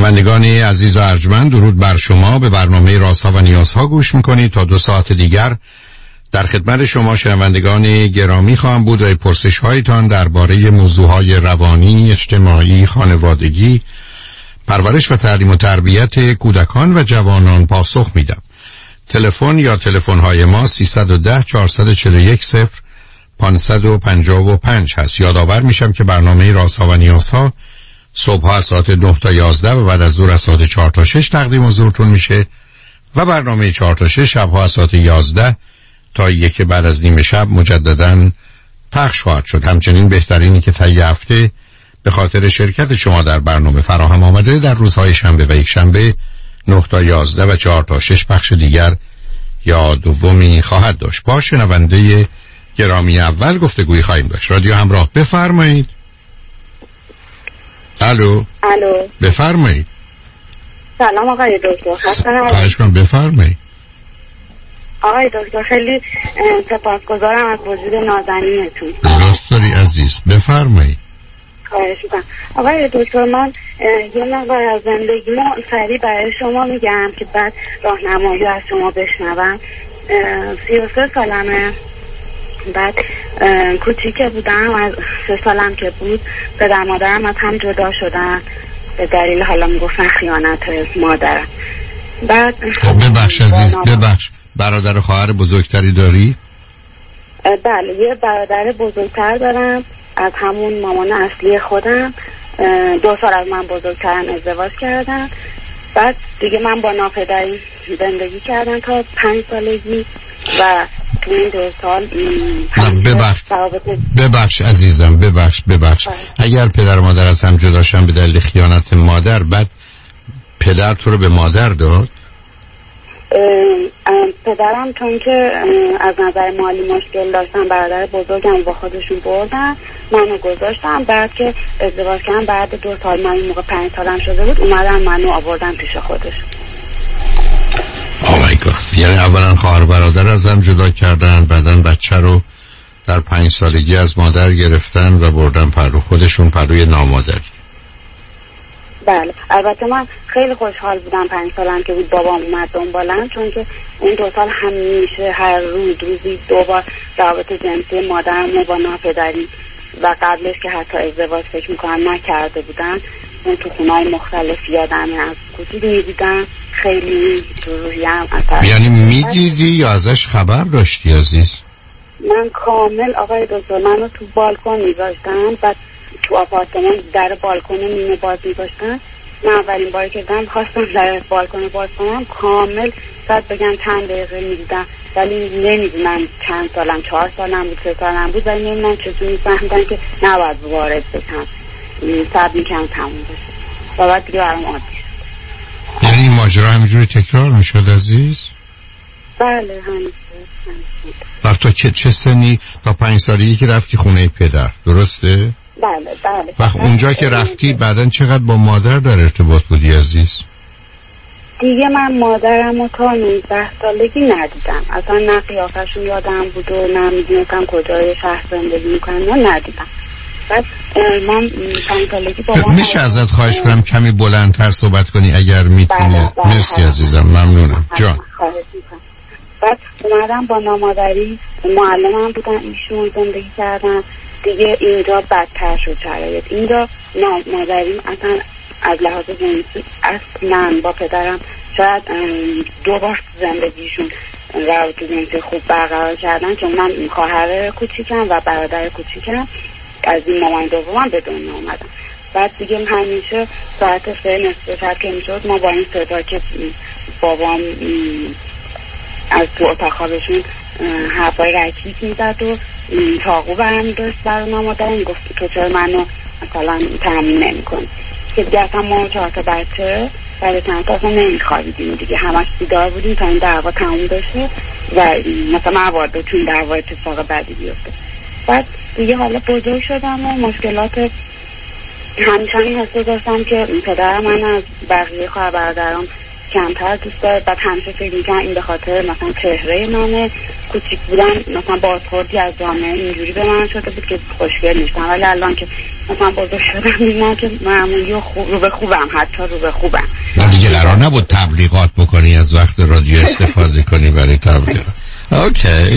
شنوندگان عزیز و ارجمند، درود بر شما. به برنامه رازها و نیازها گوش میکنید. تا 2 ساعت دیگر در خدمت شما شنوندگان گرامی خواهم بود و پرسش هایتان درباره موضوعهای روانی، اجتماعی، خانوادگی، پرورش و تعلیم و تربیت کودکان و جوانان پاسخ میدم. تلفن یا تلفن های ما 310 441 0555 هست. یادآور میشم که برنامه رازها و نیازها صبح از ساعت 9 تا 11 و بعد از ظهر از ساعت 4 تا 6 تقدیم حضورتون میشه و برنامه 4 تا 6 شبها از ساعت 11 تا 1 بعد از نیم شب مجدداً پخش خواهد شد. همچنین بهترینی که طی هفته به خاطر شرکت شما در برنامه فراهم آمده در روزهای شنبه و یک شنبه 9 تا 11 و 4 تا 6 پخش دیگر یا دومی خواهد داشت. با شنونده گرامی اول گفتگویی خواهیم داشت. رادیو همراه، بفرمایید. الو. بفرمایید. سلام آقای دکتر. خواهش کنم بفرمایید. آقای دکتر خیلی سپاسگزارم از وجود نازنینتون. درست داری عزیز، بفرمایید. خواهش میکنم. آقای دکتر من یه مقدار از زندگیمو سریع برای شما میگم که بعد راهنمایی از شما بشنوم. 33 سالمه. بعد کوچیکه بودم، از 3 سالم که بود پدر مادرم از هم جدا شدن به دلیل حالا میگفتن خیانت مادرم. بعد ببخش عزیز، ببخش، برادر و خواهر بزرگتری داری؟ بله، یه برادر بزرگتر دارم از همون مامان اصلی خودم. 2 سال از من بزرگترم، ازدواج کردن. بعد دیگه من با ناپدری زندگی کردم تا 5 سالگی و تو این 2 سال ببخش عزیزم، ببخش. اگر پدر مادر از هم جدا شدن به دلیل خیانت مادر، بعد پدر تو رو به مادر داد؟ پدرم چون که از نظر مالی مشکل داشتن، برادر بزرگم با خودشون بردن، منو گذاشتم. بعد که ازدواج کردم بعد 2 سال، من این موقع 5 سالم شده بود، اومدن منو آوردن پیش خودشون. مای گاد. یعنی اولا خواهر برادر از هم جدا کردن، بعدن بچه رو در 5 سالگی از مادر گرفتن و بردن پرو خودشون، پروی نامادری. بله، البته من خیلی خوشحال بودم 5 سالم که بود بابام اومد دنبالم، چون که این 2 سال همیشه هر روزی 2 بار روابط جنسی مادرم با ناپدری و قبلش که حتی ازدواج فکر میکنم نکرده بودن، من تو خونه‌های مختلف یادمه از کوچیک میدیدم. خیلی روحیم اثر. یعنی میدیدی یا ازش خبر داشتی عزیز؟ من کامل آقای دکتر، منو تو بالکن میذاشتن، بعد تو آپارتمان در بالکن نیمه باز میذاشتن. من اولین باری که دیدم خواستم در بالکن باز کنم، کامل شاید بگم چند دقیقه میدیدم، ولی نمیدونم چند سالم، 4 سالم بود، 3 سالم بود، ولی نمیدونم چطور میفهمیدن که نباید وارد بشم، صبر میکنم تموم بشه و بعد دیگه برام عادی شد. یعنی این ماجرا همینجوری تکرار میشد عزیز؟ بله همینجوری. وقت تا چه سنی؟ تا 5 سالگی که رفتی خونه پدر، درسته؟ بله. وقت اونجا که رفتی بعدن چقدر با مادر در ارتباط بودی عزیز؟ دیگه من مادرم رو تا 19 سالگی ندیدم، اصلا نه قیافشون یادم بود و نه میدونستم کجای شهر زندگی میکنن، نه ندیدم. بعد من 5 سالگی بابام. میشه ازت خواهش کنم کمی بلندتر صحبت کنی اگر میتونی؟ مرسی عزیزم، ممنونم جان. خواهش میکنم. بعد اومدم با نامادری، معلمم بودن ایشون، زندگی کردن دیگه. اینجا بدتر شد شرایط. اینجا نامادریم اصلا از لحاظ جنسی اصلا با پدرم شاید 2 بار زندگیشون روابط جنسی خوب برقرار کردن، چون من خواهر کوچیکم و برادر کوچیکم از این مامان دومم به دنیا اومدم. بعد دیگه همیشه ساعت 3 نصف شب که میشد، ما با این صدا که بابام از تو اتاق خوابشون حرفای رکیک میزد و چاقو برمی داشت برای مامادرم، گفت تو چرا منو مثلا تامین نمی کنی؟ که دیگه اصلا ما 4 تا بچه برای چند تا اصلا نمیخوابیدیم دیگه، همش بیدار بودیم تا این دعوا تموم بشه و مثلا مواده تو این دعوا اتفاق بعدی بیفته. بعد دیگه حالا بزرگ شدم و مشکلات همیشه این حسه داشتم که پدرم من از بقیه خواهر برادرام کمتر دوست داره. بعد همیشه فکر میکنم این به خاطر مثلا چهره منه، کوچیک بودم مثلا بازخوردی از جامعه اینجوری به من شده بود که خوشگل نیستم، ولی الان که مثلا بزرگ شدم میبینم که معمولی و رو به خوبم، حتی رو به خوبم. نه دیگه قرار نبود تبلیغات بکنی، از وقت رادیو استفاده کنی برای تبلیغات. اوکی.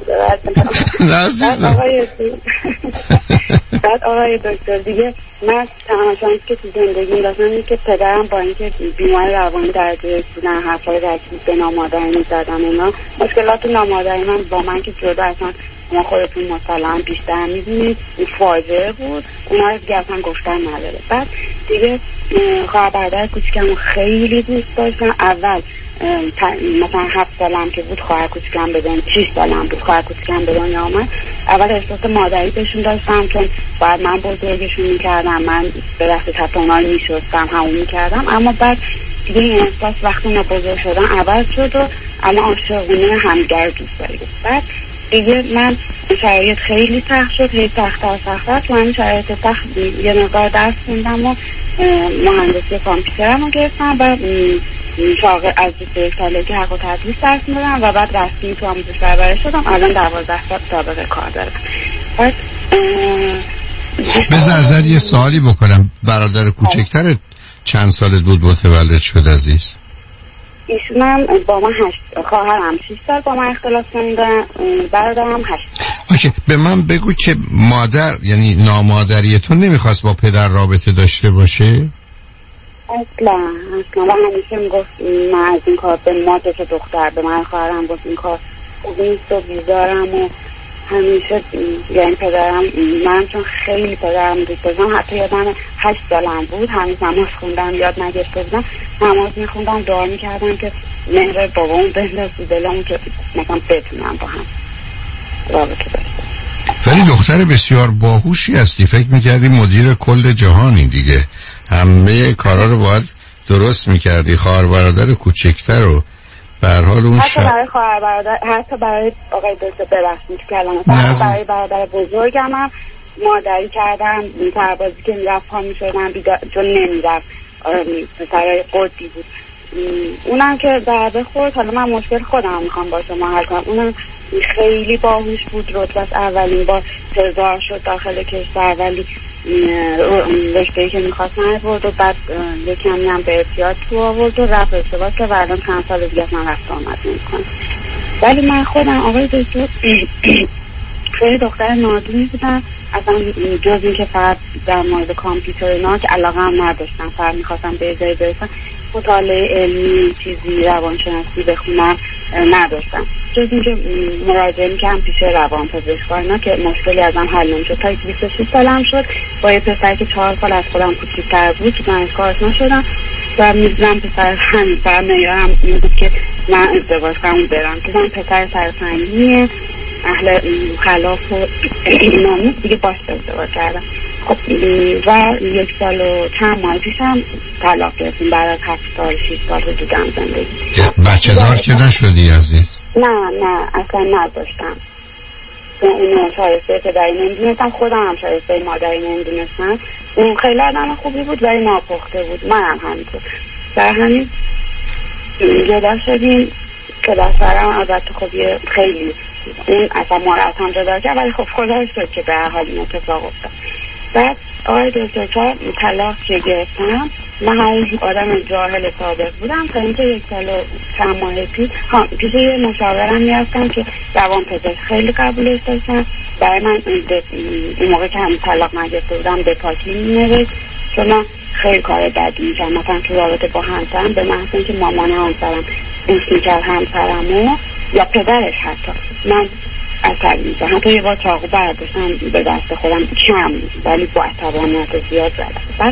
بعد آقای دکتر دیگه من تنها شانسی که تو زندگی داشتم اینه که پدرم با اینکه بیمار روانی درجه بودن، حرفای رکیب به نامادری میزدن، اینا مشکلات نامادری من با من که جدا اصلا ما خودتون مثلا بیشتر میدونید فاجعه بود، اونا رو دیگه اصلا گفتن نداره. بعد دیگه خواهر برادر کوچیکمو خیلی دوست داشتم. اول مثلا 7 سالم که بود خواهر کوچیکم به دنیا، 6 سالم بود خواهر کوچیکم به دنیا آمد. اول احساس مادری بهشون داشتم چون باید من بزرگشون میکردم، من به دست تپ اونا رو میشستم، همون میکردم. اما بعد دیگه این احساس وقتی اونا بزرگ شدن عوض شد و الان عاشقونه همدیگر دوست داریم. بعد دیگه من شرایط خیلی سخت شد، هی سخت‌تر تو همین شرایط سخت یه مقدار درس خوندم و مهندسی کامپیوترم رو گرفتم و شاغل از 21 سالگی حق و تدریس درس میدم و بعد رسمی تو آموزش پرورش شدم. الان 12 سال سابقه کار دارم. بعد بذار ازت یه سوالی بکنم، برادر کوچکتر چند سالت بود متولد شد عزیز؟ ایشون هم با من 8، خواهرم 6 سال با من اختلاف سنی دارن، برادرم 8. اوکی، به من بگو که مادر یعنی نامادریتون نمیخواست با پدر رابطه داشته باشه؟ اصلا و همیشه میگفت من از این کار به مادر که دختر به من خواهرم گفت این کار خوب نیست و بیزارم و همیشه یعنی پدرم من چون خیلی پدرم دوست داشتم، حتی یادم 8 سالم بود هنوز نماز خوندم یاد نگرفته بودم، نماز میخوندم دعا میکردم که مهر بابامون بنداز تو دلمون که مثلا بتونم با هم رابطه داشتم. ولی دختر بسیار باهوشی هستی، فکر میکردی مدیر کل جهانی دیگه، همه کارا رو باید درست میکردی. خواهر برادر کوچکتر رو به هر حال اون حتی برای خواهر برادر، حتی برای آقای دکتر ببخشید کلمه، برای برادر بزرگم هم مادری کردم، سربازی که میرفت پا میشدم چون نمیرفت، پسرای قدی بود، اونم که ضربه خورد. حالا من مشکل خودم میخوام با شما حل کنم. اونم خیلی باهوش بود، رتبه‌اش اولین بار تظاهر شد داخل کشور، ولی رشته‌ای که میخواست نبرد و بعد یکمی هم به اعتیاد تو آورد و رفت ازدواج که الان چند سال دیگه من رفت آمد میکنم. ولی من خودم آقای دکتر خیلی دختر نادونی بودم، اصلا جز این که فقط در مورد کامپیوتر اینا که علاقه هم نداشتم، فقط میخواستم به جایی برسم، مطالعه علمی چیزی روانشناسی بخونم نداشتم، جز این که مراجعه میکنم پیش روانپزشک اینا که مشکلی ازم حل نمیشد. تا 26 سالم شد با یه پسر که 4 سال از خودم کوچیک‌تر بود که من کارش نشدم و میدونم پسر همین فقط میارم این بود که من ازدواج کنم برم که من پسر سرسنگیه اهل خلاف و اینا نیست دیگه، باش ازدواج کردم. خب و 1 سال و چند ماه پیشم طلاق گرفتیم بعد از 7 سال 6 سال رو دیدم زندگی. بچه دار که نشدی عزیز؟ نه اصلا نداشتم. اونو شایسته پدری نمیدونستم، خودم هم شایسته مادری نمیدونستم. اون خیلی آدم خوبی بود ولی ناپخته بود، منم همینطور. در همین جدا شدیم که دسترم البته خب خیلی اون اصلا ما رو از هم جدا کرد، ولی خب خدا شد که به هر حال این اتفاق افتاد. بعد آقای دکتر طلاق که گرفتم من هر آدم جاهل سابق بودم تا اینکه 1 سال و چند ماه پیش یه مشاورم میرفتم که روانپزشک خیلی قبولش داشتم. برای من این موقع که هم طلاق نگرفته بودم به پاکی مینوشت چون من خیلی کار بدی میکرد. مثلا تو رابطه با همسرم به محض اینکه مامان همسرم دوست میکرد همسرمو یا پدرش حتی من عصبی میشم، حتی یه بار چاقو برداشتم به دست خودم کم ولی با عصبانیت زیاد زدم. بعد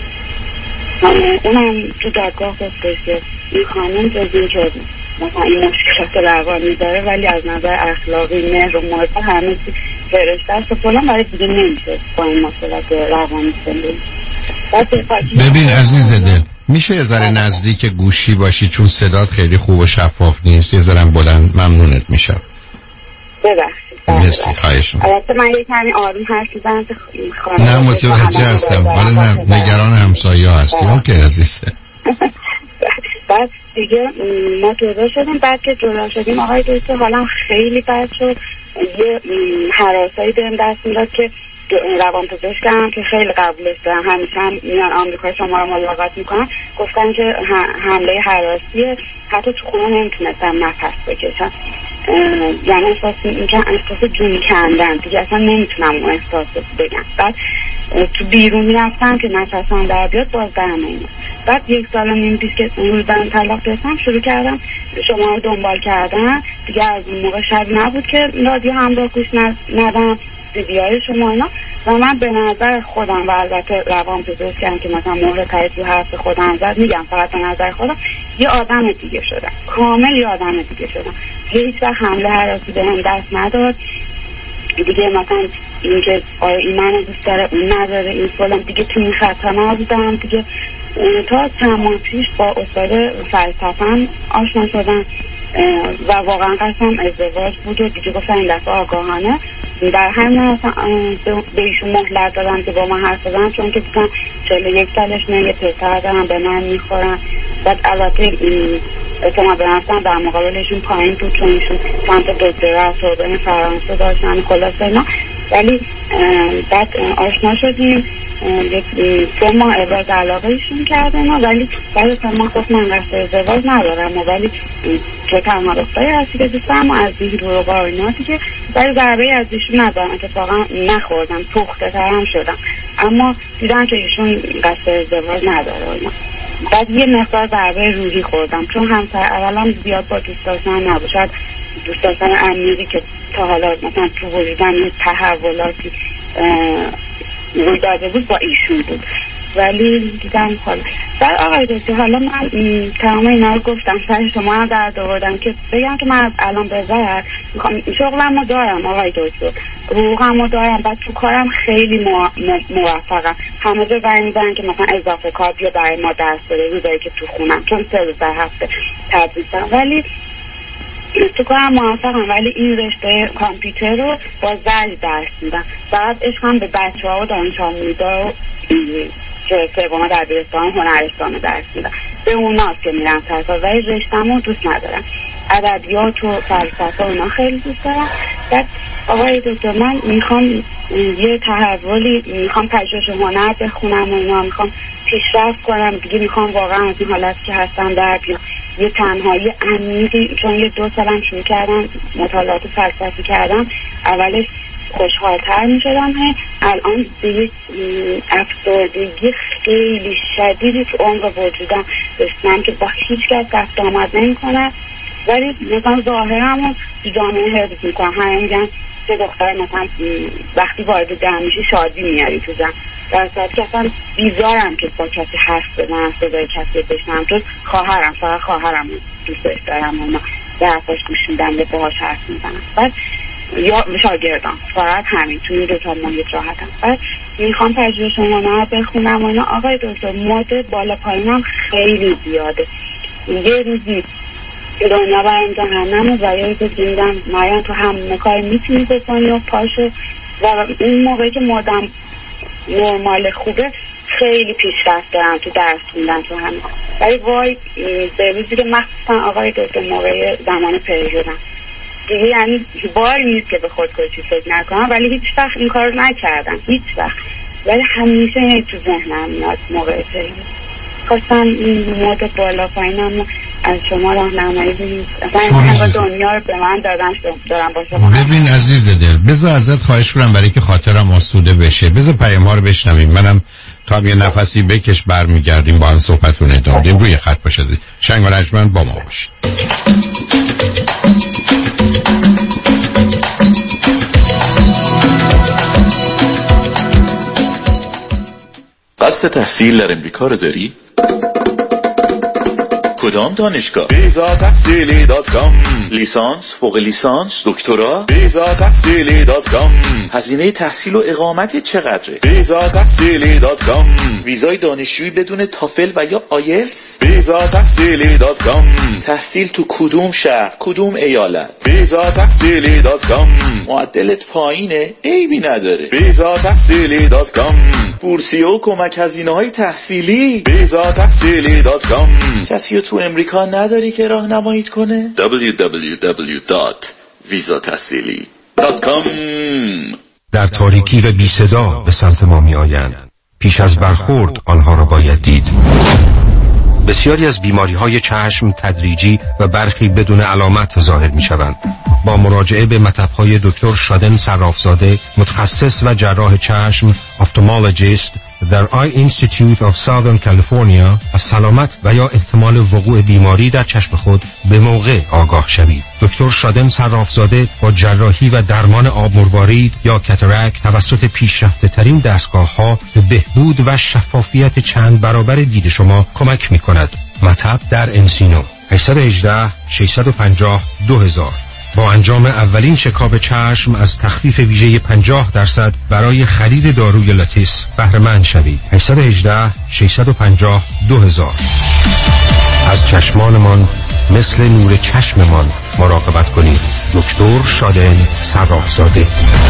اونم تو دادگاه گفتش که این خانم جز این که مثلا این مشکلات روانی داره ولی از نظر اخلاقی مهر و محبت همه چی فرشته است و فلان، برای دیگه نمیشه با این مشکلات روانی زندگی. ببین عزیز دل، میشه یه ذره نزدیک گوشی باشی چون صدات خیلی خوب و شفاف نیست، یه ذره بلند ممنونت میشم. ببخشید. مرسی، خواهش می‌کنم. البته من یه کمی آروم حرف می‌زنم که نه متوجه هستم، ولی نگران همسایه‌ها هستی. اوکی عزیزه. بعد دیگه ما جدا شدیم. بعد که جدا شدیم آقای دکتر حالا خیلی بد شد. یه هراسایی بهم دست میداد که روانپزشکم که خیلی قبولش دارم، همیشه هم میان آمریکا شما رو ملاقات میکنن، گفتن که حمله هراسیه، حتی تو خونه نمیتونستم نفس بکشم، یعنی احساس جون کندن دیگه، اصلا نمیتونم اون احساس بگم. بعد تو بیرون میرفتم که نفسم در بیاد باز در نمیاد. بعد 1 سال و نیم پیش که روزن طلاق گرفتم شروع کردم شما رو دنبال کردن دیگه. از اون موقع شب نبود که رادیو همراه گوش ندم، ویدیوهای شما اینا، و من به نظر خودم و البته روانپزشکم که مثلا مهر تایید رو حرف خودم زد، میگم فقط به نظر خودم یه آدم دیگه شدم، کامل یه آدم دیگه شدم. هیچ وقت حمله هراسی بهم دست نداد دیگه، مثلا اینکه این منو دوست داره اون نداره این فلان دیگه تو این خطا نبودم دیگه. تا چند ماه پیش با استاد فلسفه‌ام آشنا شدم و واقعا قسم ازدواج بود و دیگه گفتن این دفعه آگاهانه. در همین به ایشون مهلت دادم که با من حرف بزنم، چون که دیدم 41 سالش نه، یه پسر دارم به من میخورن. بعد البته اعتماد به نفسم در مقابلشون پایین بود، چون ایشون چند تا دکترا صوبه فرانسه داشتن خلاصه اینا. ولی بعد آشنا شدیم، 3 ماه ابراز علاقه ایشون کردن، ولی بعد 3 ماه گفت من قصد ازدواج ندارم، ولی تو تنها دختری هستی که دوست دارم و از این دروغا و اینا دیگه. ولی ضربه از ایشون ندارم، اتفاقا نخوردم، پخته ترم شدم، اما دیدم که ایشون قصد ازدواج نداره اینا. بعد یه مقدار ضربه روحی خوردم، چون همسر اولم زیاد با دوست داشتن نبود، شاید دوست داشتن عمیقی که تا حالا مثلا تو وجودم یه تحولاتی روی داده بود با ایشون بود. ولی دیدم حالا در آقای دکتر، حالا من تمام اینا رو گفتم سر شما هم درد آوردم که بگم که من الان بذار میخوام شغلم رو دارم آقای دکتر، حقوقم رو دارم، بعد تو کارم خیلی موفقم. همه جا برای میزنن که مثلا اضافه کار بیا برای ما درس بده روزایی که تو خونم، چون 3 روز در هفته تدریسم، ولی تو کارم موفقم. ولی این رشته کامپیوتر رو با زرج درس میدم، بعد عشقم به بچه ها و دانش آموزا و که سوم در دبیرستان هنرستان درس میدم، به اوناست که میرم سرکار، ولی رشتم رو دوست ندارم. ادبیات و فلسفه اونا خیلی دوست دارم. بعد آقای دکتر من میخوام یه تحولی، میخوام پژوهش هنر بخونم و اینا، میخوام پیشرفت کنم دیگه، میخوام واقعا از این حالت که هستم در بیام، یه تنهایی عمیقی، چون یه 2 سالم شروع کردم مطالعات فلسفی کردم، اولش خوشحالتر می شدم، الان به یک افسردگی خیلی شدیدی تو عمق وجودم داشتم که با هیچ کس دست آمد نمی کنم، ولی مثلا ظاهرم رو تو جامعه حفظ می کنم. همه میگن چه دختر مثلا وقتی وارد جمع میشی شادی میاری تو جمع، در صورتی که اصلا بیزارم که با کسی حرف بزنم، صدای کسی بشنم، چون خواهرم، فقط خواهرم دوستش دارم، اونا درفاش گوش میدم، به باهاش حرف میزنم، بعد یا شاگردان، فقط همین تو این 2 تا محیط راحتم. بعد میخوام پژوهش هنر بخونم و اینا. آقای دکتر مد بالا پایینم خیلی زیاده، یه روزی دنیا برام جهنمه و یه روزی میدم مریم تو همه کار میتونی بکنی و پاشو، و اون موقعی که مدام نرمال خوبه خیلی پیشرفت دارم تو درس خوندن تو همه. ولی وای به روزی که مخصوصا آقای دکتر موقع زمان پریودم دیگه، یعنی باری نیست که به خودکشی فکر نکنم، ولی هیچ وقت این کار رو نکردم، هیچ وقت، ولی همیشه تو ذهنم میاد موقع پریود. خواستم این مود بالا پایینم از شما راهنمایی بدید، اصلا دنیا رو به من دارم با شما. ببین عزیز دل، بذار ازت خواهش کنم برای که خاطرم آسوده بشه، بذار پیام ها رو بشنویم، منم تا یه نفسی بکش برمیگردیم با هم صحبتون ادامه بدیم. روی خط باش عزیز، شنگ و رجمن با ما باش. قصد تحصیل در امریکا رو داری؟ کدام دانشگاه؟ bizatahsili.com. لیسانس، فوق لیسانس، دکترا؟ bizatahsili.com. هزینه تحصیل و اقامت چقدره؟ bizatahsili.com. ویزای دانشجویی بدون تافل و یا آیلتس؟ bizatahsili.com. تحصیل تو کدوم شهر، کدوم ایالت؟ bizatahsili.com. معدلت پایینه؟ عیبی نداره. bizatahsili.com. بورسیه و کمک هزینه‌های تحصیلی. VisaTahsili.com. کسی تو امریکا نداری که راهنماییت کنه؟ www.visatahsili.com. در تاریکی و بی صدا به سمت ما می آیند. پیش از برخورد آنها را باید دید. بسیاری از بیماری‌های چشم تدریجی و برخی بدون علامت ظاهر می‌شوند. با مراجعه به مطب‌های دکتر شادن صرافزاده، متخصص و جراح چشم، افتالمولوژیست در آی اینستیتیوت آف ساودرن کالیفرنیا، از سلامت و یا احتمال وقوع بیماری در چشم خود به موقع آگاه شوید. دکتر شادن صرافزاده با جراحی و درمان آب مروارید یا کاتاراکت توسط پیشرفته ترین دستگاه‌ها به بهبود و شفافیت چند برابر دید شما کمک می‌کند. مطب در انسینو 818 650 2000. با انجام اولین چکاپ چشم از تخفیف ویژه 50% برای خرید داروی لاتیس بهره مند شوید. 818 650 2000. از چشمانمان مثل نور چشممان مراقبت کنید. دکتر شادن صرافزاده.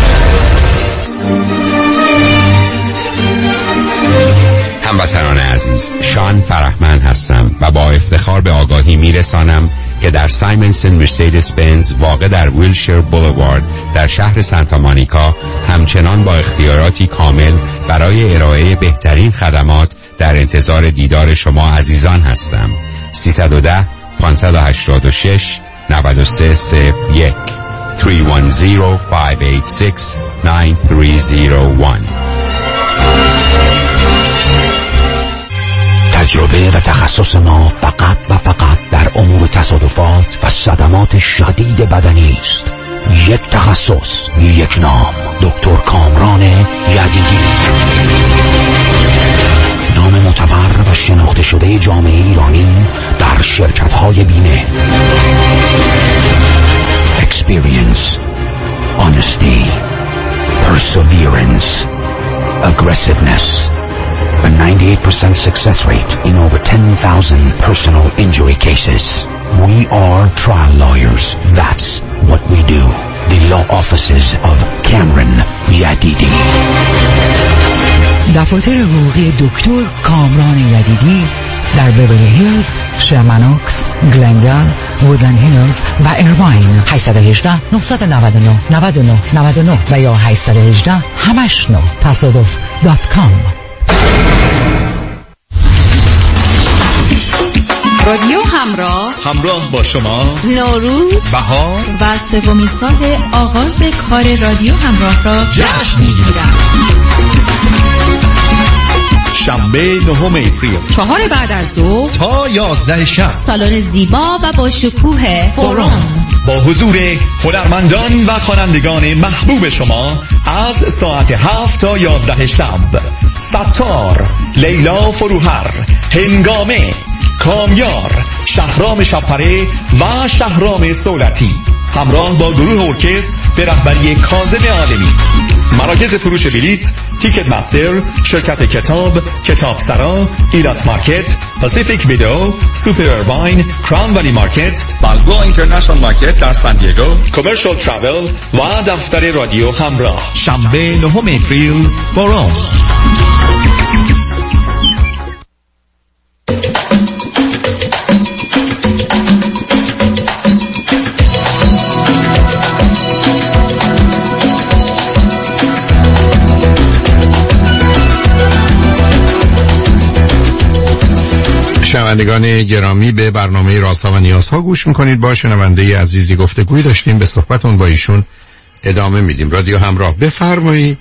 هموطنان عزیز، شان فرحمند هستم و با افتخار به آگاهی میرسانم که در سایمنسن مرسیدس بنز واقع در ویلشیر بولوارد در شهر سانتا مونیکا همچنان با اختیاراتی کامل برای ارائه بهترین خدمات در انتظار دیدار شما عزیزان هستم. 310 586 9301 310 586 9301. تجربه و تخصص ما فقط و فقط در امور تصادفات و صدمات شدید بدنی است. یک تخصص، یک نام، دکتر کامران یدیدی. نام معتبر و شناخته شده جامعه ایرانی در شرکت‌های بیمه. Experience, honesty, perseverance, aggressiveness. A 98% success rate in over 10,000 personal injury cases. We are trial lawyers. That's what we do. The law offices of Cameron Yadidi. دفاتر حقوقی دکتر کامران یدیدی در بیولی هیلز، شرمنوکس، گلندال، وودلند هیلز و ایرواین. 818 999 99 99 و یا 818 89 تصادف.com. رادیو همراه با شما نوروز، بهار و سومین سال آغاز کار رادیو همراه را جشن می‌گیرد. شنبه 9 اپریل 4 بعد از ظهر تا 11 شب، سالن زیبا و با شکوه فورم با حضور هنرمندان و خوانندگان محبوب شما از ساعت 7 تا 11 شب. ستار، لیلا فروهر، هنگامه، کامیار، شهرام شبپره و شهرام سولتی همراه با گروه ارکستر به رهبری کاظم عالمی. مراکز فروش بلیط: تیکت مستر، شرکت کتاب، کتاب سرا، ایلات مارکت، پاسیفیک ویدو، سوپر ارواین، کراون ولی مارکت، بالبوآ اینترنشنال مارکت در سان دیگو، کامرشال ترافل و دفتر رادیو همراه. شنبه 9 اپریل، فورم. شنوندگان گرامی، به برنامه رازها و نیازها گوش میکنید. با شنونده عزیزی گفتگوی داشتیم، به صحبتون با ایشون ادامه میدیم. رادیو همراه، بفرمایید.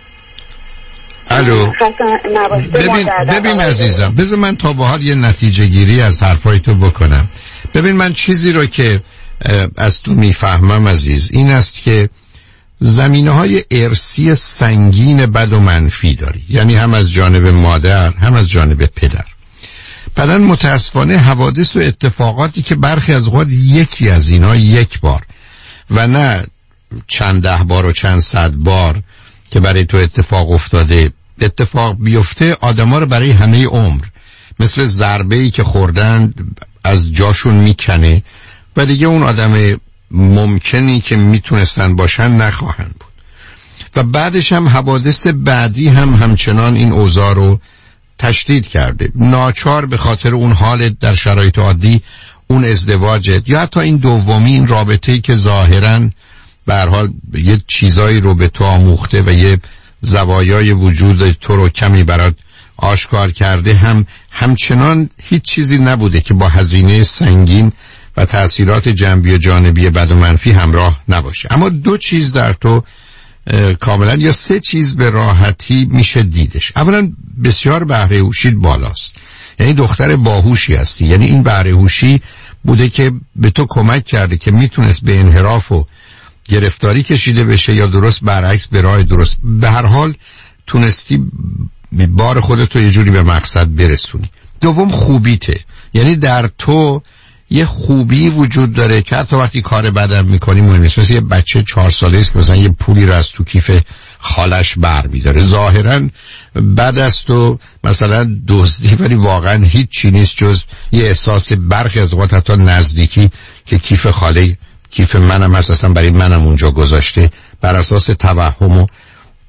الو. ببین عزیزم، بذار من تا به حال یه نتیجه گیری از حرفای تو بکنم. ببین، من چیزی رو که از تو میفهمم عزیز این است که زمینه‌های ارثی سنگین بد و منفی داری، یعنی هم از جانب مادر هم از جانب پدر. بعدن متاسفانه حوادث و اتفاقاتی که برخی از اوقات یکی از اینا یک بار و نه چند ده بار و چند صد بار که برای تو اتفاق افتاده اتفاق بیفته، آدما رو برای همه عمر مثل ضربه‌ای که خوردن از جاشون میکنه و دیگه اون آدم ممکنی که میتونستن باشن نخواهند بود. و بعدش هم حوادث بعدی هم همچنان این اوضاع رو تشدید کرده. ناچار به خاطر اون حال در شرایط عادی، اون ازدواجت یا حتی این دومین رابطه‌ای که ظاهراً به هر حال یه چیزایی رو به تو آموخته و یه زوایای وجود تو رو کمی برات آشکار کرده، همچنان هیچ چیزی نبوده که با هزینه سنگین و تأثیرات جنبی و جانبی بد و منفی همراه نباشه. اما دو چیز در تو کاملا، یا سه چیز به راحتی میشه دیدش. اولا بسیار بهره هوشیت بالاست، یعنی دختر باهوشی هستی. یعنی این بهره هوشی بوده که به تو کمک کرده که میتونست به انحراف و گرفتاری کشیده بشه یا درست برعکس به راه درست. به هر حال تونستی بار خودت رو یه جوری به مقصد برسونی. دوم خوبیته، یعنی در تو یه خوبی وجود داره که حتی وقتی کار بدم میکنی مهم نیست. مثل یه بچه 4 ساله است که مثلا یه پولی رو از تو کیف خالش بر میداره، ظاهرا بد است و مثلا دزدی، ولی واقعا هیچ چی نیست جز یه احساس برخی از اوقات حتی نزدیکی که کیف خاله کیف منم هست، اصلا برای منم اونجا گذاشته، بر اساس توهم و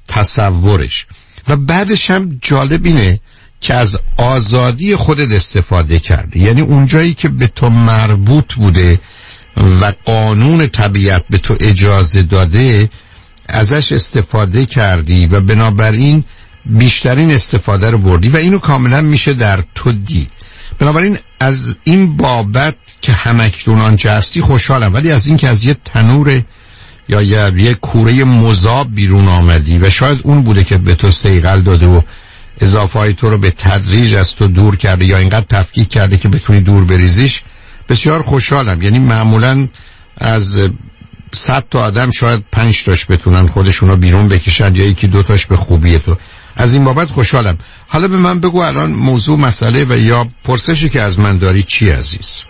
تصورش. و بعدش هم جالب اینه که از آزادی خودت استفاده کردی، یعنی اونجایی که به تو مربوط بوده و قانون طبیعت به تو اجازه داده ازش استفاده کردی و بنابراین بیشترین استفاده رو بردی و اینو کاملا میشه در تو دید. بنابراین از این بابت که همکنون آنچه هستی خوشحالم، ولی از این که از یه تنور یا یه کوره مذاب بیرون آمدی و شاید اون بوده که به تو صیقل داده و اضافه های تو رو به تدریج از تو دور کرده یا اینقدر تفکیک کرده که بتونی دور بریزیش، بسیار خوشحالم. یعنی معمولا از 100 تا آدم شاید 5 تاش بتونن خودشون رو بیرون بکشن یا 1-2 تاش به خوبی تو. از این بابت خوشحالم. حالا به من بگو الان موضوع مسئله و یا پرسشی که از من داری چی عزیز؟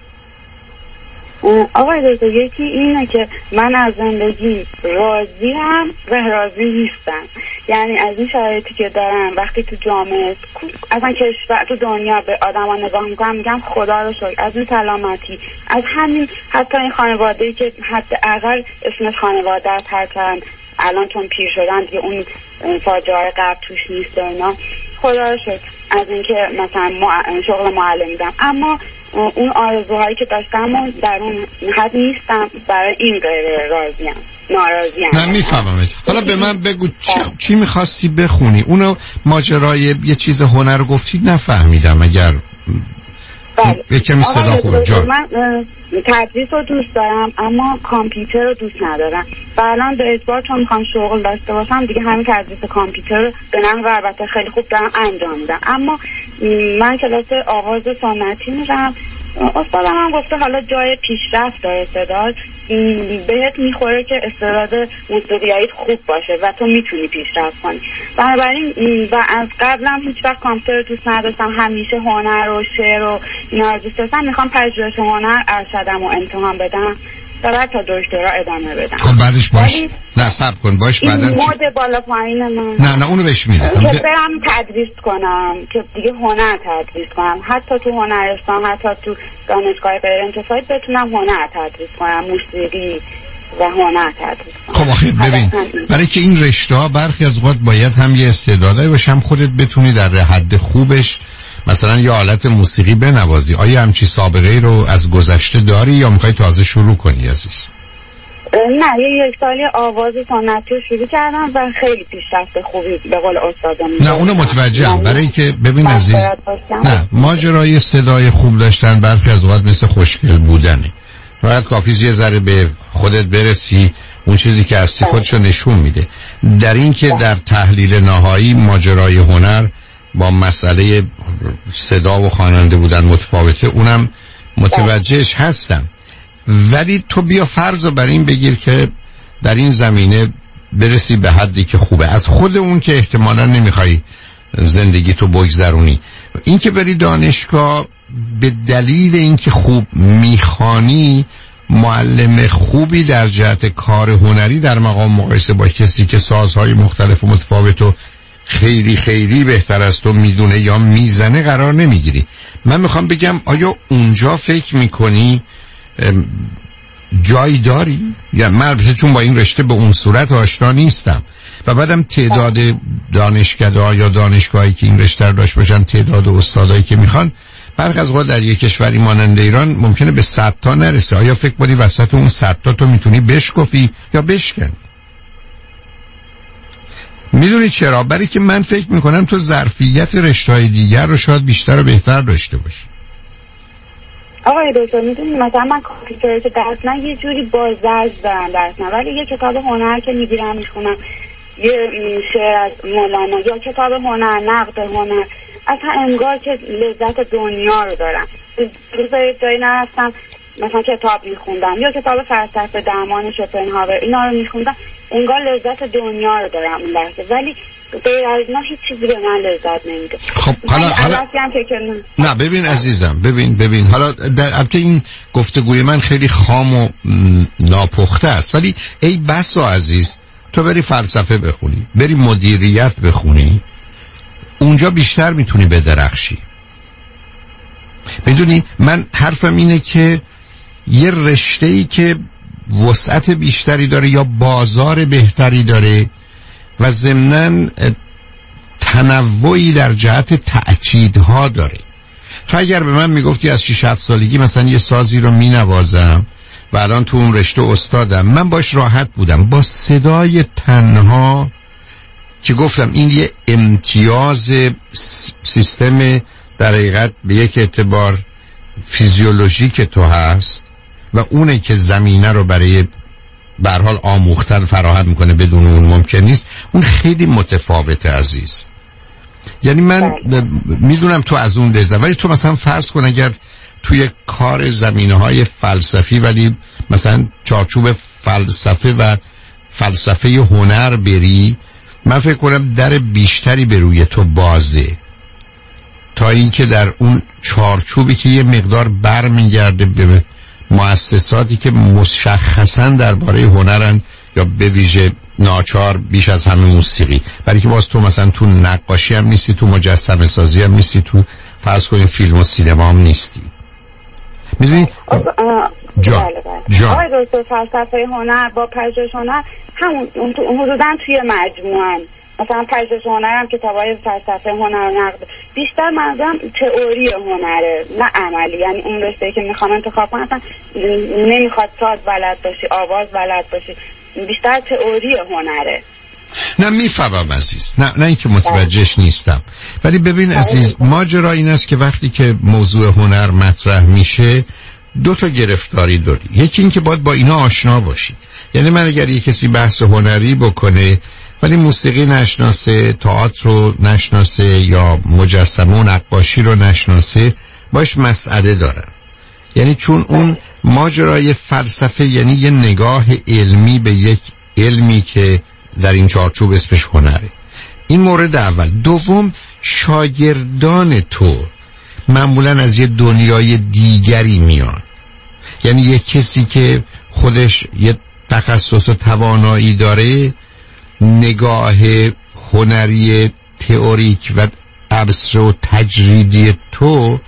آقای دکتر، یکی اینه که من از زندگی راضیم و راضی نیستم. یعنی از این شرایطی که دارم، وقتی تو جامعه اصلا کشور تو دنیا به آدم ها نگاه میکنم میگم خدا رو شکر، از این سلامتی، از همین حتی این خانواده‌ای که حداقل اسمش خانواده است، هرچند الان چون پیر شدن دیگه اون فاجعه قبل توش نیست و اینا، خدا رو شکر از اینکه مثلا شغل معلم میدم. اما اون آرزوهایی که داشتم و در اون حد نیستم، برای این غیر راضیم، ناراضیم. نه میفهمم. حالا به من بگو چی میخواستی بخونی؟ اونو ماجرای یه چیز هنر گفتی نفهمیدم. اگر یکم صدا خوبه جان. من تدریس رو دوست دارم اما کامپیوتر رو دوست ندارم و الان به اجبار چون میخوام شغل داشته باشم دیگه همین تدریس کامپیوتر رو به نحو البته خیلی خوب دارم انجام میدم. اما من کلاس آواز سنتی میرم، استادم هم گفته حالا جای پیشرفت داره استعداد، بهت میخوره که استعداد موسیقیاییت خوب باشه و تو میتونی پیشرفت کنی. بنابراین و از قبلم هیچ وقت کامپیوتر دوست نداشتم، همیشه هنر و شعر و اینا رو دوست داشتم. میخوام پژوهش هنر ارشدم و امتحان بدم تا بعد تا دکترا ادامه بدم. خب بعدش باش نصب کن باش بعدن این مود بالا پایین من نه اونو بهش میرسم که برم تدریس کنم، که دیگه هنر تدریس کنم، حتی تو هنرستان، حتی تو دانشگاه غیر انتفاعی بتونم هنر تدریس کنم، موسیقی و هنر تدریس کنم. خب آخه ببین، برای که این رشته ها برخی از اوقات باید هم یه استعدادی باشه، هم خودت بتونی در حد خوبش مثلا یه آلت موسیقی بنوازی. آیا همچی سابقه رو از گذشته داری یا میخوای تازه شروع کنی عزیز؟ نه، یک سالی آواز سنتی رو شروع کردم و خیلی پیشرفت خوبی به قول استادم. نه اونو متوجهم، برای که ببین عزیز، نه ماجرای صدای خوب داشتن برخی از اوقات مثل خوشگل بودنه. باید کافی یه ذره به خودت برسی، اون چیزی که هستی خودشو نشون میده. در این که در تحلیل نهایی ماجرای هنر با مسئله صدا و خواننده بودن متفاوته، اونم متوجهش هستم. ولی تو بیا فرض رو بر این بگیر که در این زمینه برسی به حدی که خوبه، از خود اون که احتمالا نمیخوای زندگی تو بگذرونی. این که بری دانشگاه به دلیل اینکه خوب میخوانی، معلم خوبی در جهت کار هنری در مقام مقایسه با کسی که سازهای مختلف و متفاوت و خیلی خیلی بهتر از تو میدونه یا میزنه قرار نمیگیری. من میخوام بگم آیا اونجا فکر میکنی جایی داری؟ یا من البته چون با این رشته به اون صورت آشنا نیستم و بعدم تعداد دانشکده یا دانشگاهی که این رشته رو داشت باشن، تعداد استادایی که میخوان برخی از اوقات در یک کشوری مانند ایران ممکنه به 100 تا نرسه. آیا فکر کنی وسط اون 100 تا تو میتونی بشکفی یا بشکن؟ میدونی چرا؟ برای که من فکر میکنم تو ظرفیت رشته‌های دیگر رو شاید بیشتر و بهتر داشته باشی. آقای دکتر میدونی مثلا من کامپیوتر که درس نه یه جوری بازدرس دارم درس نه، ولی یه کتاب هنر که میگیرم میخونم، یه شعر از مولانا یا کتاب هنر، نقد هنر، اصلا انگار که لذت دنیا رو دارم. روزای جایی نرفتم مثلا کتاب میخوندم یا کتاب فلسفه درمان شوپنهاور اینا رو میخوندم، انگار لذت دنیا رو دارم اون لحظه، ولی غیر از اینا هیچ چیزی به من لذت نمیده. خب حالا نه ببین عزیزم، ببین حالا البته این گفتگوی من خیلی خام و ناپخته است، ولی ای بسا عزیز تو بری فلسفه بخونی، بری مدیریت بخونی، اونجا بیشتر میتونی بدرخشی. میدونی من حرفم اینه که یه رشته‌ای که وسعت بیشتری داره یا بازار بهتری داره و ضمناً تنوعی در جهت تأکیدها داره. تو اگر به من میگفتی از 6-7 سالگی مثلا یه سازی رو مینوازم و الان تو اون رشته استادم، من باش راحت بودم، با صدای تنها که گفتم این یه امتیاز سیستم در حقیقت به یک اعتبار فیزیولوژیک تو هست و اونه که زمینه رو برای به هر حال آموختن فراهم میکنه، بدون اون ممکن نیست. اون خیلی متفاوته عزیز. یعنی من میدونم تو از اون لذت، ولی تو مثلا فرض کن اگر توی کار زمینه‌های فلسفی ولی مثلا چارچوب فلسفه و فلسفه هنر بری، من فکر کنم در بیشتری به روی تو بازه تا اینکه در اون چارچوبی که یه مقدار برمیگرده به مؤسساتی که مشخصاً درباره هنرن یا به ویژه ناچار بیش از همه موسیقی، برای که باز تو مثلا تو نقاشی هم نیستی، تو مجسمه سازی هم نیستی، تو فرض کنیم فیلم و سینما هم نیستی. میدونی جان آقای دکتر فلسفه هنر با پژوهش هنر همون حدوداً توی مجموعه، مثلا پژوهش هنر هم کتابای فلسفه هنر و نقد بیشتر منظورم تئوری هنره نه عملی. یعنی اون رشته که میخوام انتخاب کنم اصلا نمیخواد ساز بلد باشی، آواز بلد باشی، بیشتر تئوری هنره. نه میفهمم عزیز، نه اینکه متوجهش نیستم، ولی ببین عزیز، ماجرا این است که وقتی که موضوع هنر مطرح میشه 2 تا گرفتاری داری. یکی این که باید با اینا آشنا باشی. یعنی من اگر یک کسی بحث هنری بکنه ولی موسیقی نشناسه، تئاتر رو نشناسه یا مجسمه و نقاشی رو نشناسه، باش مسئله دارم. یعنی چون اون ماجرای فلسفه یعنی یه نگاه علمی به یک علمی که در این چارچوب اسمش هنره. این مورد اول. دوم، شاگردان تو معمولاً از یه دنیای دیگری میان. یعنی یک کسی که خودش یه تخصص و توانایی داره، نگاه هنری تئوریک و ابستر و تجریدی تو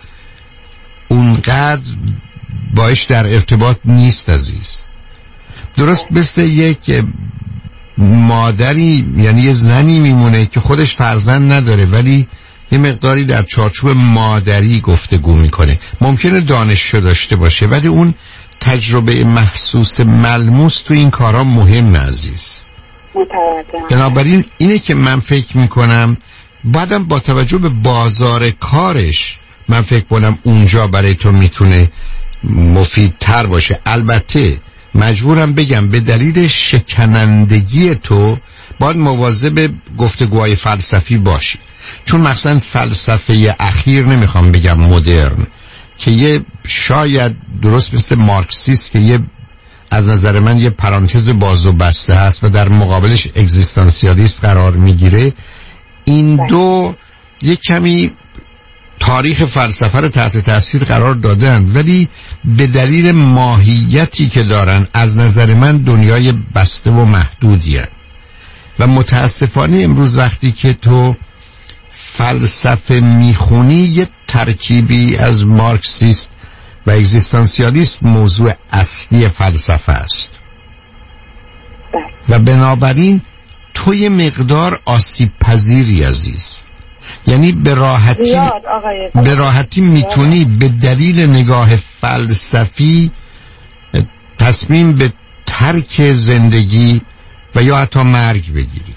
اونقدر باش در ارتباط نیست عزیز. درست مثل یک مادری، یعنی یه زنی میمونه که خودش فرزند نداره ولی یه مقداری در چارچوب مادری گفتگو میکنه، ممکنه دانششو داشته باشه ولی اون تجربه محسوس ملموس تو این کارا مهم عزیز. بنابراین اینه که من فکر میکنم بعدم با توجه به بازار کارش من فکر کنم اونجا برای تو میتونه مفیدتر باشه. البته مجبورم بگم به دلیل شکنندگی تو باید مواظب گفتگوهای فلسفی باشی، چون مثلا فلسفه اخیر، نمیخوام بگم مدرن، که یه شاید درست مثل مارکسیست که یه از نظر من یه پرانتز باز و بسته هست و در مقابلش اگزیستانسیالیست قرار میگیره، این دو یه کمی تاریخ فلسفه رو تحت تاثیر قرار دادن ولی به دلیل ماهیتی که دارن از نظر من دنیای بسته و محدودی هست. و متاسفانه امروز وقتی که تو فلسفه میخونی یه ترکیبی از مارکسیست و اگزیستانسیالیسم موضوع اصلی فلسفه است و بنابراین تو یه مقدار آسیب پذیری عزیز، یعنی به راحتی میتونی به دلیل نگاه فلسفی تصمیم به ترک زندگی و یا حتی مرگ بگیری.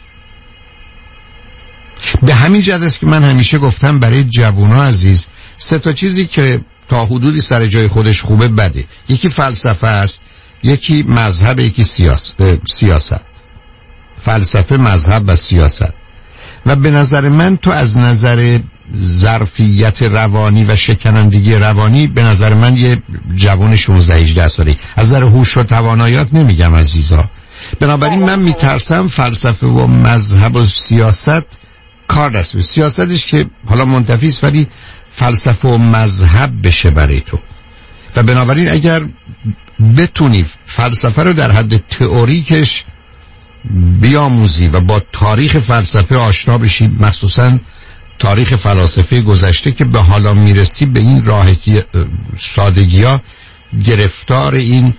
به همین جهت است که من همیشه گفتم برای جوونا عزیز 3 چیزی که تا حدودی سر جای خودش خوبه بده. یکی فلسفه است، یکی مذهب، یکی سیاست. فلسفه، مذهب و سیاست. و به نظر من تو از نظر ظرفیت روانی و شکنندگی روانی به نظر من یه جوان 16-18 ساله، از نظر هوش و تواناییات نمیگم عزیزا. بنابراین من میترسم فلسفه و مذهب و سیاست کار دست بشه. سیاستش که حالا منتفی است ولی فلسفه و مذهب بشه برای تو. و بنابراین اگر بتونی فلسفه رو در حد تئوریکش بیاموزی و با تاریخ فلسفه آشنا بشی، مخصوصا تاریخ فلاسفه گذشته، که به حالا میرسی به این راحتی سادگی ها گرفتار این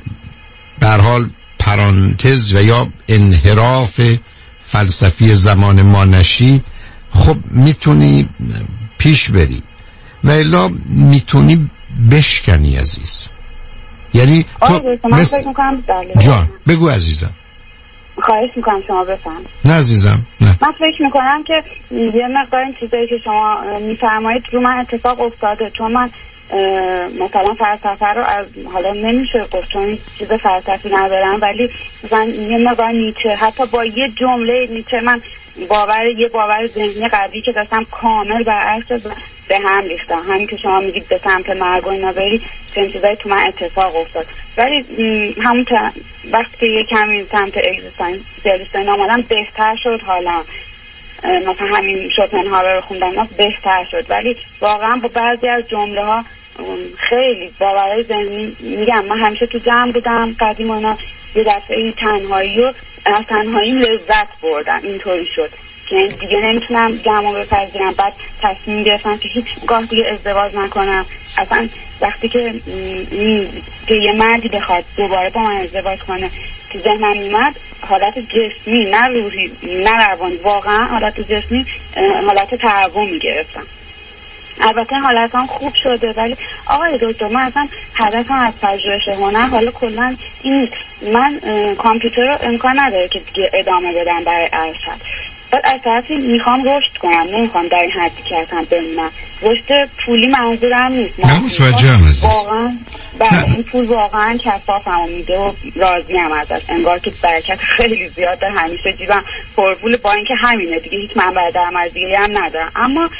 در حال پرانتز و یا انحراف فلسفی زمان ما نشی، خب میتونی پیش بری و الا میتونی بشکنی عزیز. یعنی تو جان بگو عزیزم. خواهش میکنم شما بفهم. نه عزیزم نه. من فکر میکنم که یه مقدار این چیزایی که شما میفرمایید رو من اتفاق افتاده، چون من مثلا فلسفه رو از حالا نمیشه گفت چون چیز فلسفی ندارم، ولی مثلا یه مقدار نیچه، حتی با یه جمله نیچه من یه باور ذهنی قبلی که داشتم کامل برعکس به هم ریختم. همین که شما میگید به سمت مرگ و اینا بری، چنین چیزایی تو من اتفاق افتاد. ولی همون وقتی که یه کمی سمت اگزیستانسیالیسم آمدم بهتر شد حالا. مثلا همین شوپنهاور رو خوندم بهتر شد، ولی واقعا با بعضی از جمله ها خیلی باورهای ذهنی میگم. من همیشه تو جمع بودم قدیم اینا، یه دفعه تنهایی و از تنهایی لذت بردم. اینطوری شد که دیگه نمیتونم جمع بپذیرم. بعد تصمیم گرفتم که هیچ گاه دیگه ازدواج نکنم. اصلا وقتی که یه مردی بخواد دوباره با من ازدواج کنه که ذهنم میمد، حالت جسمی نه روحی نه روانی، واقعا حالت جسمی حالت تهوع میگرفتم. البته حالتم خوب شده، ولی آقای دکتر من اصلا هدفم از پژوهش هنر حالا کلا این من کامپیوتر رو امکان نداره که دیگه ادامه بدم برای ارشد. بعد از طرفی میخوام رشد کنم، نمیخوام در این حدی که اصلا بمونم. رشد پولی منظورم نیست. واقعا این پول واقعا کفافمو میده و راضیم ازش. انگار که برکت خیلی زیاده، همیشه جیبم پرپول، با اینکه همینه دیگه، هیچ منبع درآمد دیگه هم ندارم. اما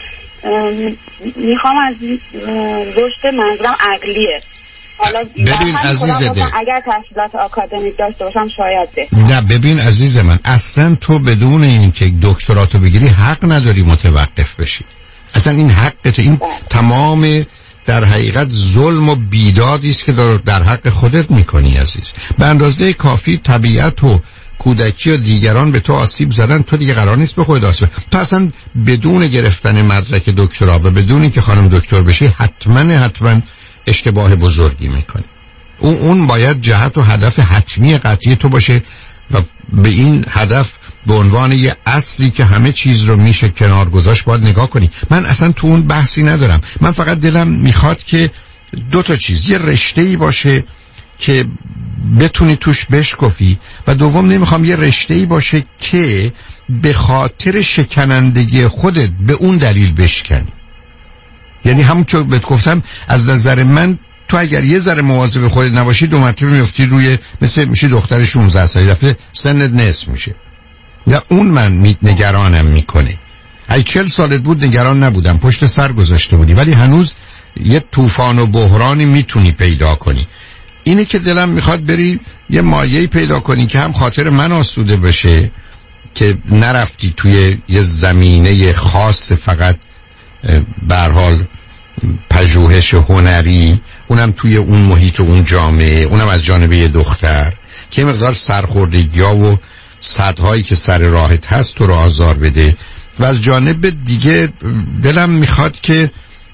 میخوام از رشد منظورم عقلیه. حالا ببین عزیز دل، اگر تحصیلات آکادمیک داشته باشم شاید نه. ببین عزیز من، اصلا تو بدون این که دکتراتو بگیری حق نداری متوقف بشی. اصلا این حقت، این تمام در حقیقت ظلم و بیدادی است که در حق خودت میکنی عزیز. به اندازه کافی طبیعت و کودکی و دیگران به تو آسیب زدن، تو دیگه قرار نیست به خودت آسیب. تو اصلا بدون گرفتن مدرک دکترا و بدون اینکه خانم دکتر بشی حتما اشتباه بزرگی میکنی. اون باید جهت و هدف حتمی قطعی تو باشه و به این هدف به عنوان یه اصلی که همه چیز رو میشه کنار گذاشت باید نگاه کنی. من اصلا تو اون بحثی ندارم. من فقط دلم میخواد که 2 چیز، یه رشته‌ای باشه که بتونی توش بشکفی، و دوم نمیخوام یه رشته‌ای باشه که به خاطر شکنندگی خودت به اون دلیل بشکنی. یعنی همون که بهت گفتم، از نظر من تو اگر یه ذره مواظب خودت نباشی 2 مرتبه میفتی روی میشی دختر 16 ساله، دفعه سنت نصف میشه. یا اون من نگرانم میکنه. اگه 40 سالت بود نگران نبودم، پشت سر گذاشته بودی، ولی هنوز یه طوفان و بحرانی میتونی پیدا کنی. اینه که دلم میخواد بری یه مایه‌ای پیدا کنی که هم خاطر من آسوده بشه که نرفتی توی یه زمینه خاص فقط به هر حال پژوهش هنری، اونم توی اون محیط و اون جامعه، اونم از جانب یه دختر که مقدار سرخوردگی‌ها و صدهایی که سر راهت هست تو رو آزار بده. و از جانب دیگه دلم میخواد که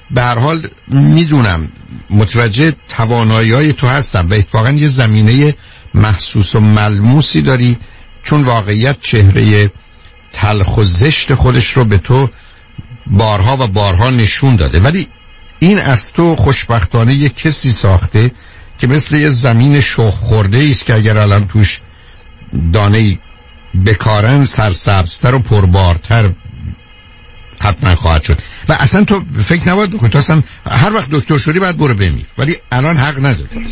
به هر حال میدونم متوجه توانایی‌های تو هستم و اتفاقا یه زمینه محسوس و ملموسی داری، چون واقعیت چهره تلخ و زشت خودش رو به تو بارها و بارها نشون داده، ولی این از تو خوشبختانه یه کسی ساخته که مثل یه زمین شخ خورده ایست که اگر الان توش دانه بکارن سرسبزتر و پربارتر حتما خواهد شد. و اصلا تو فکر نباید بکن، تو اصلا هر وقت دکتر شدی باید برو بمیر، ولی الان حق نداری.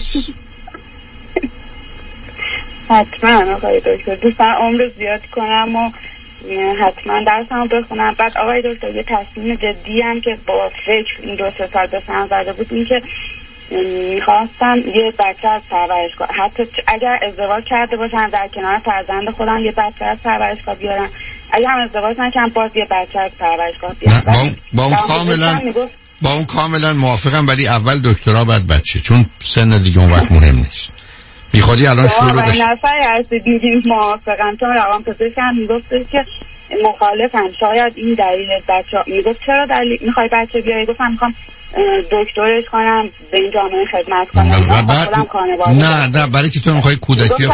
حتما آقای دکتر دوست دارم عمر زیاد کنم و حتما درسمو بخونم. بعد آقای دکتر یه تصمیم جدی هم که با فکر این 2-3 سال به سرم زده بود، این که میخواستم یه بچه از پرورشگاه، حتی اگر ازدواج کرده باشم در کنار فرزند خودم یه بچه از پرورشگاه بیارم، اگر هم ازدواج نکنم باز یه بچه از پرورشگاه بیارم. با اون کاملا موافقم، ولی اول دکترا بعد بچه، چون سن دیگه اون وقت مهم نیست. بی خودی الان شروع بشه. نفر هستید موافقم، چون روانپزشکم میگفتش که مخالفم، شاید این دلیل بچه میگفت چرا دلیل میخوای بچه بیاری؟ گفتم میخوام دکترش کنم، به این جامعه خدمت کنم. نه برای که تو میخوای کودکی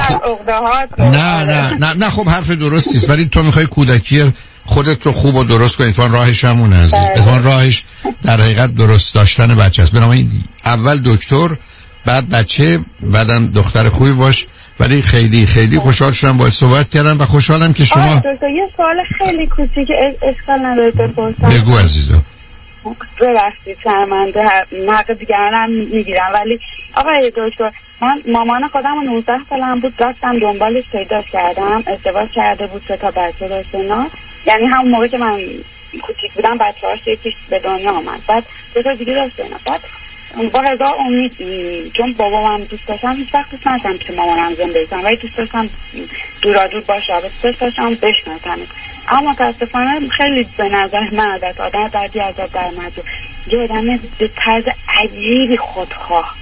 نه خب حرف درستی است، ولی تو میخوای کودکی خودت رو خوب و درست کنی. اتفاقا راهش همون عزیز، اتفاقا راهش در حقیقت درست داشتن بچه است. بنابراین اول دکتر بعد بچه، بعدم دختر خوبی باش. ولی خیلی خیلی خوشحال شدم باهات صحبت کردم و خوشحالم که شما دکتر یه سوال خیلی کوچیک اشکال نداره بپرسم؟ بگو عزیزم. ببخشید شرمنده حق دیگرانم میگیرم، ولی آقای دکتر من مامان خودم 19 سالم بود رفتم دنبالش پیداش کردم، ازدواج کرده بود 3 تا بچه داشته، نه یعنی همون موقع که من کوچیک بودم بچه‌هاش یکیش به دنیا آمد، بعد 2 تا دیگه داشته. بعد با هزار امید، چون بابام دوست داشتم، هیچ وقت دوست نداشتم که مامانم زنده باشم، ولی دوست داشتم دورادور باشه، دوست داشتم بشناسم. اما متاسفانه خیلی به نظر من عادت آدم بعدی از در مجموع یه آدم به طرز عجیبی خودخواه،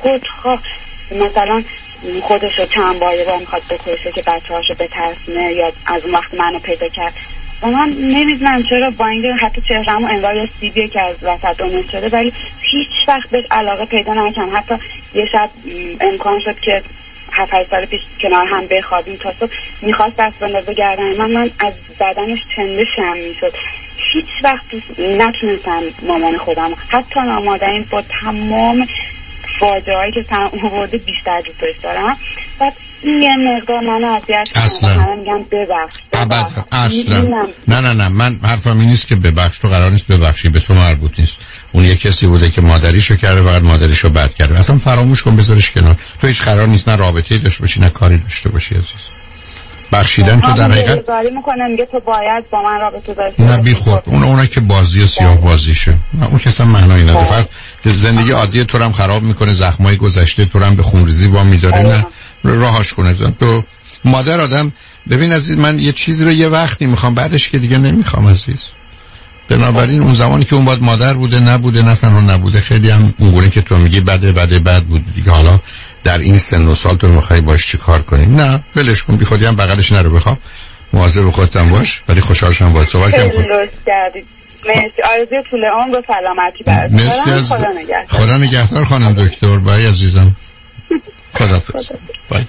مثلا خودشو چند بار یه بار میخواد بکشه که بچه‌هاشو بترسونه، یا از اون وقت منو پیدا کرد و من نمیدونم چرا با اینکه حتی چهرهمو انگار یه سیبیه که از وسط دونش شده، ولی هیچ وقت بهش علاقه پیدا نکردم. حتی یه شب امکان شد که 7-8 سال پیش کنار هم بخوابیم، تا صبح میخواست دست بندازه گردن من از بدنش چنده شم میشد. هیچ وقت نتونستم مامان خودم، حتی نامادرین با تمام فاجعه هایی که سرم آورده بیشتر دوستش دارم. بعد این یه مقدار منو اذیت اصلا میگم ببخش. اصلا نه من حرفم این نیست که ببخش، تو قرار نیست ببخشی، به تو مربوط نیست. اون یه کسی بوده که مادریشو کرده، فقط مادریشو بد کرده، اصلا فراموش کن، بذارش کنار. تو هیچ قرار نیست نه رابطه‌ای داشته باشی نه کاری داشته باشی عزیز. بخشیدن تو در حقیقت کاری میکنه، میگه تو باید با من رابطه داشته باشی. نه بی خود اونا که بازی سیاه بازیشه، اون که اصلا معنایی نداره، فقط زندگی عادی تو رو هم خراب میکنه، زخمای گذشته تو رو هم به خونریزی وام میداره. نه راهاش کنه. تو مادر آدم ببین عزیز، من یه چیزی رو یه وقتی میخوام، بعدش که دیگه نمیخوام عزیز. بنابراین اون زمانی که اون باید مادر بوده نبوده، نه تنها نبوده، خیلی هم اونگونه که تو میگی بد بود دیگه. حالا در این سن و سال تو میخوای باش چی کار کنی؟ نه ولش کن، بی خودی هم بغلش نرو، بخوام مواظب خودت باش. ولی خوشحال شدم باهات صحبت کردم. مرسی، آرزوی طول عمر و سلامتی برات. مرسی از خدا نگهدار خانم دکتر. بای عزیزم، خداحافظ. بای.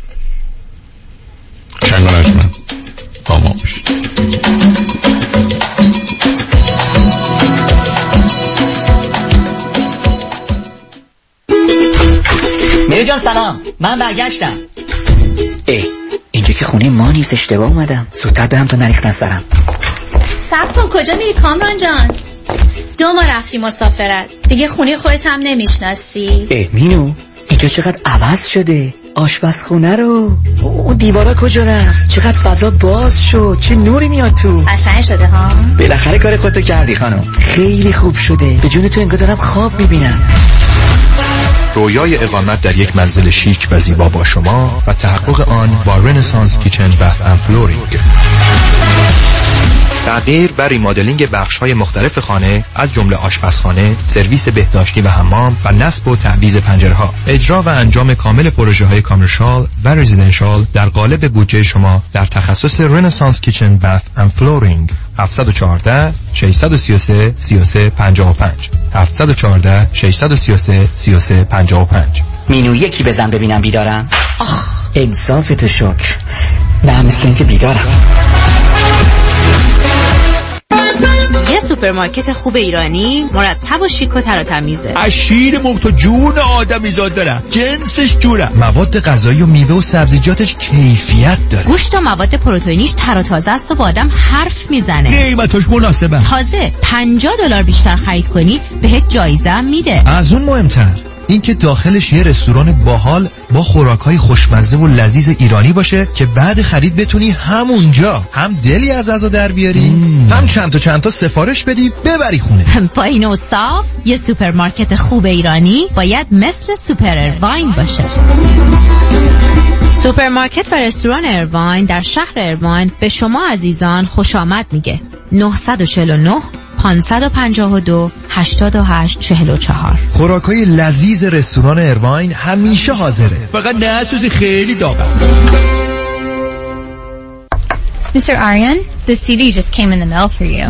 چنگانش من با ما باش. میری جان سلام، من برگشتم. اینجا که خونه ما نیست، اشتباه اومدم. زودتر برم تا نریختن سرم. صبر کن، کجا میری کامران جان؟ 2 ماه رفتی مسافرت، دیگه خونه خودت هم نمیشناسی. مینو اینجا چقدر عوض شده، آشپزخونه رو، اون دیوارا کجا رفت، چقدر فضا باز شد، چه نوری میاد تو. قشنگ شده ها. بالاخره کار خودتو کردی خانم، خیلی خوب شده. به جون تو انگار دارم خواب میبینم. رویای اقامت در یک منزل شیک و زیبا با شما و تحقق آن با رنسانس کیچن بث اند فلورینگ. تغییر و ریمادلینگ بخش‌های مختلف خانه از جمله آشپزخانه، سرویس بهداشتی و حمام و نصب و تعویض پنجره‌ها. اجرا و انجام کامل پروژه‌های کامرشال و رزیدنشال در قالب بودجه شما در تخصص رنسانس کیچن بث اند فلورینگ. 714 633 3355 714 633 3355. مینو یکی بزن ببینم بیدارم. انصاف تو شکر. نه مثل اینکه بیدارم. یه سوپرمارکت خوب ایرانی مرتب و شیک و تر و تمیزه. اشیر مخت و جون آدمی زاد داره، جنسش جوره، مواد غذایی و میوه و سبزیجاتش کیفیت داره، گوشت و مواد پروتئینیش تر و تازه است و با آدم حرف میزنه، قیمتش مناسبه. تازه $50 بیشتر خرید کنی بهت جایزه هم میده. از اون مهمتر این که داخلش یه رستوران باحال با خوراکای خوشمزه و لذیذ ایرانی باشه که بعد خرید بتونی همونجا هم دلی از غذا در بیاری هم چند تا سفارش بدی ببری خونه. با این اوصاف یه سوپرمارکت خوب ایرانی باید مثل سوپر ارواین باشه. سوپرمارکت و رستوران ارواین در شهر ارواین به شما عزیزان خوش آمد میگه. 949 552 8844. خوراکای لذیذ رستوران ارواین همیشه حاضره، فقط نه سوزی خیلی داغه. Mr. Aryan, the CD just came in the mail for you.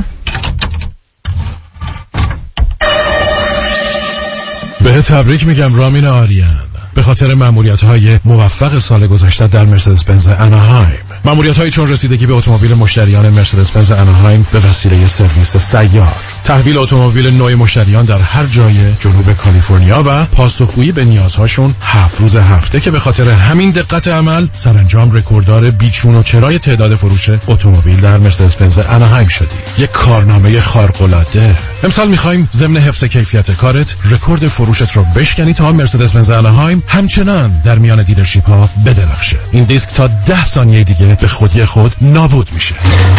به تبریک میگم رامین آریان به خاطر مأموریت‌های موفق سال گذشته در مرسدس بنز اناهایم. مأموریت‌هایی چون رسیدگی به اتومبیل مشتریان مرسدس بنز اناهایم به وسیله سرویس سیار، تحویل اتومبیل نوع مشتریان در هر جای جنوب کالیفرنیا و پاسخگویی به نیازهاشون 7 روز هفته که به خاطر همین دقت عمل سرانجام رکورددار بیچون و چرای تعداد فروش اتومبیل در مرسدس بنز اناهایم شدی. یک کارنامه خارق‌العاده. امسال می‌خوایم ضمن حفظ کیفیت کارت رکورد فروشت رو بشکنی تا مرسدس بنز اناهایم همچنان در میان دیلرشیپ‌ها بدرخشه. این دیسک تا 10 ثانیه دیگه به خودی خود نابود میشه.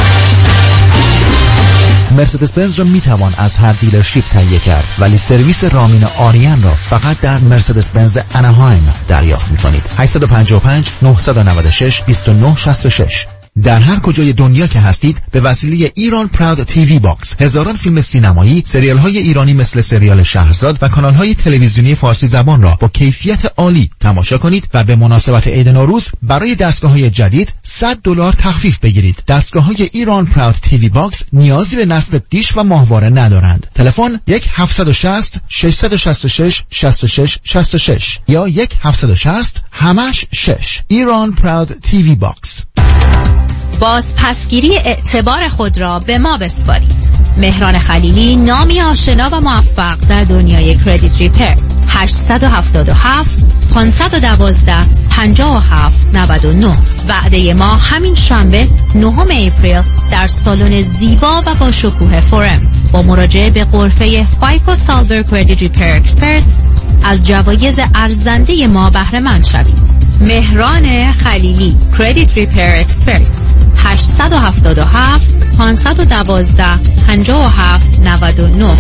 مرسدس بنز را میتوان از هر دیلرشیپ تهیه کرد، ولی سرویس رامین آریان را فقط در مرسدس بنز اناهایم دریافت میکنید. 855 996 2966. در هر کجای دنیا که هستید به وسیله ایران پراود تیوی باکس هزاران فیلم سینمایی، سریال های ایرانی مثل سریال شهرزاد و کانال های تلویزیونی فارسی زبان را با کیفیت عالی تماشا کنید و به مناسبت عید نوروز برای دستگاه های جدید $100 تخفیف بگیرید. دستگاه های ایران پراود تیوی باکس نیازی به نصب دیش و ماهواره ندارند. تلفن 1-760 666 66 66 یا 1-760 همش 6. ایران پراود تیوی باکس. باز پسگیری اعتبار خود را به ما بسپارید. مهران خلیلی، نامی آشنا و موفق در دنیای کردیت ریپر. 877 512 57 99. وعده ما همین شنبه 9 اپریل در سالن زیبا و با شکوه فورم. با مراجعه به غرفه فایکو سالور کردیت ریپر اکسپرتس از جوایز ارزنده ما بهره مند شوید. مهران خلیلی، کردیت ریپر اکسپرتس. 877 512 57 99.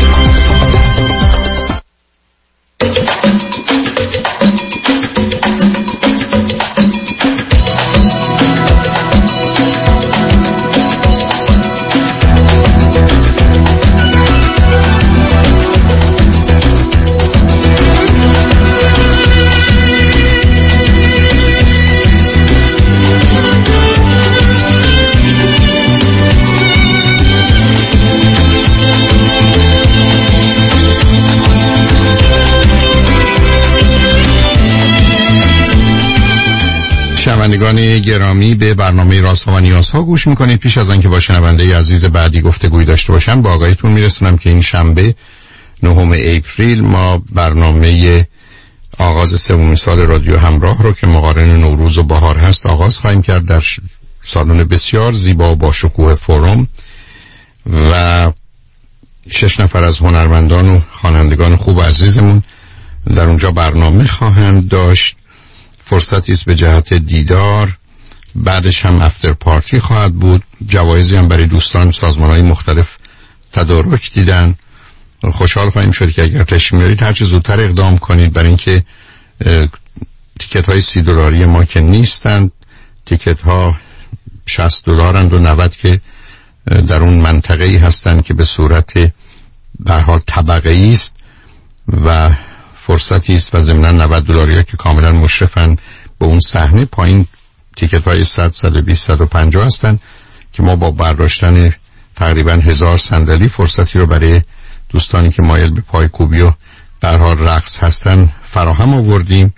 شنوندگان گرامی، به برنامه رازها و نیازها گوش میکنید. پیش از آنکه با شنونده عزیز بعدی گفتگوی داشته باشم، با آگاهیتون میرسونم که این شنبه 9 اپریل ما برنامه آغاز سومین سال رادیو همراه رو که مقارن نوروز و بهار هست آغاز خواهیم کرد در سالن بسیار زیبا و با شکوه فورم و 6 نفر از هنرمندان و خوانندگان خوب عزیزمون در اونجا برنامه خواهند داشت. فرصتی است به جهت دیدار، بعدش هم افتر پارتی خواهد بود. جوایزی هم برای دوستان سازمان‌های مختلف تدارک دیدن. خوشحال خواهیم شد که اگر تشریف میارید هر چه زودتر اقدام کنید، برای اینکه تیکت‌های $30 ما که نیستند، تیکت‌ها $60 و 90 که در اون منطقه‌ای هستن که به صورت به هر حال طبقه‌ای است و فرصتی است و ضمناً $90 که کاملا مشرفن به اون صحنه. پایین تیکت‌های 100 120 150 هستن که ما با برداشتن تقریبا 1000 صندلی فرصتی رو برای دوستانی که مایل به پای کوبی و به هر حال رقص هستن فراهم آوردیم.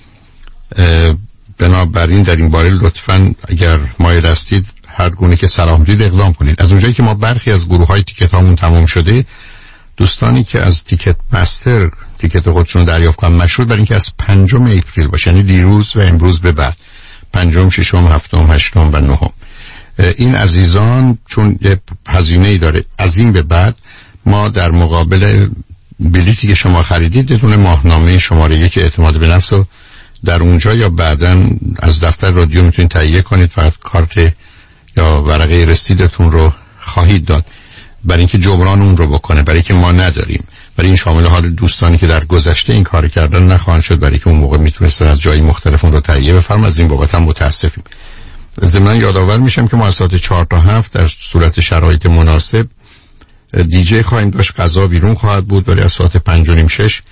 بنابراین در این باره لطفاً اگر مایل هستید هر گونه که صلاح دید اقدام کنید. از اونجایی که ما برخی از گروه‌های تیکت هامون تمام شده، دوستانی که از تیکت مستر تیکت خودشون دریافت کنن مشروط بر اینکه از 5 اپریل باشه، یعنی دیروز و امروز به بعد، 5 6 7 8 و 9 این عزیزان چون یه هزینه‌ای داره، از این به بعد ما در مقابل بلیتی که شما خریدید یه ماهنامه شماره 1 اعتماد به نفس رو در اونجا یا بعداً از دفتر رادیو میتونید تهیه کنید. فقط کارت یا ورقه رسیدتون رو خواهید داد برای اینکه جبران اون رو بکنه، برای که ما نداریم. برای این شامل حال دوستانی که در گذشته این کار کردن نخواهند شد، برای که اون موقع میتونستن از جایی مختلف اون رو تهیه بفرمایید. از این بابت هم متاسفیم. ضمن یادآور میشم که ما از ساعت 4 تا 7 در صورت شرایط مناسب دیجی خواهیم داشت، غذا بیرون خواهد بود، ولی از ساعت 5 و نیم 6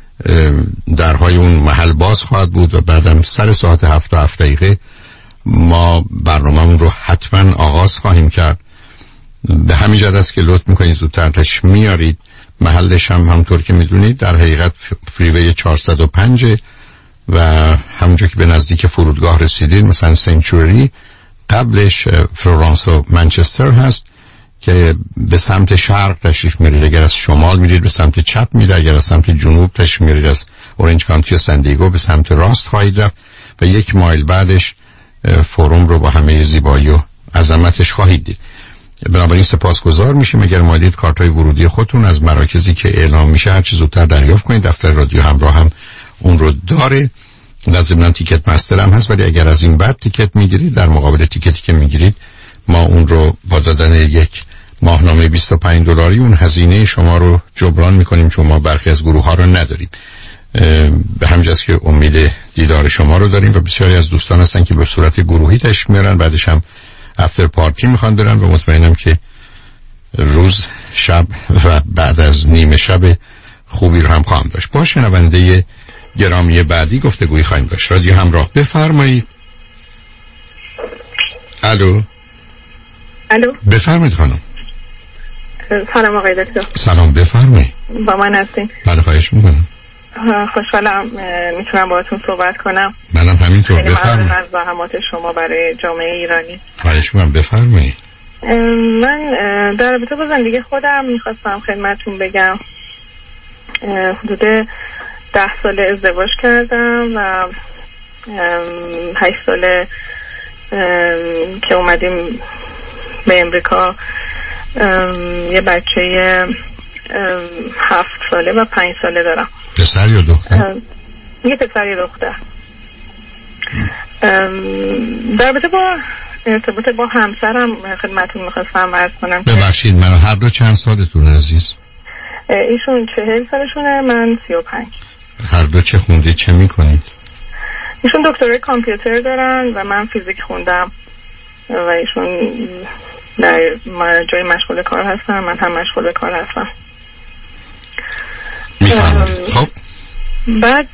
درهای اون محل باز خواهد بود و بعدم سر ساعت 7 تا 7 دقیقه ما برنامه‌مون رو حتما آغاز خواهیم کرد. به همین جهت است که لطف میکنید زودتر تشریف میارید. محلش هم همونطور که میدونید در حقیقت فریوی 405 و همونجا که به نزدیک فرودگاه رسیدید مثلا سنچوری، قبلش فلورانس و منچستر هست که به سمت شرق تشریف میرید. اگر از شمال میرید به سمت چپ میرید، اگر از سمت جنوب تشریف میرید از اورنج کانتی و سندیگو به سمت راست خواهید رفت و 1 مایل بعدش فوروم رو با همه زیبایی و عظمتش خواهید دید. بنابراین سپاسگزار میشیم اگر مایلید کارت‌های ورودی خودتون از مراکزی که اعلام میشه هر چه زودتر دریافت کنید. دفتر رادیو همراه هم اون رو داره، لازم تیکت مستر هم هست، ولی اگر از این بعد تیکت میگیرید در مقابل تیکتی که میگیرید ما اون رو با دادن یک ماهنامه $25 اون هزینه شما رو جبران میکنیم، چون ما برخی از گروه ها رو نداریم. به همجاست که امید دیدار شما رو داریم و بسیاری از دوستان هستن که به صورت گروهی تشریف میارن، بعدش هم افتر پارتی میخوان برن و مطمئنم که روز شب و بعد از نیمه شب خوبی رو هم خواهم داشت. با شنونده گرامی بعدی گفتگویی خواهیم داشت. رادیو همراه، بفرمایید. الو بفرمایید خانم. سلام آقای دکتر. سلام، بفرمایید. با من هستین؟ بله خواهش میکنم. خوشحالم میتونم باهاتون صحبت کنم. منم همینطور، بفرمایید. از زحمات شما برای جامعه ایرانی. خواهش میکنم، بفرمایید. من در رابطه با زندگی خودم میخواستم خدمتتون بگم. حدود 10 سال ازدواج کردم و 8 سال که اومدیم به امریکا یه بچه 7 ساله و 5 ساله دارم. پسر یا دختر؟ یه پسر یه دختر. در رابطه با ارتباط با همسرم خدمتتون میخواستم عرض کنم. ببخشید من هر دو چند سالتون عزیز؟ ایشون 40 سالشونه، من 35. هر دو چه خوندید، چه میکنید؟ ایشون دکترای کامپیوتر دارن و من فیزیک خوندم و ایشون در جای مشغول کار هستن، من هم مشغول کار هستم. خب بعد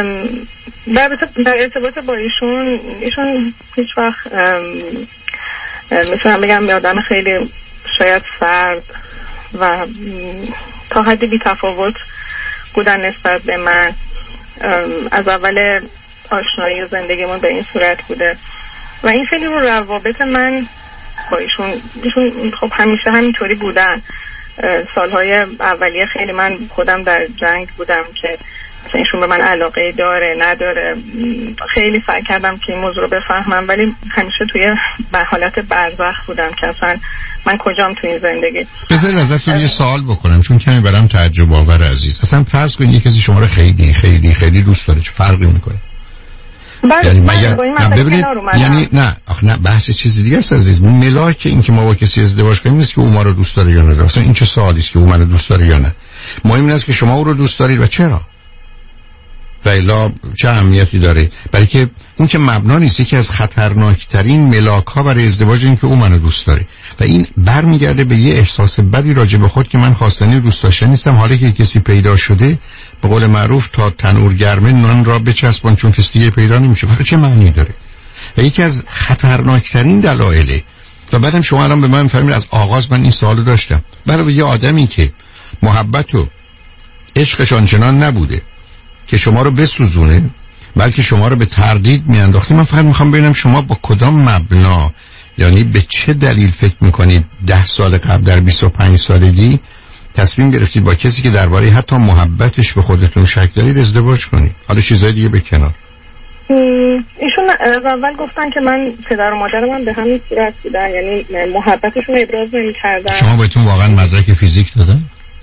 در ارتباط با ایشون هیچ وقت میتونم بگم یه آدم خیلی شاید سرد و تا حدی بی تفاوت بودن نسبت به من. از اول آشنایی و زندگیمون به این صورت بوده و این خیلی رو روابط من با ایشون خب همیشه همینطوری بودن. سالهای اولیه خیلی من خودم در جنگ بودم که مثلا ایشون به من علاقه داره نداره، خیلی سعی کردم که این موضوع رو بفهمم، ولی همیشه توی حالت برزخ بودم که اصلا من کجام توی این زندگی. بذارید ازتون یه سوال بکنم چون کمی برام تعجب آور عزیز. اصلا فرض کنید یه کسی شما رو خیلی خیلی خیلی دوست داره، چه فرقی میکنه؟ یعنی یعنی نه آخه نه، بحث چیزی دیگه است عزیز. ملاک این که ما با کسی ازدواج کنیم نیست که او ما رو دوست داره یا نه. اصلا این چه سوالی است که او منو دوست داره یا نه. مهم این است که شما او رو دوست دارید و چرا. و الا چه اهمیتی داره؟ برای که اون که مبنا نیست. یکی از خطرناکترین ملاک‌ها برای ازدواج این که او منو دوست داره و این برمیگرده به یه احساس بدی راجع به خود که من خواستنی و دوست داشتنی نیستم. حالا که کسی پیدا شده، به قول معروف تا تنور گرمه نان را بچسبان چون کسی دیگه پیدا نمیشه. ولی چه معنی داره؟ و یکی از خطرناکترین دلایل. و بعدم شما الان به من می‌فرمایید از آغاز من این سوالو داشتم. برای یه آدمی که محبت و عشقش آنچنان نبوده که شما رو بسوزونه، بلکه شما رو به تردید میانداخته، من فقط میخوام ببینم شما با کدام مبنا، یعنی به چه دلیل فکر میکنید 10 سال قبل در 25 سالگی تصمیم گرفتید با کسی که درباره حتی محبتش به خودتون شک دارید ازدواج کنید؟ حالا چیزای دیگه به کنار. ایشون از اول گفتن که من پدر و مادر من به همین صورت بودن، یعنی محبتشون ابراز نمی‌کردن. شما بهتون واقعا مدرک فیزیک دادن؟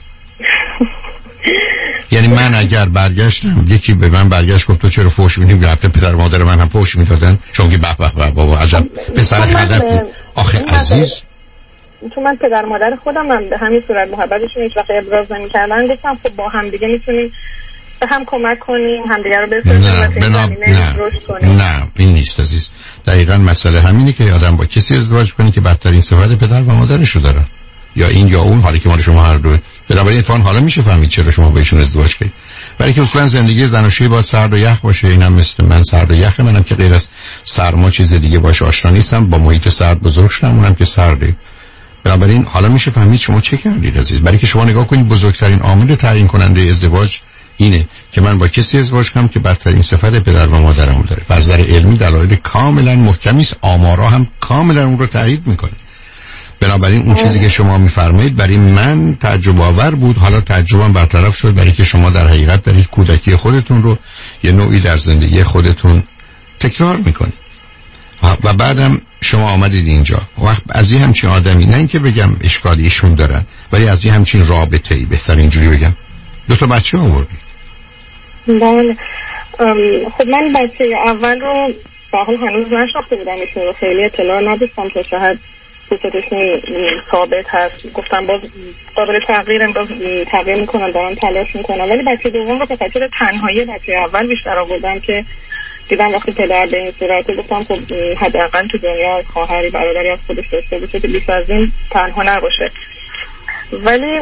یعنی من اگر برگشتم یکی به من برگشت گفت تو چرا فحش میدی، گفت پدر و مادر من هم فحش میدادن چون که به بابا عجب پسر خدک بود. آخه عزیز چون من پدر و مادر خودم هم به همین صورت محبتشون هیچ وقت ابراز نمی‌کردن، گفتم خب با هم دیگه میتونیم به هم کمک کنیم، همدیگه رو بسازیم. نه این نیست عزیز. دقیقاً مسئله همینه که آدم با کسی ازدواج کنه که بدترین صفات پدر و مادرش رو داره، یا این یا اون، حالی که مال شما هر دو. بنابراین اتفاقاً حالا میشه فهمید چرا شما با ایشون ازدواج کردید. برای که اصلا زندگی زناشویی باید سرد و یخ باشه. اینم مثل من سرد و یخه، منم که غیر از سرما چیز دیگه باشه آشنا نیستم، با محیط سرد بزرگ شدم، اونم که سرده. بنابراین حالا میشه فهمید شما چه کردید عزیز. برای که شما نگاه کنید بزرگترین عامل تعیین کننده ازدواج اینه که من با کسی ازدواج کنم که بدترین صفت پدر و مادرم داره. از نظر علمی دلایل کاملا محکمی است، آمارا هم کاملا اون رو تایید میکنه. بنابراین اون چیزی که شما میفرمایید برای من تعجب آور بود. حالا تعجبم برطرف شد برای که شما در حقیقت دارید کودکی خودتون رو یه نوعی در زندگی خودتون تکرار میکنید و بعدم شما آمدید اینجا وقت از یه همچین آدمی، نه اینکه بگم اشکالیشون دارن، ولی از یه همچین رابطه‌ای بهتر اینجوری بگم 2 بچه آوردید. بله. خب من بچه اول رو به حال هنوز نشناخته بودم، ایشون رو خیلی اطلاع نداشتم تا شاید صفتشون ثابت هست. گفتم باز قابل تغییر میکنم، دارم تلاش میکنم. ولی بچه دوم رو به خاطر تنهایی بچه اول بیشتر آوردم که دیدم وقتی پدر به این صورته، گفتم خب حداقل تو دنیا خواهری برادری از خودش داشته باشه که بیشتر از این تنها نباشه. ولی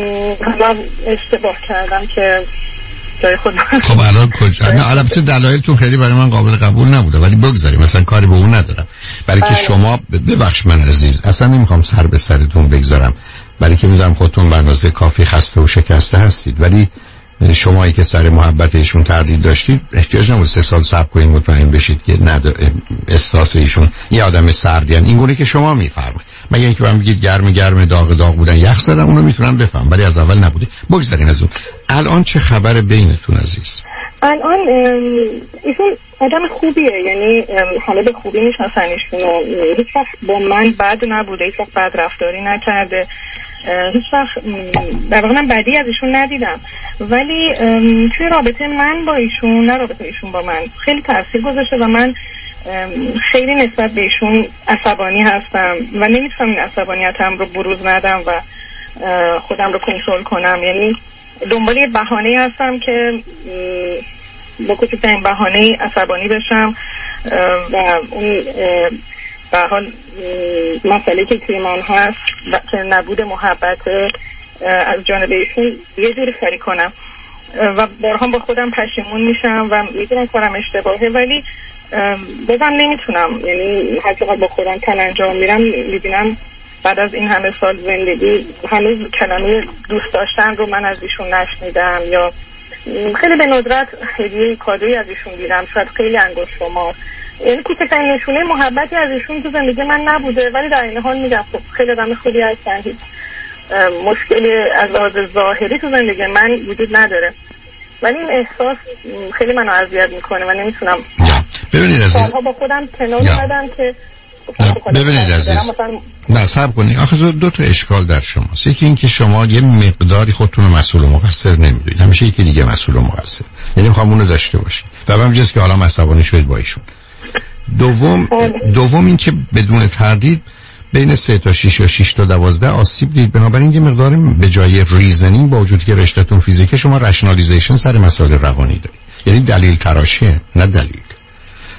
من اشتباه کردم که جای خود. خب الان کجا؟ نه البته دلایلتون خیلی برای من قابل قبول نبوده، ولی بگذاریم مثلا کاری به اون ندارم. برای که شما ببخش من عزیز اصلا نمیخوام سر به سرتون بگذارم، برای که میدونم خودتون به اندازه کافی خسته و شکسته هستید، ولی شمایی که سر محبت ایشون تردید داشتید احتیاج نبود 3 سال صبر کنید مطمئن بشید که احساس ایشون یه آدم سردین این گونه که شما میفرمایید. مگه اینکه من بگید گرم داغ بودن یخ زدن، اونو میتونم بفهم، ولی از اول نبوده. بگذارین از اون. الان چه خبر بینتون عزیز؟ الان ایشون آدم خوبیه، یعنی حالا به خوبی میشناسن ایشون، هیچ وقت با من بد نبوده، هیچ وقت بد رفتاری نکرده، هیچ وقت در واقع من بدی از ایشون ندیدم. ولی توی رابطه من با ایشون، نه رابطه ایشون با من، خیلی تاثیر گذاشته و من خیلی نسبت به ایشون عصبانی هستم و نمیتونم این عصبانیتم رو بروز ندم و خودم رو کنترل کنم. یعنی دنبال یه بهانه‌ای هستم که با کوچکترین بهانه‌ای عصبانی بشم و اون به حال مسئله که توی من هست و که نبود محبت از جانب ایشون یه جوری کاری کنم و بارها با خودم پشیمون میشم و میدونم کارم اشتباهه، ولی بازم نمیتونم. یعنی هر چقدر با خودم تن انجام میرم میبینم بعد از این همه سال زندگی هنوز کلمه دوست داشتن رو من از ایشون نشنیدم، یا خیلی به ندرت هدیه کادویی از ایشون دیدم، شاید خیلی انگشت شمار. یعنی کوچکترین نشونه محبتی از ایشون تو زندگی من نبوده، ولی در این حال میگم خب خیلی آدم خوبی هستن، هیچ مشکلی از لحاظ ظاهری تو زندگی من وجود نداره، ولی این احساس خیلی منو اذیت میکنه و نمیتونم. ببینید عزیز، با خودم کنار اومدم که ببینید عزیز، نه صبر کنید. آخه 2 اشکال در شماست. یکی این که شما یه مقداری خودتون رو مسئول و مقصر نمیدونید، همیشه یکی دیگه مسئول و مقصر، یعنی میخوام اونو داشته باشید و همینجاست که حالا عصبانی شدید با ایشون. دوم این که بدون تردید بین 3 تا 6 یا 6 تا 12 آسیب دید. بنابراین یه مقداری به جای ریزنینگ با وجود که رشته‌تون فیزیکه، شما رشنالیزیشن سر مسائل روانی دارید، یعنی دلیل تراشیه نه دلیل.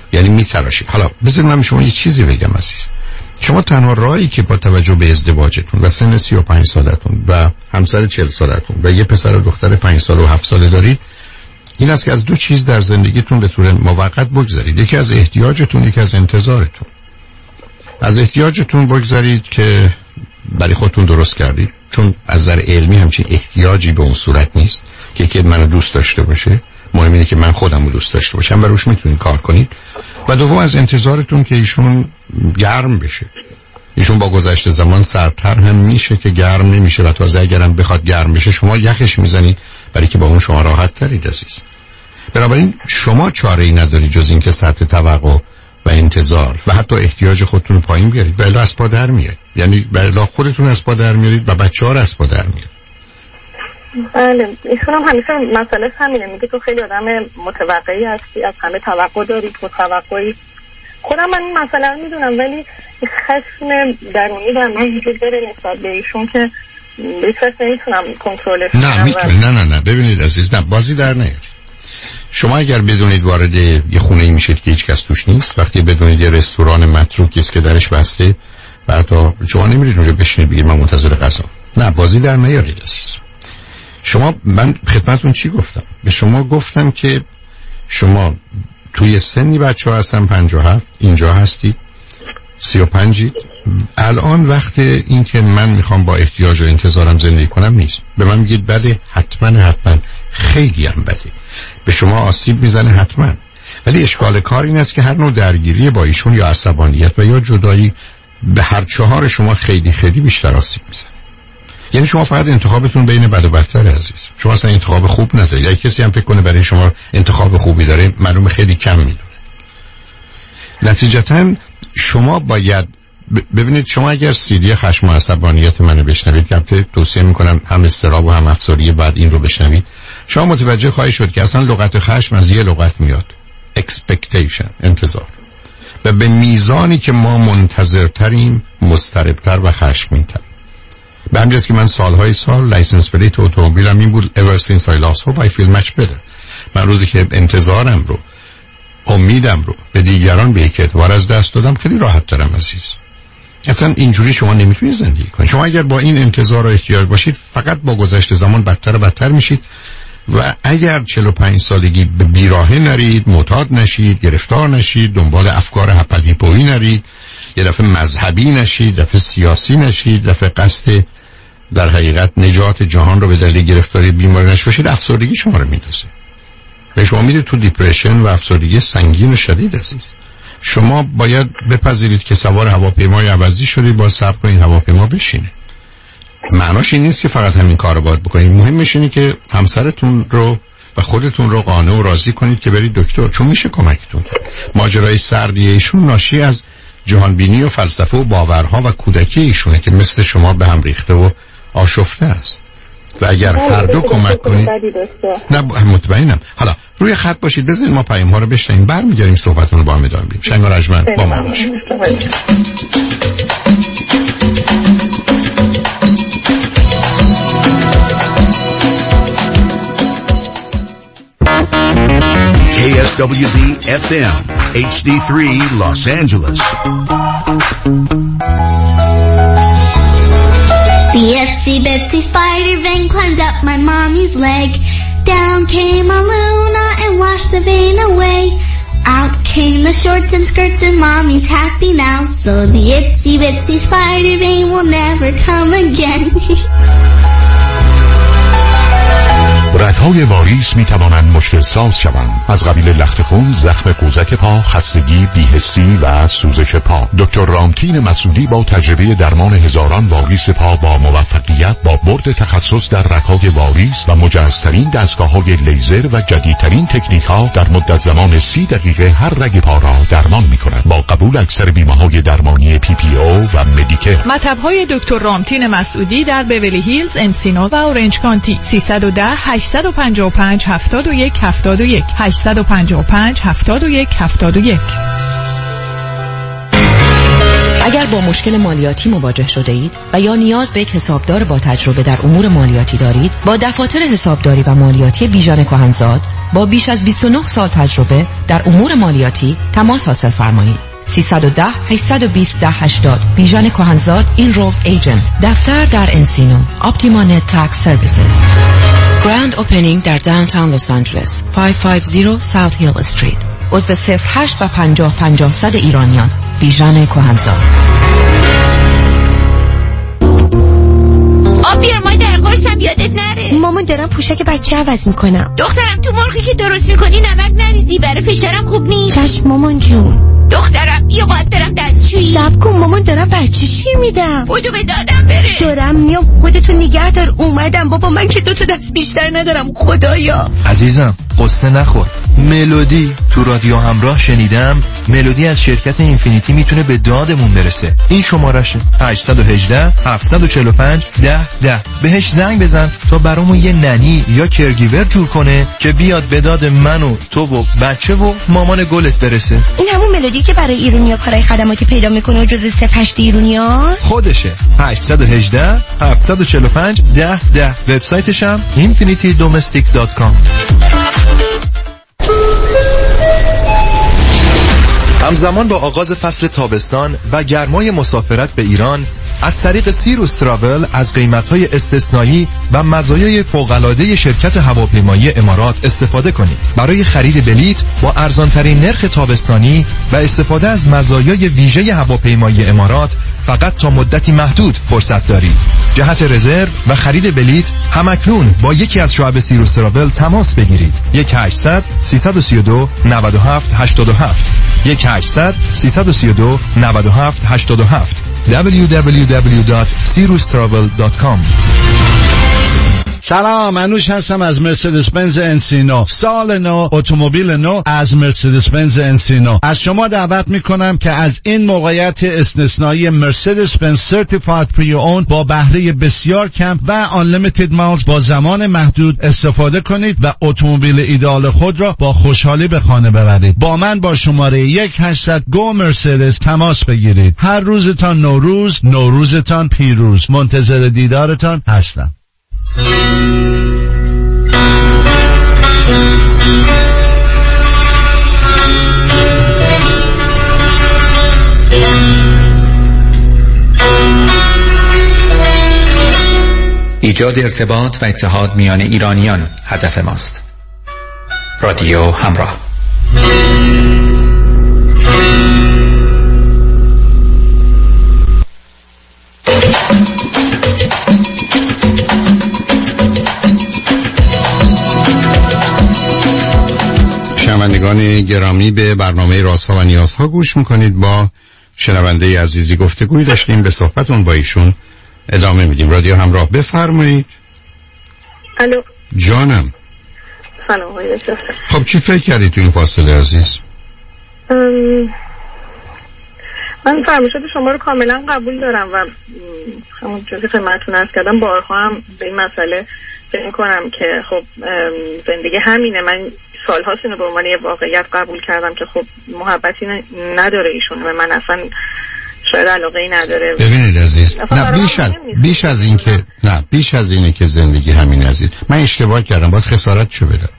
یعنی میتراشید. حالا بذارید من شما یه چیزی بگم عزیز. شما تنها راهی که با توجه به ازدواجتون و سن 35 سالتون و همسر 40 سالتون و یه پسر و دختر 5 سال و 7 ساله دارید این است که از دو چیز در زندگیتون به طور موقت بگذارید. یکی از احتیاجتون، یکی از انتظارتون. از احتیاجتون بگذارید که برای خودتون درست کردید، چون از نظر علمی همچین احتیاجی به اون صورت نیست که منو دوست داشته باشه. مهم اینه که من خودم رو دوست داشته باشم و روش میتونید کار کنید. و دوم از انتظارتون که ایشون گرم بشه. ایشون با گذشت زمان سردتر هم میشه که گرم نمیشه و تازه اگرم بخواد گرم بشه شما یخش میزنید برای که با اون شما راحت ترید عزیز. بنابراین شما چاره ای ندارید جز این که سطح توقع و انتظار و حتی احتیاج خودتون رو پایین بیارید. بله از پا در میاد. یعنی بله خودتون از پا در میارید و بچه‌ها رو از پا در میارید. بله ایشون هم همیشه مسئله همینه، میگه تو خیلی آدم متوقعی هستی، از همه توقع داری، متوقعی. خودم من این مسئله رو میدونم ولی خشم درونی در من وجود داره نسبت به ایشون که بیشتر نمیتونم کنترلش کنم. نه ببینید عزیز، نه بازی در نیارید. شما اگر بدونید وارد یه خونه‌ای میشید که هیچ کس توش نیست، وقتی بدونید یه رستوران متروکی است که درش بسته، بعد شما نمیرید اونجا بشینید بگید من منتظر غذا. نه بازی در نیارید عزیز. من خدمتون چی گفتم؟ به شما گفتم که شما توی سنی بچه‌ها هستن 57 اینجا هستید 35 الان وقت این که من میخوام با احتیاج و انتظارم زندگی کنم نیست. به من میگید بله حتما خیلی هم بده، به شما آسیب میزنه حتما، ولی اشکال کار این است که هر نوع درگیری با ایشون یا عصبانیت و یا جدایی به هر چهار شما خیلی بیشتر آسیب میزنه. یعنی شما فقط انتخابتون بین بد و بدتر عزیز. شما اصلا انتخاب خوب ندارید. اگه کسی هم فکر کنه برای شما انتخاب خوبی داره معلومه خیلی کم میدونه. نتیجتاً شما باید ببینید، شما اگر سیدی خشم و عصبانیت منو بشنوید که توصیه میکنم هم اضطراب و هم افسردگی بعد این رو بشنوید، شما متوجه خواهید شد که اصلا لغت خشم از یه لغت میاد، expectation، انتظار، و به میزانی که ما منتظرتریم مضطربتر و خشمگین‌تر. به همین جاست که من سالهای سال لایسنس پلیت اتومبیلم این بود ever since I lost hope I feel much better. من روزی که انتظارم رو، امیدم رو به دیگران به یک اعتبار از دست دادم خیلی راحت ترم عزیز. اصلا اینجوری شما نمیتونید زندگی کنید. شما اگر با این انتظار و احتیاج باشید فقط با گذشت زمان بدتر و بدتر میشید و اگر 45 سالگی به بیراهه نرید، معتاد نشید، گرفتار نشید، دنبال افکار هپلیپویی نرید، یه دفعه مذهبی نشید، دفعه سیاسی نشید، دفعه قصد در حقیقت نجات جهان رو به دلیل گرفتاری بیماری نشید، افسردگی شما رو میندازه. و شما میرید تو دیپرشن و افسردگی سنگین و شدید عزیز. شما باید بپذیرید که سوار هواپیمای عوضی شدید، با صبر کنید هواپیما بشینه. معناش این نیست که فقط همین کار رو باید بکنید. مهمش اینه که همسرتون رو و خودتون رو قانع و راضی کنید که برید دکتر، چون میشه کمکتون کرد. ماجرای سردی ایشون ناشی از جهانبینی و فلسفه و باورها و کودکی ایشونه که مثل شما به هم ریخته و آشفته است. و اگر هر دو کمک کنید، نه مطمئنم. حالا روی خط باشید، بذارید ما پیام ها رو بشنویم، برمیگردیم صحبتون رو با هم ادامه بدیم. شنگ و رجمن با ما باشید. KSWB FM HD3 Los Angeles. The itsy bitsy spider vein climbed up my mommy's leg. Down came a Luna and washed the vein away. Out came the shorts and skirts and mommy's happy now. So the itsy bitsy spider vein will never come again. رگ‌های واریس می توانند مشکل ساز شوند، از قبیل لخت خون، زخم قوزک پا، خستگی، بی‌حسی و سوزش پا. دکتر رامتین مسعودی با تجربه درمان هزاران واریس پا با موفقیت با برد تخصص در رگ‌های واریس و مجهزترین دستگاه‌های لیزر و جدیدترین تکنیک‌ها در مدت زمان 30 دقیقه هر رگ پا را درمان می‌کند با قبول اکثر بیمه‌های درمانی PPO و مدیکر. مطب‌های دکتر رامتین مسعودی در بیولی هیلز، انسینو و اورنج کانتی. 310 855 71 71 855 71 71. اگر با مشکل مالیاتی مواجه شده اید و یا نیاز به یک حسابدار با تجربه در امور مالیاتی دارید، با دفاتر حسابداری و مالیاتی بیژن کهنزاد با بیش از 29 سال تجربه در امور مالیاتی تماس حاصل فرمایید. 310 820 1080 بیژن کهنزاد Enrolled Agent. دفتر در انسینو. Optima Net Tax Services. Grand Opening در داونتاون لس آنجلس 550 South Hill Street. عضو 08 و 50 ایرانیان. بیژن کهنزاد. آب بیار مای در قرصم یادت نره. مامان دارم پوشک بچه عوض میکنم. دخترم تو مرغی که درست میکنی نمک نریزی، برای فشارم خوب نیست. چشم مامان جون. دخترم یه باید برم دستشویی. صبر کن مامان دارم بچه شیر میدم. بودو به دادم برس. دارم میام خودتو نگه دار. اومدم بابا من که 2 تا دست بیشتر ندارم خدایا. عزیزم قصه نخور. ملودی تو رادیو همراه شنیدم. ملودی از شرکت اینفینیتی میتونه به دادمون برسه. این شمارشه 818 745 1010. بهش زنگ بزن تا برامون یه ننی یا کرگیور جور کنه که بیاد به داد من و تو و بچه و مامان گلت برسه. این همون ملودی که برای ایرونیا کارهای خدماتی پیدا میکنه و جزء 08 ایرونیا خودشه. 818 745 1010. وبسایتش هم infinitydomestic.com. همزمان با آغاز فصل تابستان و گرمای مسافرت به ایران، از طریق سیروس تراول از قیمت‌های استثنایی و مزایای فوق‌العاده شرکت هواپیمایی امارات استفاده کنید. برای خرید بلیت با ارزان‌ترین نرخ تابستانی و استفاده از مزایای ویژه هواپیمایی امارات فقط تا مدتی محدود فرصت دارید. جهت رزرو و خرید بلیت همکنون با یکی از شعب سیروس تراول تماس بگیرید. 1800 332 97 87 1800 332 97 87 www.sirustravel.com. سلام، انوش هستم از مرسدس بنز انسینو. سال نو، اتومبیل نو از مرسدس بنز انسینو. از شما دعوت میکنم که از این موقعیت استثنایی مرسدس بنز سرتیفاید پری اون با بهره بسیار کم و آنلیمیتد مایلز با زمان محدود استفاده کنید و اتومبیل ایدئال خود را با خوشحالی به خانه ببرید. با من با شماره 1800 گو مرسدس تماس بگیرید. هر روزتان نوروز، نوروزتان پیروز. منتظر دیدارتان هستم. ایجاد ارتباط و اتحاد میان ایرانیان هدف ماست. رادیو همراه. شنوندگان گرامی، به برنامه رازها و نیازها گوش میکنید. با شنونده عزیزی گفتگوی داشتیم، به صحبتون با ایشون ادامه میدیم. رادیو همراه، بفرمایید. الو جانم. سلام آقای دکتر. خب چی فکر کردی تو این فاصله عزیز؟ من فرمایشات شما رو کاملا قبول دارم و همون چیزی که خدمتتون عرض کردم بارها هم به این مسئله فکر می‌کنم که خب زندگی همینه. من سال‌هاست اینو به عنوان یه واقعیت قبول کردم که خب محبتی نداره ایشون و من اصلا شاید علاقه ای نداره. ببینید عزیز، نه بیش از اینه که زندگی همین عزیز. من اشتباه کردم، باید خسارتشو بدم.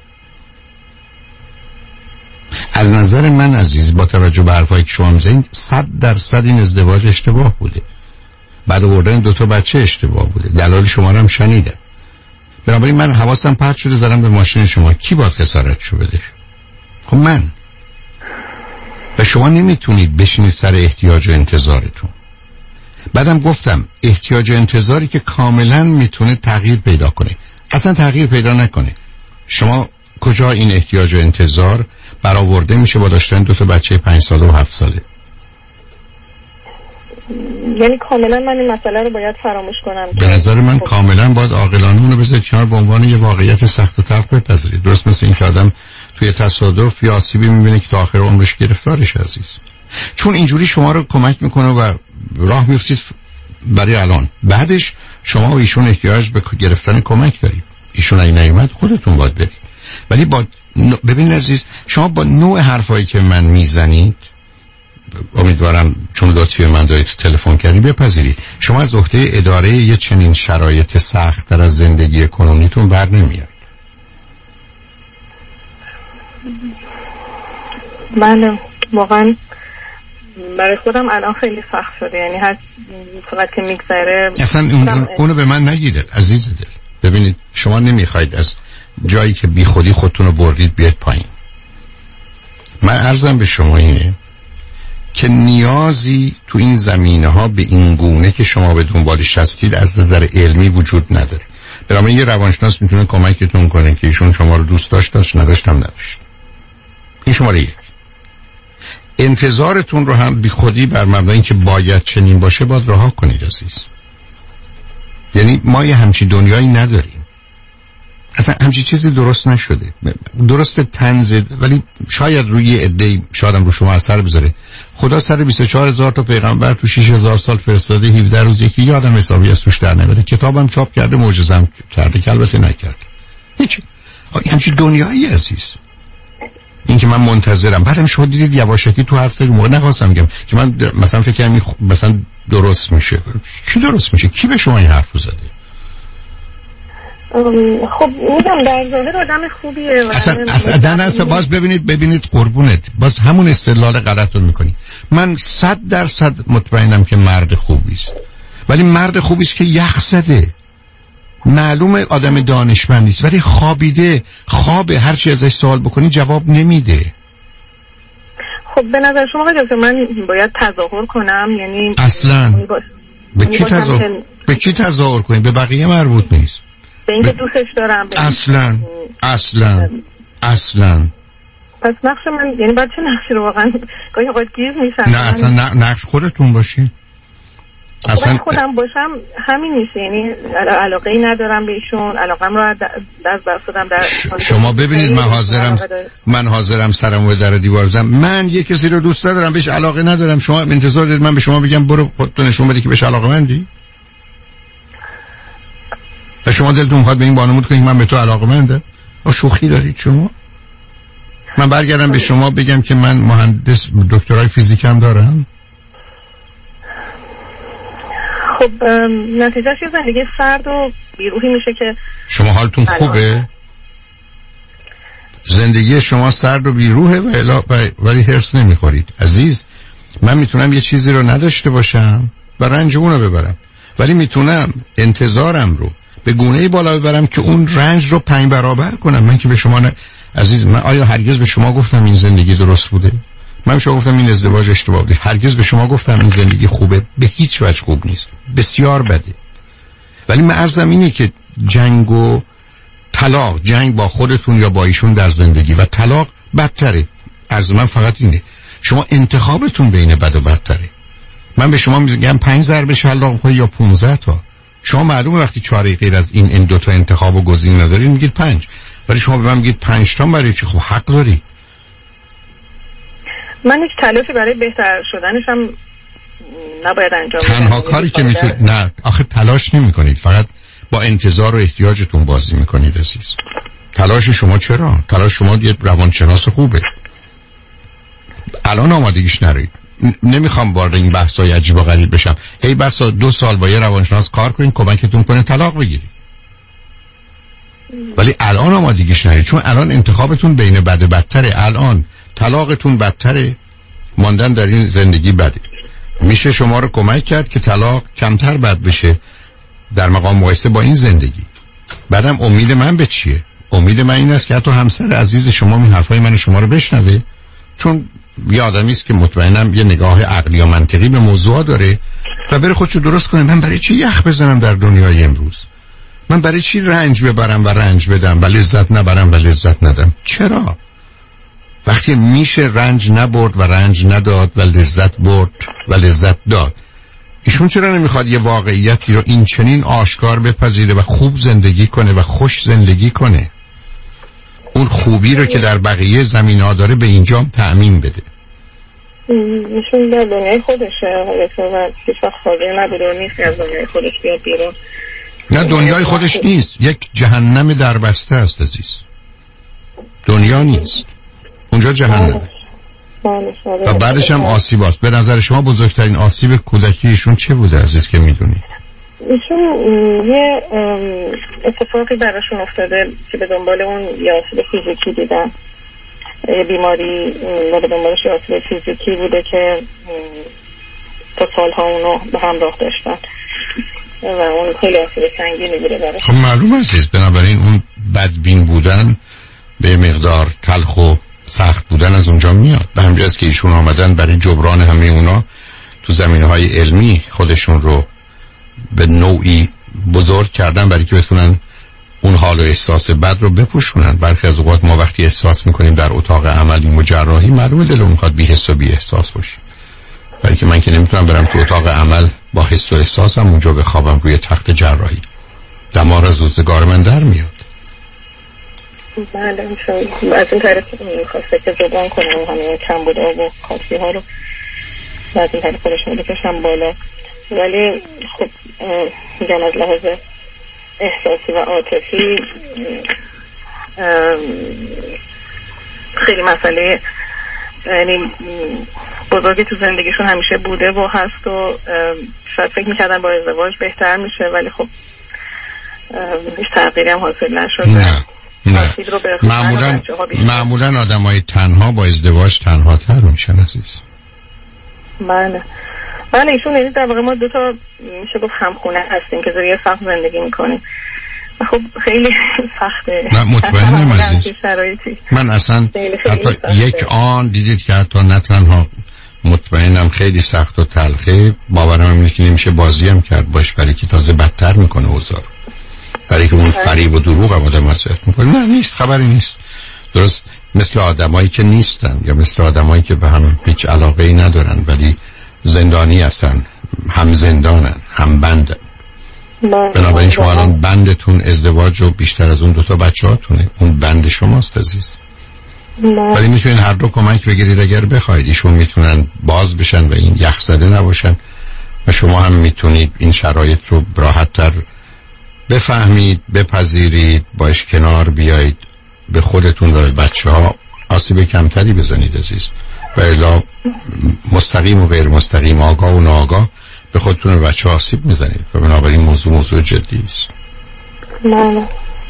از نظر من عزیز، با توجه به حرفایی که شما میزنید 100% این ازدواج اشتباه بوده. بعد آوردن 2 تا بچه اشتباه بوده. دلایل شما رو هم شنیدم. بنابراین من حواسم پرت شده زدم به ماشین شما. کی باید خسارتشو بده؟ خب من. و شما نمیتونید بشینید سر احتیاج و انتظارتون. بعدم گفتم احتیاج و انتظاری که کاملا میتونه تغییر پیدا کنه، اصلا تغییر پیدا نکنه. شما کجا این احتیاج و انتظار برآورده میشه با داشتن 2 تا بچه 5 ساله و 7 ساله؟ یعنی کاملا من این مسئله رو باید فراموش کنم. به نظر من کاملا باید عاقلانه اون رو بذارید کنار، به عنوان یه واقعیت سخت و تلخ بپذیرید. درست مثل این که آدم توی تصادف یا آسیبی میبینه که تا آخر عمرش گرفتارش عزیز. چون اینجوری شما رو کمک میکنه و راه میفتید برای الان. بعدش شما و ایشون احتیاج به گرفتن کمک دارید. ایشون اگه نیومد خودتون باید برید. ولی ببین عزیز، شما با نوع حرفایی که من میزنید، امیدوارم چون لطفی من دارید تلفن کردی بپذیرید، شما از عهده اداره یه چنین شرایط سخت تر از زندگی کنونیتون بر نمیاد. من واقعا برای خودم الان خیلی سخت شده، یعنی هر فقط که میگذره اصلا اونو به من نگیده عزیز دل. ببینید شما نمیخواید از جایی که بی خودی خودتون رو بردید بیاد پایین. من عرضم به شما اینه که نیازی تو این زمینه ها به این گونه که شما به دنبالش هستید از نظر علمی وجود نداره. برای یه روانشناس میتونه کمکتون کنه که ایشون شما رو دوست داشت نداشتم نداشت. این شماره 1. انتظارتون رو هم بی خودی بر مبنای اینکه باید چنین باشه باید رها کنید عزیز. یعنی ما یه همچین دنیایی نداریم. اصلا همچین چیزی درست نشده. درست طنز، ولی شاید روی عده‌ای شایدم رو شما اثر بذاره. خدا 124,000 تا پیغمبر تو 6,000 سال فرستاده، 17 روز یکی یادم حسابی از توش در نمیاد. کتابم چاپ کرده، معجزه‌ام کرده که البته نکرد. هیچ همچین دنیایی عزیز. این که من منتظرم. بعدم شما دیدید یواشکی تو حرف موقع نخواستم میگم که من مثلا فکر کنم مثلا درست میشه. کی درست میشه؟ کی به شما این حرفو زده؟ خب میگم در ظاهر آدم خوبیه. اصلا باز ببینید قربونت، باز همون استدلال غلط رو میکنی. من 100% مطمئنم که مرد خوبی است، ولی مرد خوبی است که یخ زده. معلومه آدم دانشمندی است ولی خوابیده. هر چی ازش سوال بکنی جواب نمیده. خب به نظر شما آقای من باید تظاهر کنم؟ یعنی اصلا به کی تظاهر کنی؟ به بقیه مربوط نیست. به اینکه دوستش دارم. اصلا پس نقش من یعنی باید چه نقشی رو واقعا گاهی اوقات گیز میشن؟ نه اصلا نقش خودتون باشی. اصلا خودم باشم همین نیست. یعنی علاقه ای ندارم به ایشون، علاقم رو دست دادم در شما ببینید من حاضرم سرمو به در دیوار بزنم. من یه کسی رو دوست ندارم بهش علاقه ندارم. شما انتظار دارید من به شما بگم برو خودت نشون بده که بهش علاقه مندی؟ و شما دلتون میخواد به این وانمود کنید من به تو علاقه منده؟ شوخی دارید شما؟ من برگردم به شما بگم که من مهندس دکترای فیزیکم دارم. خب نتیجهش یه زندگی سرد و بیروحی میشه که شما حالتون خوبه؟ زندگی شما سرد و بیروحه ولی هرس نمیخورید عزیز. من میتونم یه چیزی رو نداشته باشم و رنج اون رو ببرم، ولی میتونم انتظارم رو به گونه‌ای بالا ببرم که اون رنج رو 5 برابر کنم. من که به شما عزیز، من آیا هرگز به شما گفتم این زندگی درست بوده؟ من به شما گفتم این ازدواج اشتباه بوده؟ هرگز به شما گفتم این زندگی خوبه؟ به هیچ وجه خوب نیست، بسیار بده. ولی من عرضم اینه که جنگ و طلاق، جنگ با خودتون یا با ایشون در زندگی و طلاق بدتره. عرض من فقط اینه شما انتخابتون بین بد و بدتره. من به شما میگم 5 ضربه شلاق یا 15 تا. شما معلومه وقتی چاره غیر از این 2 تا انتخاب و گزینه ندارید میگید 5، ولی شما به من میگید 5 تا. برای چی؟ خب حق داری. من یک تلاشی برای بهتر شدنش هم نباید انجام بدم. تنها کاری که میتونید، نه آخه تلاش نمی‌کنید، فقط با انتظار و احتیاجتون بازی می‌کنید عزیز. تلاش شما چرا؟ تلاش شما یه روانشناس خوبه. الان آمادگیش نرید. نمیخوام وارد این بحث‌های عجیب و غریب بشم. ای بسا 2 سال با یه روانشناس کار کنین کمکتون کنه طلاق بگیرید. ولی الان آمادگیش نرید، چون الان انتخابتون بین بد و بدتره. الان طلاقتون بدتره، ماندن در این زندگی بده. میشه شما رو کمک کرد که طلاق کمتر بد بشه در مقام مقایسه با این زندگی. بعدم امید من به چیه؟ امید من این است که حتی همسر عزیز شما این حرفای من شما رو بشنوه، چون یه آدمی است که مطمئنم یه نگاه عقلی و منطقی به موضوع داره و بره خودشو درست کنه. من برای چی یخ بزنم در دنیای امروز؟ من برای چی رنج ببرم و رنج بدم و لذت نبرم و لذت ندم؟ چرا؟ وقتی میشه رنج نبرد و رنج نداد و لذت برد و لذت داد. ایشون چرا نمیخواد یه واقعیتی رو این چنین آشکار بپذیره و خوب زندگی کنه و خوش زندگی کنه؟ اون خوبی رو که در بقیه زمینه‌ها داره به اینجا تأمین بده. ایشون در دنیای خودشه و هیچ وقت حاضر نبوده و نیست از دنیای خودش بیاد بیرون. نه دنیای خودش نیست، یک جهنم در بسته است عزیز. دنیا نیست، اونجا جهنم. و بعدش هم آسیب است. به نظر شما بزرگترین آسیب کودکیشون چه بوده عزیز که میدونی؟ ایشون یه اتفاقی براشون افتاده که به دنبال اون یه آسیب فیزیکی دیدن بیماری و به دنبالش آسیب فیزیکی بوده که تا سالها اونو به همراه داشتن و اون خیلی آسیب سنگینی بوده براش. خب معلوم عزیز، بنابراین اون بدبین بودن به مقدار تلخ و سخت بودن از اونجا میاد. به همین جاست که ایشون آمدن برای جبران همه اونا تو زمینه‌های علمی خودشون رو به نوعی بزرگ کردن برای که بتونن اون حال و احساس بد رو بپوشونن. برخی از اوقات ما وقتی احساس میکنیم در اتاق عملیم و جراحی، معلومه دلمون میخواد بی حس و بی احساس باشیم، برای که من که نمیتونم برم تو اتاق عمل با حس و احساسم اونجا بخوابم روی تخت جراحی. دمار از روزگار من در میاد. بله، از این طرف میخواسته که جبران کنم همه کم بوده و کافی ها رو از این طرف خودشون بکشم بالا. ولی خب میگم از لحاظ احساسی و عاطفی خیلی مسئله یعنی بزرگی تو زندگیشون همیشه بوده و هست و شاید فکر میکردن با ازدواج بهتر میشه، ولی خب هیچ تغییری هم حاصل نشده. معمولا آدمای تنها با ازدواج تنها تر میشن عزیز. بله ایشون یعنی در واقع ما دو تا میشه گفت همخونه هستیم که زیر سقف زندگی میکنیم. خب خیلی سخته. نه مطمئنم عزیز. من اصلا حتی یک آن دیدید که حتی نه تنها مطمئنم خیلی سخت و تلخه، باورم اینه که نمیشه بازی هم کرد باش، برای که تازه بدتر میکنه اوضاع، برای که اون فریب و دروغ هم آدم اذیت میکنه. نه نیست، خبری نیست. درست مثل آدمایی که نیستن یا مثل آدمایی که به هم هیچ علاقه‌ای ندارن ولی زندانی هستن، هم زندانن هم بندن. بنابراین شما الان بندتون ازدواج و بیشتر از اون دوتا بچه هاتونه، اون بند شماست عزیز. ولی میتونین هر دو کمک بگیرید اگر بخواید. ایشون میتونن باز بشن و این یخ زده نباشن و شما هم میتونید این شرایط رو راحت‌تر بفهمید، بپذیرید، باش کنار بیایید، به خودتون و به بچه ها آسیب کمتری بزنید عزیز. و الا مستقیم و غیر مستقیم، آگاه و ناآگاه به خودتون و بچه ها آسیب میزنید و بنابراین موضوع جدی است. نه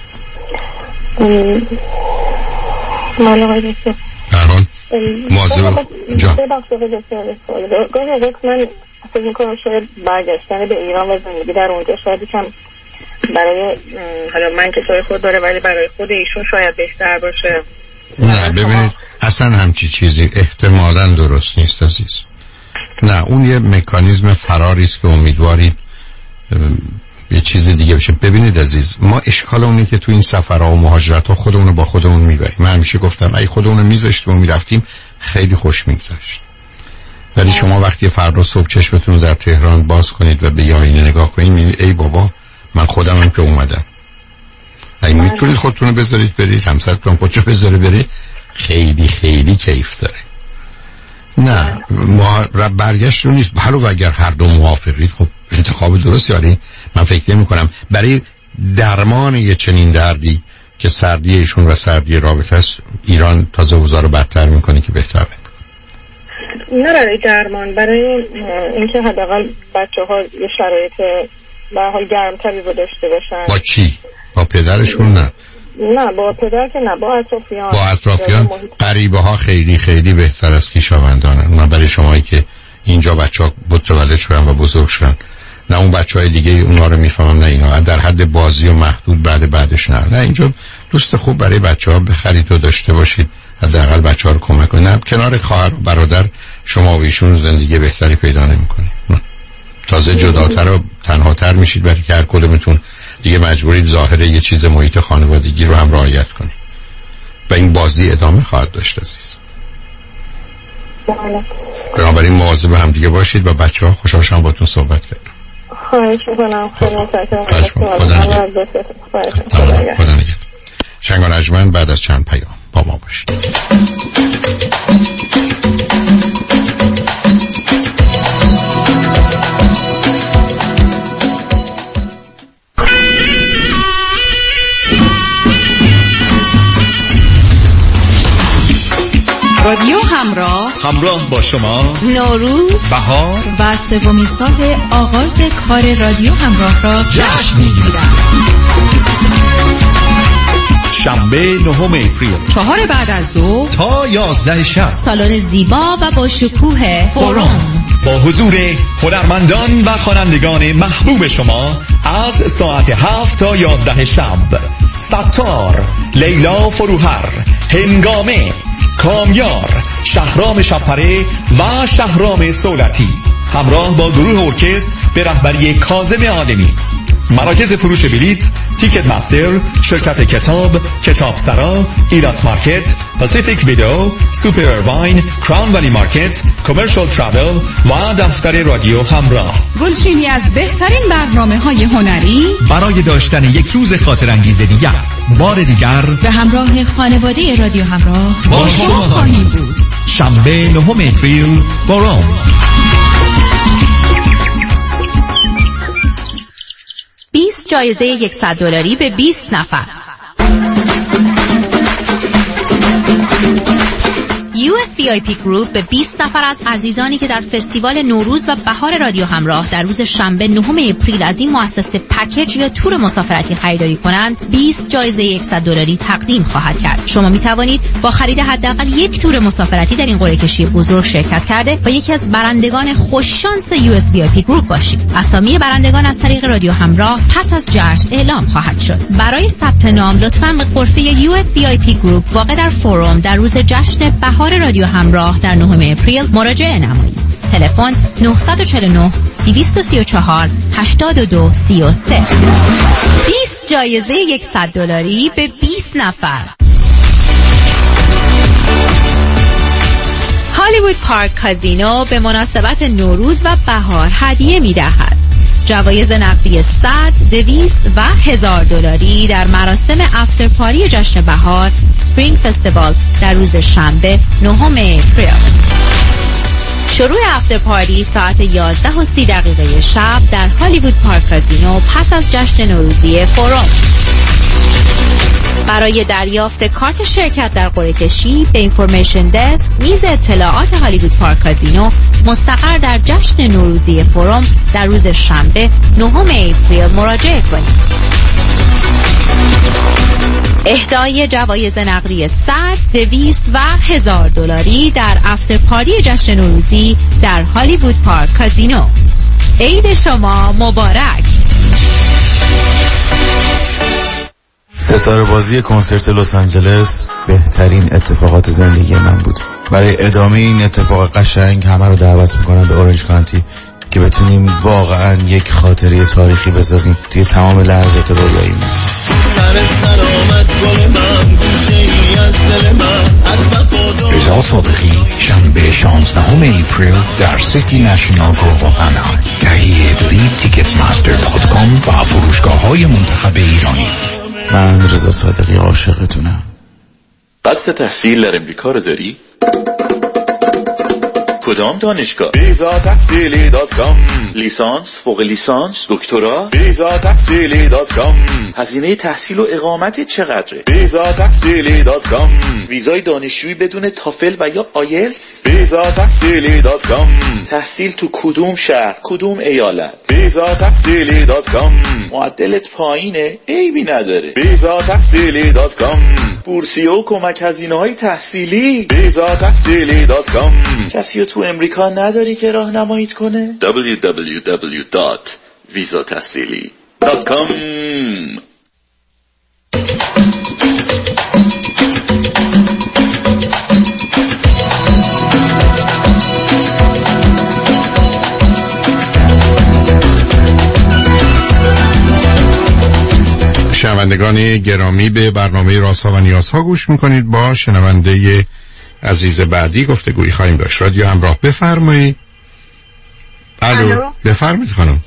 آقای دکتر درحال مواظب جان. گاهی اوقات من فکر میکنم شاید برگشتن به ایران و زندگی در اونجا شاید کم برای حالا من که سای خود داره ولی برای خود ایشون شاید بهتر باشه. نه ببینید اصلا همچی چیزی احتمالاً درست نیست عزیز. نه اون یه مکانیزم فراری است که امیدوارید یه چیز دیگه بشه. ببینید عزیز، ما اشکال اونه که تو این سفرها و مهاجرت‌ها خودمون با خودمون میبریم. من همیشه گفتم ای خودمون میذاشتیم و میرفتیم خیلی خوش میگذشت. ولی شما وقتی فردا صبح چشمتون رو در تهران باز کنید و به آینه نگاه کنید میبینید ای بابا من خودمم که اومدم. اگه میتونید خودتون رو بذارید برید، همسرتون خودشو بذاره بره، خیلی خیلی کیف داره. نه برگشت رو نیست. حالا اگر هر دو موافقید خب انتخاب درستی. ولی من فکر نمی کنم برای درمان یه چنین دردی که سردی ایشون و سردی رابطه است ایران تازه اوضاع رو بدتر میکنه که بهتر نمیکنه. نه برای درمان، برای اینکه حداقل بچه‌ها یه شرایط به حال گرمتری رو داشته باشن. با کی؟ با پدرشون؟ نه با پدر که نه، با اطرافیان. با اطرافیان غریبه ها خیلی خیلی بهتر از خویشاوندانن. من برای شمایی که اینجا بچه‌ها متولد شدن و بزرگ شدن، نه اون بچه‌های دیگه اونا رو میفهمم، نه اینا در حد بازی و محدود بعدش نه اینجا دوست خوب برای بچه‌ها بخرید و داشته باشید، حداقل بچه‌ها رو کمک کنید. نه کنار خواهر و برادر شما و ایشون زندگی بهتری پیدا نمی‌کنید. تازه جداتر و تنهاتر میشید برای که هر کدومتون دیگه مجبورید ظاهر یه چیز محیط خانوادگی رو هم رعایت کنید و این بازی ادامه خواهد داشت عزیز. بنابراین مواظب هم دیگه باشید و بچه‌ها خوشحال شدم باهاتون صحبت کردم. خواهش می‌کنم. خدا نگهدار. شنگ و نجمن بعد از چند پیام با ما باشید. رادیو همراه با شما نوروز، بهار و سومین سال آغاز کار رادیو همراه را جشن می‌گیرد. شنبه 9 اپریل 4 بعد از ظهر تا 11 شب. سالن زیبا و با شکوه فوروم با حضور هنرمندان و خوانندگان محبوب شما از ساعت 7 تا 11 شب. ستار، لیلا فروهر، هنگامه، کامیار، شهرام شبپره و شهرام سولتی همراه با گروه ارکستر به رهبری کاظم عالمی. مراکز فروش بلیط: تیکت مستر، شرکت کتاب، کتاب سرا، ایرات مارکت، پاسیفیک ویدو، سوپر اروین، کراون ولی مارکت، کامرشال ترافل و دفتر رادیو همراه. گلچینی از بهترین برنامه‌های هنری برای داشتن یک روز خاطر انگیز دیگر. بار دیگر به همراه خانواده رادیو همراه با شما خواهیم بود. شنبه 9 اپریل فوروم. 20 جایزه $100 به 20 نفر. USVIP گروپ به 20 نفر از عزیزانی که در فستیوال نوروز و بهار رادیو همراه در روز شنبه 9 اپریل از این مؤسسه پکیج یا تور مسافرتی خریداری کنند 20 جایزه $100 تقدیم خواهد کرد. شما می توانید با خرید حداقل یک تور مسافرتی در این قرعه کشی بزرگ شرکت کرده و یکی از برندگان خوششانس USVIP گروپ باشید. اسامی برندگان از طریق رادیو همراه پس از جشن اعلام خواهد شد. برای ثبت نام لطفاً به غرفه USVIP گروپ واقع در فوروم در روز جشن بهار رادیو همراه در 9 اپریل مراجعه نمایید. تلفن 949 234 8233. 20 جایزه $100 به 20 نفر. هالیوود پارک کازینو به مناسبت نوروز و بهار هدیه می‌دهد. جوایز نقدی 100، 200 و $1000 در مراسم افتر پاری جشن بهار سپرینگ فستیوال در روز شنبه 9 اپریل. شروع افتر پاری ساعت 11:30 شب در هالیوود پارک کازینو پس از جشن نوروزی فوروم. برای دریافت کارت شرکت در قرعه کشی به اینفورمیشن دسک میز اطلاعات هالیوود پارک کازینو مستقر در جشن نوروزی فوروم در روز شنبه 9 اپریل مراجعه کنید. اهدای جوایز نقدی 100، 200 و $1000 در افتر پاری جشن نوروزی در هالیوود پارک کازینو. عید شما مبارک. ستاره بازی کنسرت لس آنجلس بهترین اتفاقات زندگی من بود. برای ادامه این اتفاق قشنگ همه رو دعوت میکنم به اورنج کانتی که بتونیم واقعا یک خاطره تاریخی بسازیم توی تمام لحظات رویایی ما. رضا صادقی شنبه 16 اپریل در سیتی نشنال گروو آنهایم. تهیه بلیط ticketmaster.com و فروشگاه‌های منتخب ایرانی. من رضا صادقی عاشقتونم. قصد تحصیل در امریکا رو داری؟ کدام دانشگاه؟ bizatahsili.com. لیسانس، فوق لیسانس، دکترا؟ bizatahsili.com. هزینه تحصیل و اقامت چقدره؟ bizatahsili.com. ویزای دانشجویی بدون تافل و یا آیلتس؟ bizatahsili.com. تحصیل تو کدوم شهر، کدوم ایالت؟ bizatahsili.com. معدلت پایینه؟ عیبی نداره. bizatahsili.com. بورسیه و کمک هزینه‌های تحصیلی؟ bizatahsili.com. کسی تو امریکا نداری که راهنماییت کنه؟ www.visatahsili.com. شنوندگان گرامی، به برنامه رازها و نیازها گوش میکنید. با شنونده عزیز بعدی گفتگویی خواهیم داشت. رادیو همراه، بفرمایید. الو، بفرمایید خانم.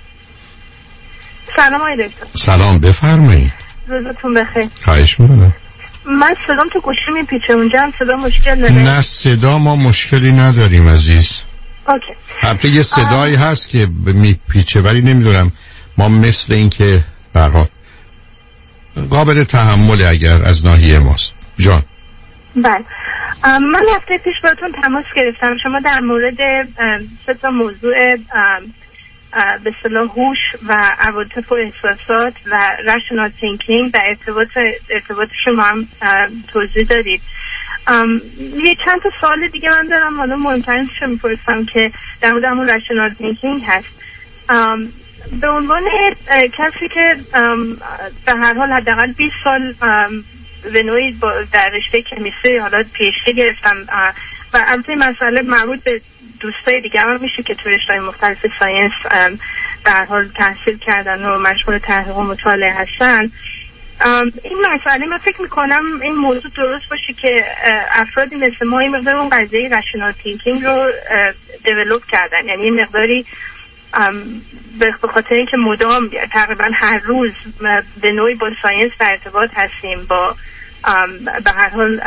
سلام آقای دکتر. سلام، بفرمایید. روزتون بخیر. خواهش میکنم. من صدام تو گوشی میپیچه، اونجا هم صدا مشکل نداره؟ نه، صدا ما مشکلی نداریم عزیز. اوکی. البته یه صدایی هست که میپیچه، ولی نمیدونم، ما مثل این که برها قابل تحمل اگر از ناحیه ماست. جان. بله، من هفته پیش باتون تماس گرفتم. شما در مورد 3 موضوع به اصطلاح هوش و عواطف و احساسات و رشنال تینکینگ و ارتباط شما هم توضیح دادید. یه چند تا سوال دیگه من دارم، حالا مهمترینش رو میپرسم که در مورد همون رشنال تینکینگ هست. به عنوان کسی که به هر حال حداقل 20 سال به نوعی در رشته کمیستری حالا پیشتی گرفتم و البته مسئله مربوط به دوستای دیگه هم میشه که تو رشته‌های مختلف ساینس در حال تحصیل کردن و مشغول تحقیق و مطالعه هستن، این مسئله من فکر میکنم این موضوع درست باشه که افرادی مثل ما این مقدار اون قضیه رشنال تینکینگ رو دیولوب کردن، یعنی این مقداری به خاطر اینکه مدام تقریبا هر روز به نوعی با ساینس در ارتباط هستیم، با به هر حال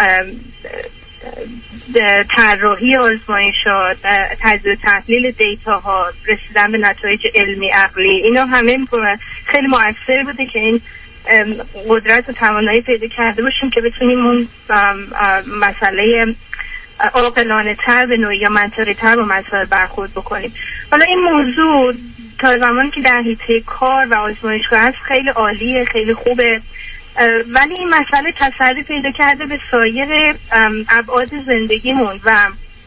طراحی آزمایشات، تجزیه تحلیل دیتاها، رسیدن به نتایج علمی عقلی، اینا همه خیلی مؤثر بوده که این قدرت و توانایی پیدا کرده باشیم که بتونیم اون مسئله عاقلانه تر به نوعی یا منطقی تر با مسائل برخورد بکنیم. حالا این موضوع تا زمانی که در حیطه کار و آزمایشگاه هست خیلی عالیه، خیلی خوبه، ولی این مسئله تسری پیدا کرده به سایر ابعاد زندگیمون و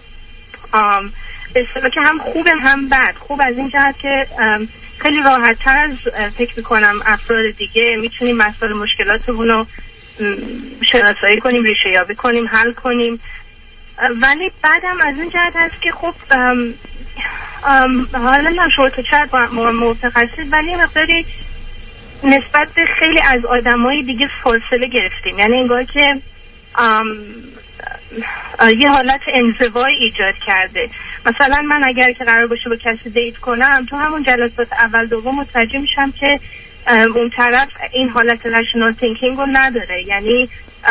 به اصطلاح که هم خوبه هم بد. خوب از این جهت که خیلی راحت تر از فکر میکنم افراد دیگه میتونیم مسائل مشکلاتمون رو شناسایی کنیم، ریشه یابی کنیم، حل کنیم، ولی بعدم از این جهت هست که خب حالا من شورت چرد موافق هستید، ولی مقداری نسبت به خیلی از آدمای دیگه فاصله گرفتیم، یعنی انگار که یه حالت انزوای ایجاد کرده. مثلا من اگر که قرار باشه با کسی دیت کنم، تو همون جلسات اول دوم متوجه میشم که اون طرف این حالت رشنال تینکینگ رو نداره، یعنی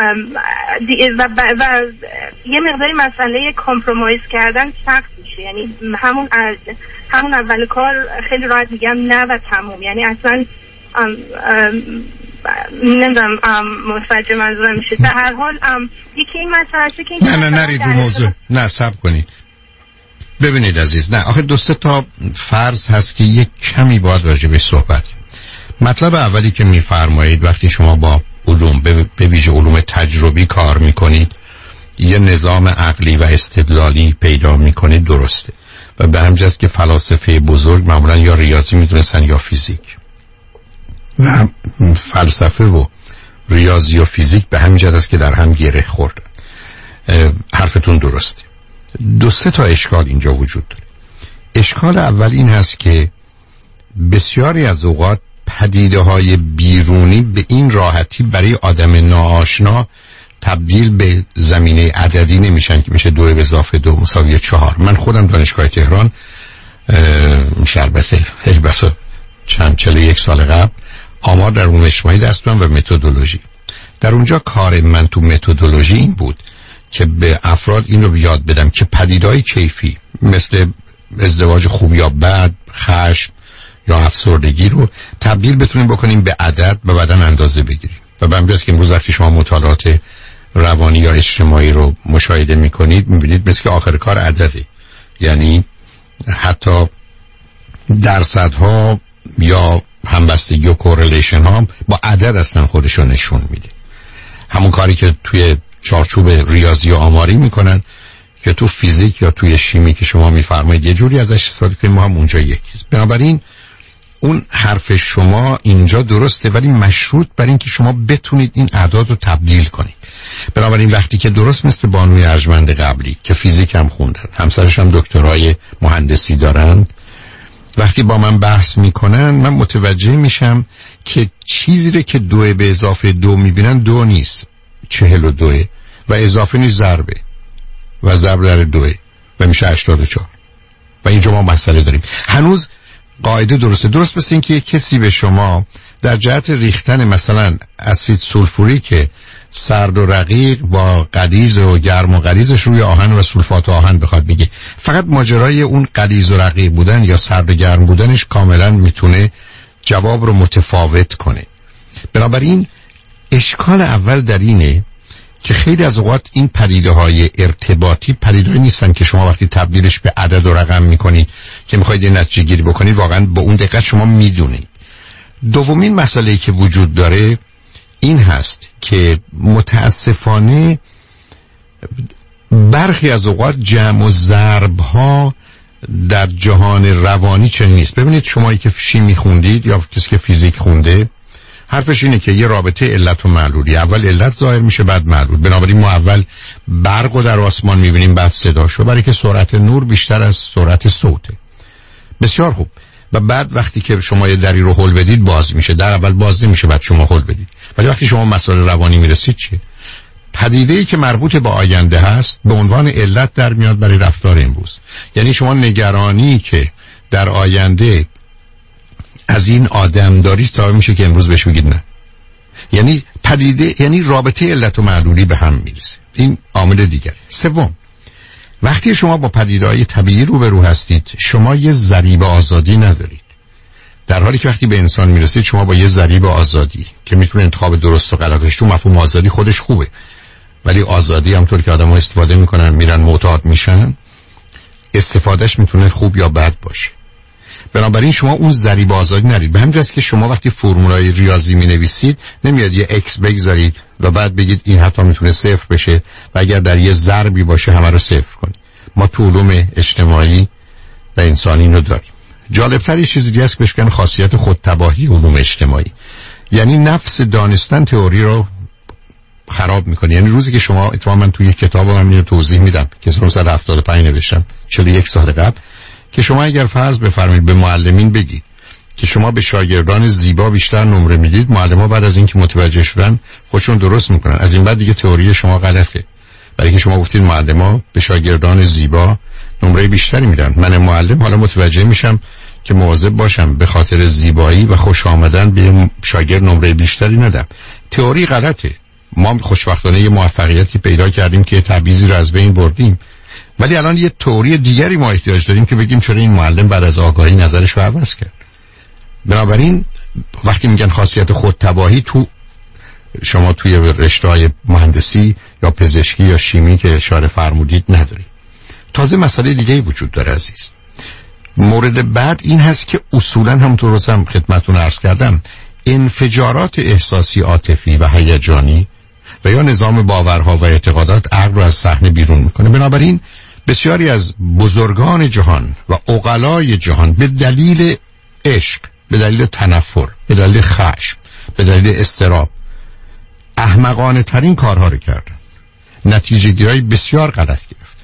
و یه مقداری مسئله کامپرومایز کردن سخت میشه، یعنی همون اول کار خیلی راحت میگم نه و تموم، یعنی اصلا نمیدونم متوجه منظورم میشه. در هر حال یکی این مسئله که نه نرید رو موضوع، نه صبر کنید. ببینید عزیز، نه آخه دو سه تا فرض هست که یک کمی باید راجبش صحبت. مطلب اولی که میفرمایید وقتی شما با علوم به ویژه علوم تجربی کار میکنید یه نظام عقلی و استدلالی پیدا میکنید، درسته، و به همین جاست که فلاسفه بزرگ معمولا یا ریاضی میدونستن یا فیزیک، و فلسفه و ریاضی و فیزیک به همین جهت است که در هم گره خوردن. حرفتون درسته. دو سه تا اشکال اینجا وجود داره. اشکال اول این هست که بسیاری از اوقات پدیده‌های بیرونی به این راحتی برای آدم ناآشنا تبدیل به زمینه عددی نمیشن که میشه 2 + 2 = 4. من خودم دانشگاه تهران میشه البته خیلی بسا 41 سال قبل آمار در علوم اجتماعی درس دادم و متدولوژی. در اونجا کار من تو متدولوژی این بود که به افراد این رو یاد بدم که پدیده‌های کیفی مثل ازدواج خوب یا بد، خشم یا افسردگی رو تبدیل بتونیم بکنیم به عدد و بعداً اندازه بگیریم. و به همین جاست که امروز وقتی شما مطالعات روانی یا اجتماعی رو مشاهده می‌کنید می‌بینید مثل که آخر کار عدده، یعنی حتی درصدها یا همبستگی و کورلیشن ها با عدد اصلا خودشو نشون میده. همون کاری که توی چارچوب ریاضی و آماری میکنن که تو فیزیک یا توی شیمی که شما میفرمایید یه جوری ازش استفاده کنیم، ما هم اونجا یکیست. بنابراین اون حرف شما اینجا درسته، ولی مشروط بر این که شما بتونید این اعداد رو تبدیل کنید. بنابراین وقتی که درست مثل بانوی ارجمند قبلی که فیزیک هم خوندن، همسرش هم دکترای مهندسی دارند، وقتی با من بحث میکنن من متوجه میشم که چیزی رو که 2 به اضافه 2 میبینن 2 نیست، 42 و اضافه نیست، ضربه و ضرب در 2 و میشه 84. و اینجا ما مسئله داریم. هنوز قاعده درسته، درست مثل این که کسی به شما در جهت ریختن مثلا اسید سولفوریک سرد و رقیق با غلیظ و گرم و غلیظش روی آهن و سولفات آهن بخواد بگه، فقط ماجرای اون غلیظ و رقیق بودن یا سرد و گرم بودنش کاملا میتونه جواب رو متفاوت کنه. بنابراین اشکال اول در اینه که خیلی از اوقات این پدیده‌های ارتباطی پدیده‌ای نیستن که شما وقتی تبدیلش به عدد و رقم میکنید که میخواید یه نتیجه گیری بکنید واقعا با اون دقت شما میدونید. دومین مسئله‌ای که وجود داره این هست که متاسفانه برخی از اوقات جمع و ضرب ها در جهان روانی چنین نیست. ببینید شمایی که شیمی خوندید یا کسی که فیزیک خونده حرفش اینه که یه رابطه علت و معلولی، اول علت ظاهر میشه بعد معلول. بنابراین ما اول برق رو در آسمان میبینیم بعد صداشو، برای که سرعت نور بیشتر از سرعت صوته. بسیار خوب. و بعد وقتی که شما یه دری رو هل بدید باز میشه. در اول باز نمیشه بعد شما هل بدید. ولی وقتی شما مسائل روانی میرسید چیه؟ پدیده‌ای که مربوط به آینده هست به عنوان علت در میاد برای رفتار امروز. یعنی شما نگرانی که در آینده از این آدم دارید صاحب میشه که امروز بهش بگید نه. یعنی پدیده، یعنی رابطه علت و معلولی به هم میرسه. این عامل دیگر. سوم، وقتی شما با پدیده‌های طبیعی روبرو هستید شما یه ضریب آزادی ندارید، در حالی که وقتی به انسان میرسید شما با یه ضریب آزادی که میتونه انتخاب درست و غلطش، تو مفهوم آزادی خودش خوبه ولی آزادی همونطور که آدم‌ها استفاده میکنن میرن معتاد میشن، استفادهش میتونه خوب یا بد باشه. بنابراین شما اون ضریب آزادی ندارید. به همین جاست که شما وقتی فرمولای ریاضی مینویسید نمیاد یه x بگذارید و بعد بگید این حتی میتونه صفر بشه و اگر در یه ضربی باشه همه رو صفر کنید. ما تو علوم اجتماعی و انسانی اینو داریم. جالب‌تر یه چیزی دیگه است که بهش میگن خاصیت خودتباهی علوم اجتماعی. یعنی نفس دانستن تئوری رو خراب میکنه. یعنی روزی که شما اتفاقا من توی کتاب من اینو توضیح میدم که 1975 نوشتم 41 سال قبل، که شما اگر فرض بفرمایید به معلمین بگید که شما به شاگردان زیبا بیشتر نمره میدید، معلم‌ها بعد از اینکه متوجه شدن خودشون درست میکنن. از این بعد دیگه تئوری شما غلطه، برای اینکه شما گفتید معلم‌ها به شاگردان زیبا نمره بیشتری میدن. من معلم حالا متوجه میشم که مواظب باشم به خاطر زیبایی و خوش آمدن به شاگرد نمره بیشتری ندم. تئوری غلطه. ما خوشبختانه یه موفقیتی پیدا کردیم که تبعیضی رو از بین بردیم، ولی الان یه تئوری دیگری ما احتیاج داریم که بگیم چرا این معلم بعد از آگاهی نظرش رو عوض کرد. بنابراین وقتی میگن خاصیت خودتباهی، تو شما توی رشته‌های مهندسی یا پزشکی یا شیمی که اشاره فرمودید ندارید. تازه مسئله دیگه‌ای وجود داره عزیز. مورد بعد این هست که اصولاً همونطور که خدمتتون عرض کردم انفجارات احساسی عاطفی و هیجانی و یا نظام باورها و اعتقادات عقل رو از صحنه بیرون میکنه. بنابراین بسیاری از بزرگان جهان و عقلای جهان به دلیل عشق، به دلیل تنفر، به دلیل خشم، به دلیل اضطراب احمقانه ترین کارها رو کردن. نتیجه گیری بسیار غلط گرفت.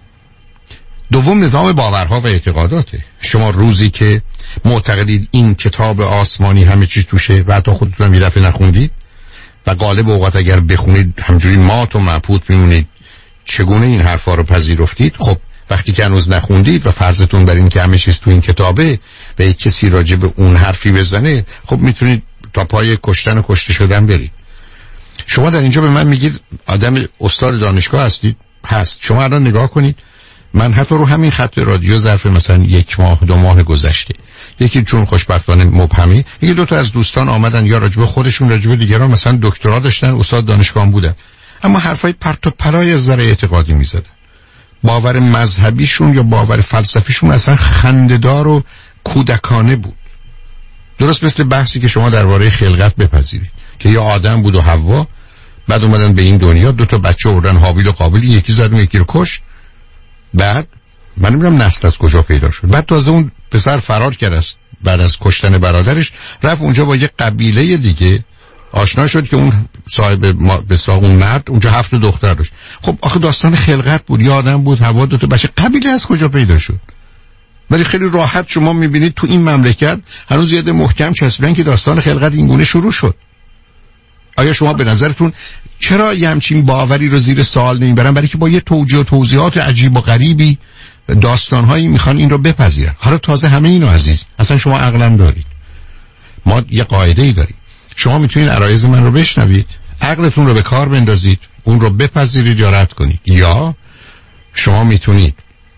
دوم، نظام باورها و اعتقاداته. شما روزی که معتقدید این کتاب آسمانی همه چیز توشه و حتی خودتون یه دفعه نخوندید و غالب اوقات اگر بخونید همجوری مات و مبهوت میمونید چگونه این حرفا رو پذیرفتید. خب وقتی که هنوز نخوندید و فرضتون بر این که همه چیز تو این کتابه و یک کسی راجع به اون حرفی بزنه، خب میتونید تا پای کشتن و کشته شدن برید. شما در اینجا به من میگید آدم استاد دانشگاه هستید؟ هست. شما الان نگاه کنید، من حتی رو همین خط رادیو ظرف مثلا 1 ماه 2 ماه گذشته، یکی چون خوشبختانه مبهمی، یکی 2 تا از دوستان آمدن یا راجب خودشون راجب دیگران مثلا دکترا داشتن، استاد دانشگاه بودن، اما حرفای پرت و پلای از نظر اعتقادی میزدن. باور مذهبیشون یا باور فلسفیشون اصلا خنده‌دار و کودکانه بود. درست مثل بحثی که شما درباره خلقت بپذیرید که یه آدم بود و حوا، بعد اومدن به این دنیا 2 تا بچه آوردن، هابیل و قابیل، یکی زد اون یکی رو کشت. بعد من نمیدونم نسل از کجا پیدا شد. بعد تازه اون پسر فرار کرد است بعد از کشتن برادرش، رفت اونجا با یه قبیله دیگه آشنا شد که اون صاحب اون مرد اونجا 7 دختر داشت. خب آخه داستان خلقت بود، یه آدم بود، هوا، 2 تا بچه، قبیله از کجا پیدا شد؟ ولی خیلی راحت شما میبینید تو این مملکت هنوز یه محکم چسبیدن که داستان خلقت اینگونه شروع شد. آیا شما به نظرتون چرا یه همچین باوری رو زیر سوال نمیبرن؟ برای که با یه توجیه و توضیحات عجیب و غریبی داستانهایی میخوان این رو بپذیرن. حالا تازه همه اینو عزیز اصلا شما عقلم دارید. ما یه قاعده‌ای داریم، شما میتونید عرایض من رو بشنوید، عقلتون رو به کار بندازید، اون رو بپذیرید یا رد کنید، یا شما میتونید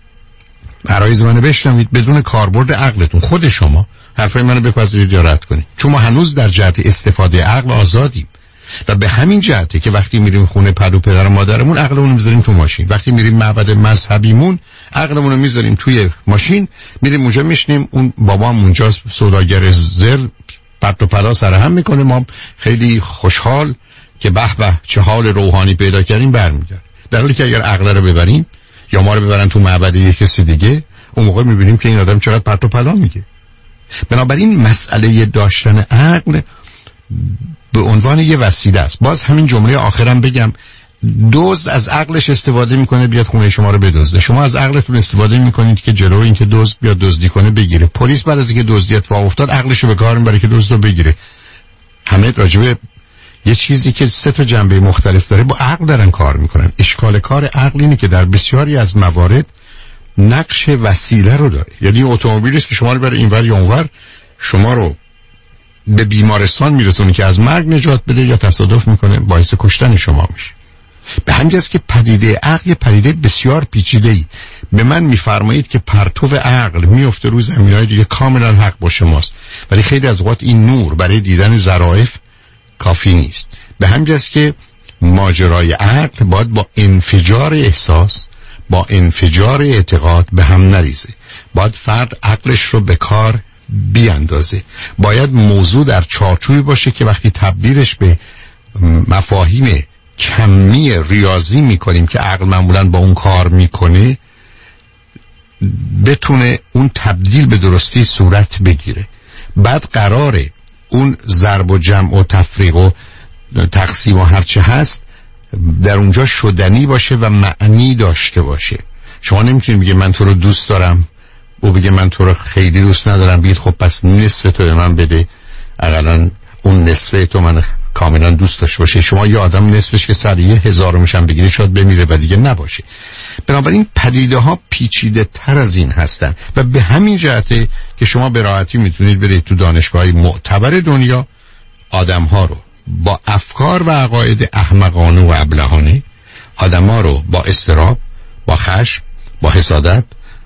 عرایض منو بشنوید بدون کاربرد عقلتون، خود شما حرفای منو بپذیرید یا رد کنید. چون ما هنوز در جهت استفاده عقل آزادیم و به همین جهته که وقتی میریم خونه پدر و مادرمون عقلمون رو میذاریم تو ماشین، وقتی میریم معبد مذهبیمون عقلمون رو میذاریم توی ماشین، میریم اونجا میشنیم، اون بابام اونجا سوداگر زر پرت و پلا سر هم میکنه، ما خیلی خوشحال که به به چه حال روحانی پیدا کردیم برمیگرد. در حالی که اگر عقل رو ببریم یا ما رو ببرن تو معبد یک کسی دیگه، اون موقع میبینیم که این آدم چقدر پرت و پلا میگه. بنابراین مسئله داشتن عقل به عنوان یه وسیله است. باز همین جمله آخرم بگم، دزد از عقلش استفاده میکنه بیاد خونه شما رو بدزده، شما از عقلتون استفاده میکنید که جلو این که دزد بیاد دزدی کنه بگیره. پلیس بعد از اینکه دزدی اتفاق افتاد عقلش رو به کار میبره که دزد رو بگیره. همه راجبه یه چیزی که 3 تا جنبه مختلف داره با عقل دارن کار میکنن. اشکال کار عقل اینه که در بسیاری از موارد نقش وسیله رو داره. یعنی اتومبیلی است که شما رو بره اینور یا اونور، شما رو به بیمارستان میرسونه که از مرگ نجات بده، یا تصادف میکنه باعث کشتن شما میشه. به همین جاست که پدیده عقل پدیده بسیار پیچیده‌ای. به من میفرمایید که پرتو عقل میفته روی زمینه‌های دیگه، کاملا حق با شماست، ولی خیلی از اوقات این نور برای دیدن ظرافت کافی نیست. به همین جاست که ماجرای عقل باید با انفجار احساس، با انفجار اعتقاد به هم نریزه. باید فرد عقلش رو به کار بیاندازه. باید موضوع در چارچوبی باشه که وقتی تبدیلش به مفاهیم کمی ریاضی میکنیم که عقل معمولا با اون کار میکنه، بتونه اون تبدیل به درستی صورت بگیره. بعد قراره اون ضرب و جمع و تفریق و تقسیم و هرچه هست در اونجا شدنی باشه و معنی داشته باشه. شما نمیتونید بگید من تو رو دوست دارم، او بگه من تو رو خیلی دوست ندارم، بگید خب پس نصف تو به من بده، اقلا اون نصف تو من کاملا دوست داشته باشه. شما یه آدم نصفش که سر 1000 میشن بگیری شاید بمیره و دیگه نباشه. بنابراین پدیده ها پیچیده تر از این هستن و به همین جهته که شما به راحتی میتونید برید تو دانشگاه‌های معتبر دنیا آدم ها رو با افکار و عقاید احمقانه و ابلهانه، آدم ها رو با اضطراب، با خشم، با حسادت،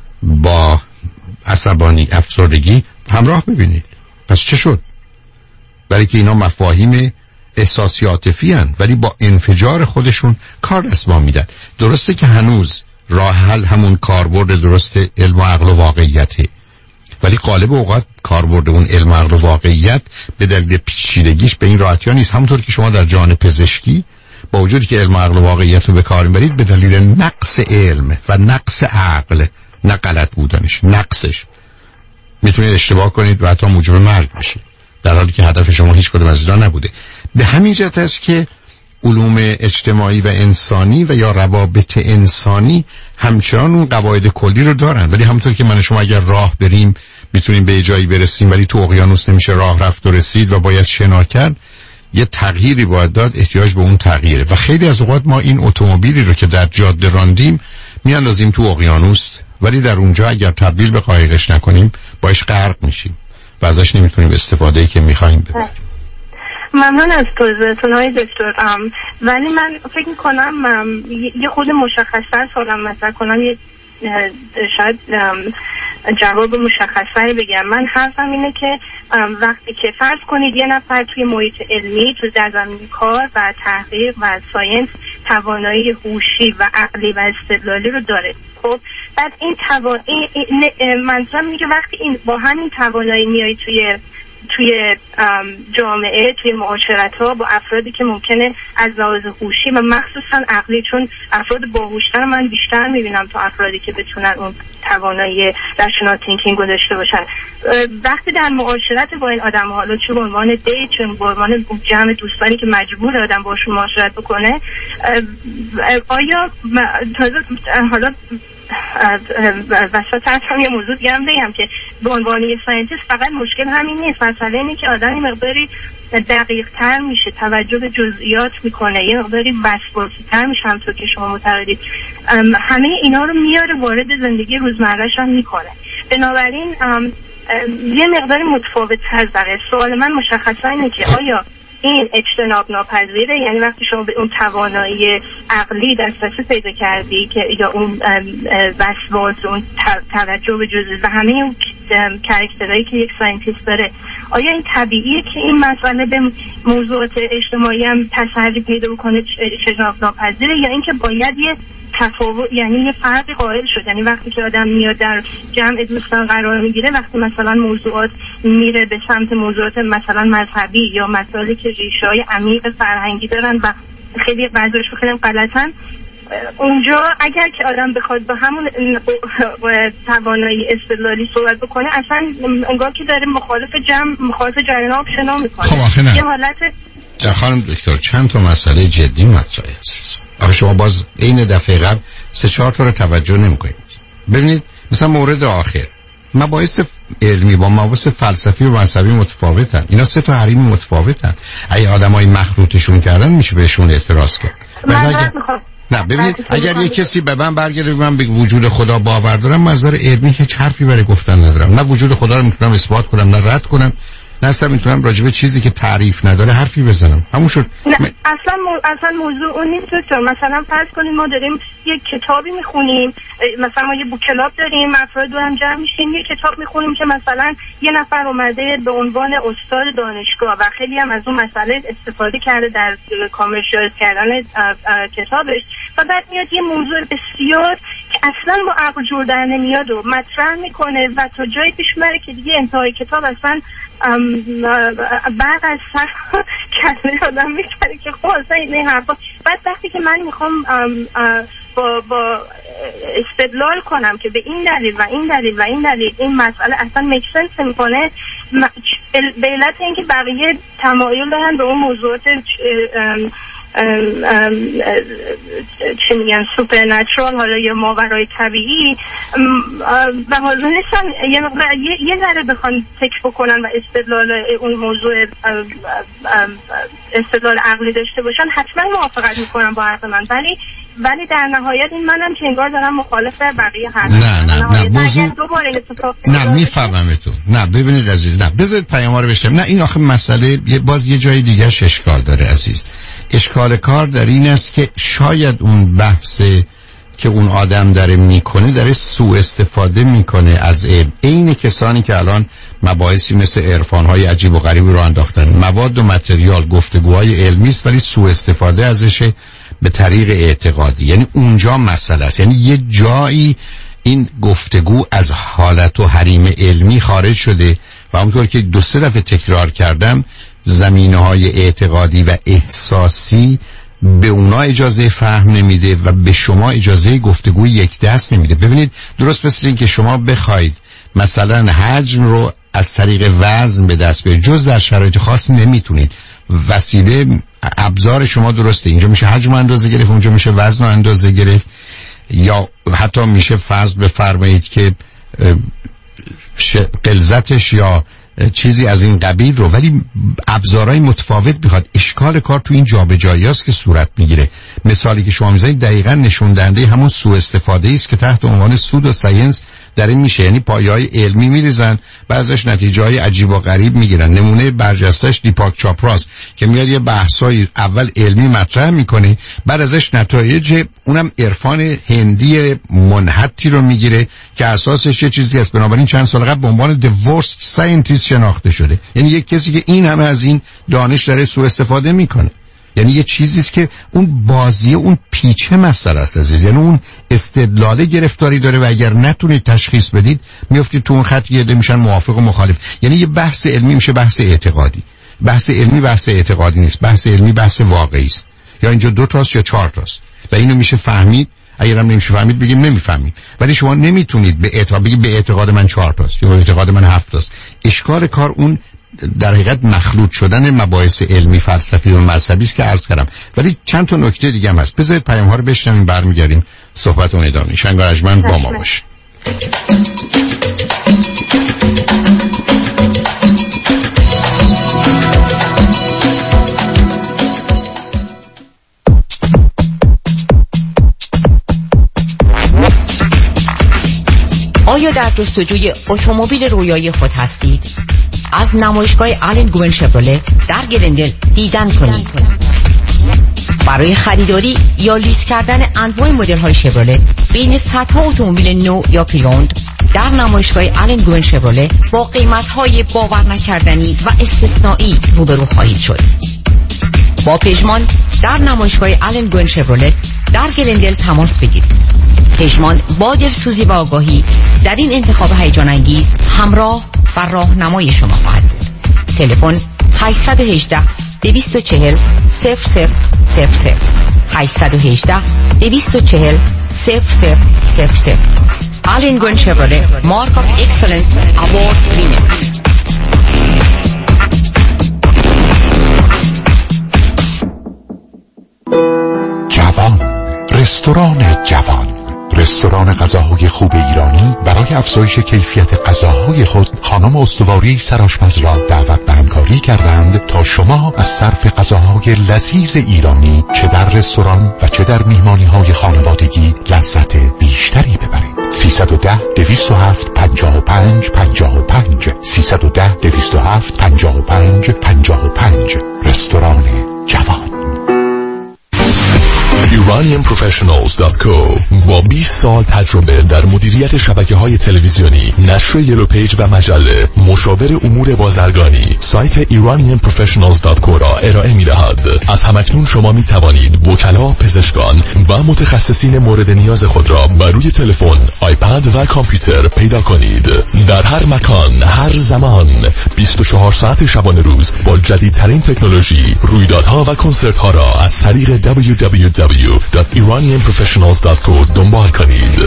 با عصبانی، افسردگی همراه ببینید. پس چه شد؟ برای که اینا مفاهیم احساسی عاطفی هن، ولی با انفجار خودشون کار دستمون میدن. درسته که هنوز راه حل همون کاربرد درست علم و عقل و واقعیته، ولی غالب اوقات کاربرد اون علم و عقل و واقعیت به دلیل پیچیدگیش به این راحتی ها نیست. همونطور که شما در جهان پزشکی با وجودی که علم و عقل و واقعیت رو به کار میبرید، به دلیل نقص علم و نقص عقل، نه غلط بودنش، نقصش، میتونید اشتباه کنید و حتی موجب مرگ بشید، در حالی که هدف شما هیچ کدوم از اینا نبوده. به همین جهت است که علوم اجتماعی و انسانی و یا روابط انسانی همچنان اون قواعد کلی رو دارن، ولی همونطور که من و شما اگر راه بریم میتونیم به جایی برسیم، ولی تو اقیانوس نمیشه راه رفت و رسید و باید شنا کرد. یه تغییری باید داد، احتیاج به اون تغییره. و خیلی از اوقات ما این اتومبیلی رو که در جاده راندیم میاندازیم تو اقیانوس، ولی در اونجا اگر تبدیل به قایقش نکنیم باش غرق میشیم و ازش نمیتونیم استفاده‌ای که میخوایم ببریم. ممنون از توضیحتون های دکتر. ولی من فکر میکنم یه خود مشخص‌تر سوالم مطرح کنم، یه شاید جواب مشخص‌تری بگم. من حرفم اینه که وقتی که فرض کنید یه نفر توی محیط علمی، توی در زمینه کار و تحقیق و ساینس توانایی هوشی و عقلی و استدلالی رو داره، خب بعد این منظورم اینه که وقتی این با همین توانایی میای توی جامعه، توی معاشرت‌ها با افرادی که ممکنه از لحاظ هوشی و مخصوصا عقلی، چون افراد باهوشتر من بیشتر میبینم تا افرادی که بتونن اون توانایی رشنال تینکینگ رو داشته باشن، وقتی در معاشرت با این آدم، حالا چه به عنوان دیت، چه به عنوان جمع دوستانی که مجبور آدم باشون معاشرت بکنه، آیا حالا وسط هم یه موضوع دیگه هم بگم که به عنوان یه ساینتیست فقط مشکل همین نیست، مسئله اینه که آدم مقداری دقیق تر میشه، توجه به جزئیات میکنه، یه مقداری وسواسی تر میشه، همونطور که شما معتقدید. همه اینا رو میاره وارد زندگی روزمره‌اش هم میکنه. بنابراین یه مقداری متفاوت تر بقیه. سوال من مشخصا اینه که آیا این اجتناب ناپذیره؟ یعنی وقتی شما به اون توانایی عقلی دسترسی پیدا کردی که یا اون وسواس، اون توجه به جزئی و همه اون کاراکترهایی که یک ساینتیست داره، آیا این طبیعیه که این مسئله به موضوعات اجتماعی هم تسری پیدا بکنه، اجتناب ناپذیره، یا اینکه باید یه تفاوت، یعنی یه فرقی قائل شد. یعنی وقتی که آدم میاد در جمع دوستان قرار میگیره، وقتی مثلا موضوعات میره به سمت موضوعات مثلا مذهبی یا مسائلی که ریشه‌های عمیق فرهنگی دارن و خیلی بعضیش خیلی غلطن، اونجا اگر که آدم بخواد با همون توانایی استدلالی صحبت بکنه، اصلا انگار که داره مخالف جریان شنا میکنه. خب آخه نه. یه حالت خانم دکتر چند تا مسئله جدی مطرحه است. آخه شما باز این دفعه قبل 3-4 تا رو توجه نمی‌کنید. ببینید مثلا مورد آخر، مباحث علمی با مباحث فلسفی و مذهبی متفاوتن. اینا 3 تا حریم متفاوتن. اگه آدمای مخلوطشون کردن میشه بهشون اعتراض کرد. نه ببینید اگر یه کسی به من برگرده من به وجود خدا باور دارم، من از نظر علمی هیچ حرفی برای گفتن ندارم. نه وجود خدا رو میتونم اثبات کنم، نه رد کنم، نه اصلا میتونم راجع به چیزی که تعریف نداره حرفی بزنم. همون شد. اصلا موضوع اون نیست دکتر. مثلا فرض کنیم ما داریم یک کتابی میخونیم، مثلا ما یه بوک کلاب داریم، افراد دور هم جمع میشیم یه کتاب میخونیم که مثلا یه نفر اومده به عنوان استاد دانشگاه و خیلی هم از اون مسئله استفاده کرده در کامرشیال کردن کتابش، و بعد میاد یه موضوع بسیار که اصلا با عقل جور در نمیاد و مطرح میکنه و تا جایی پیش میبره که دیگه انتهای کتاب اصلا بعد از سر کله آدم میکنه که خب اصلا این حرفا. بعد وقتی که من میخوام با استدلال کنم که به این دلیل و این دلیل و این دلیل این مسئله اصلا میکسنس میکنه، به علت اینکه بقیه تمایل دارن به اون موضوعات چی میگن سوپرنچرال، حالا یا ماورای طبیعی، و حاضر نیستن یه ذره بخوان فکر بکنن و استدلال اون موضوع استدلال عقلی داشته باشن، حتما موافقت میکنم با حرف من، ولی در نهایت این منم که انگار دارم مخالف بقیه حرف. نه موضوع نه میفهممتون. نه ببینید عزیز، نه بذارید پیام‌ها رو بشنویم. نه این آخه مسئله باز یه جای دیگه اشکال داره عزیز. اشکال کار در این است که شاید اون بحث که اون آدم داره سوء استفاده میکنه از علم. این کسانی که الان مباحثی مثل عرفان‌های عجیب و غریبی رو انداختن، مواد و متریال گفتگوهای علمی است ولی سوء استفاده ازشه به طریق اعتقادی. یعنی اونجا مسئله است. یعنی یه جایی این گفتگو از حالت و حریم علمی خارج شده و همونطور که 2-3 دفعه تکرار کردم زمینه‌های اعتقادی و احساسی به اونا اجازه فهم نمیده و به شما اجازه گفتگو یک دست نمیده. ببینید درست مثل این که شما بخواید مثلا حجم رو از طریق وزن به دست بیارید، جز در شرایط خاص نمیتونید. وسیله ابزار شما درسته، اینجا میشه حجم اندازه گرفت، اونجا میشه وزن اندازه گرفت، یا حتی میشه فرض بفرمایید که غلظتش یا چیزی از این قبیل رو، ولی ابزارهای متفاوت میخواد. اشکال کار تو این جابجایی است که صورت میگیره. مثالی که شما میزنید دقیقاً نشون دهنده همون سوء استفاده است که تحت عنوان سود و ساینس در این میشه. یعنی پایه‌های علمی میریزن، بعضیش نتیجه‌های عجیب و غریب میگیرن. نمونه برجسته‌اش دیپاک چاپراست که میاد یه بحثای اول علمی مطرح میکنه، بعد ازش نتایج اونم عرفان هندی منحتی رو میگیره که اساسش یه چیزی است. بنابراین چند سال قبل به عنوان the worst scientist شناخته شده. یعنی یک کسی که این همه از این دانش داره سوء استفاده میکنه. یعنی یه چیزی است که اون بازی اون پیچه مسئله است عزیز. یعنی اون استدلال گرفتاری داره و اگر نتونید تشخیص بدید میافتید تو اون خط گرده میشن موافق و مخالف. یعنی یه بحث علمی میشه بحث اعتقادی. بحث علمی بحث اعتقادی نیست. بحث علمی بحث واقعی است. یا اینجا 2 تاست یا 4 تاست و اینو میشه فهمید. اگرم نمیشه فهمید بگیم نمیفهمید، ولی شما نمیتونید به اعتقاد بگید به اعتقاد من 4 تاست یا به اعتقاد من 7 تاست. اشکال کار اون در حقیقت مخلوط شدن مباحث علمی فلسفی و مذهبی است که عرض کردم. ولی چند تا نکته دیگه هم هست. بذارید پیام‌ها رو بشنویم، برمیگردیم صحبتون ادامه میشه. انگارجمن با ما باش. آیا در جستجوی اتومبیل رویایی خود هستید؟ از نمایشگاه آلن گوون شفرولت در گلندل دیدن کنید. برای خریداری یا لیز کردن انواع مدل‌های شفرولت بین صدها اتومبیل نو یا پریوند در نمایشگاه آلن گوون شفرولت با قیمت‌های باور نکردنی و استثنایی روبرو خواهید شد. با پژمان در نمایشگاه آلن گوین شفرولت در گلندل تماس بگیرید. پژمان با دلسوزی و آگاهی در این انتخاب هیجان انگیز همراه و راهنمای شما خواهد بود. تلفن 818 240 0000 818 240 0000. آلن گوین شفرولت مارک آف اکسلنس اوارد وینر. جوان، رستوران جوان، رستوران غذاهای خوب ایرانی برای افزایش کیفیت غذاهای خود خانم استواری سرآشپز را دعوت به همکاری کردند تا شما از صرف غذاهای لذیذ ایرانی چه در رستوران و چه در میهمانی‌های خانوادگی لذت بیشتری ببرید. 310 207 55 55 310 207 55 55 رستوران جوان. iranianprofessionals.co با 20 سال تجربه در مدیریت شبکه‌های تلویزیونی، نشر یلو پیج و مجله، مشاور امور بازرگانی، سایت iranianprofessionals.co را ارائه می‌دهد. از همکنون شما می‌توانید وکلا، پزشکان و متخصصین مورد نیاز خود را بر روی تلفن، آیپد و کامپیوتر پیدا کنید. در هر مکان، هر زمان، 24 ساعت شبانه روز با جدیدترین تکنولوژی، رویدادها و کنسرت‌ها را از طریق www.iranianprofessionals.co دنبال کنید.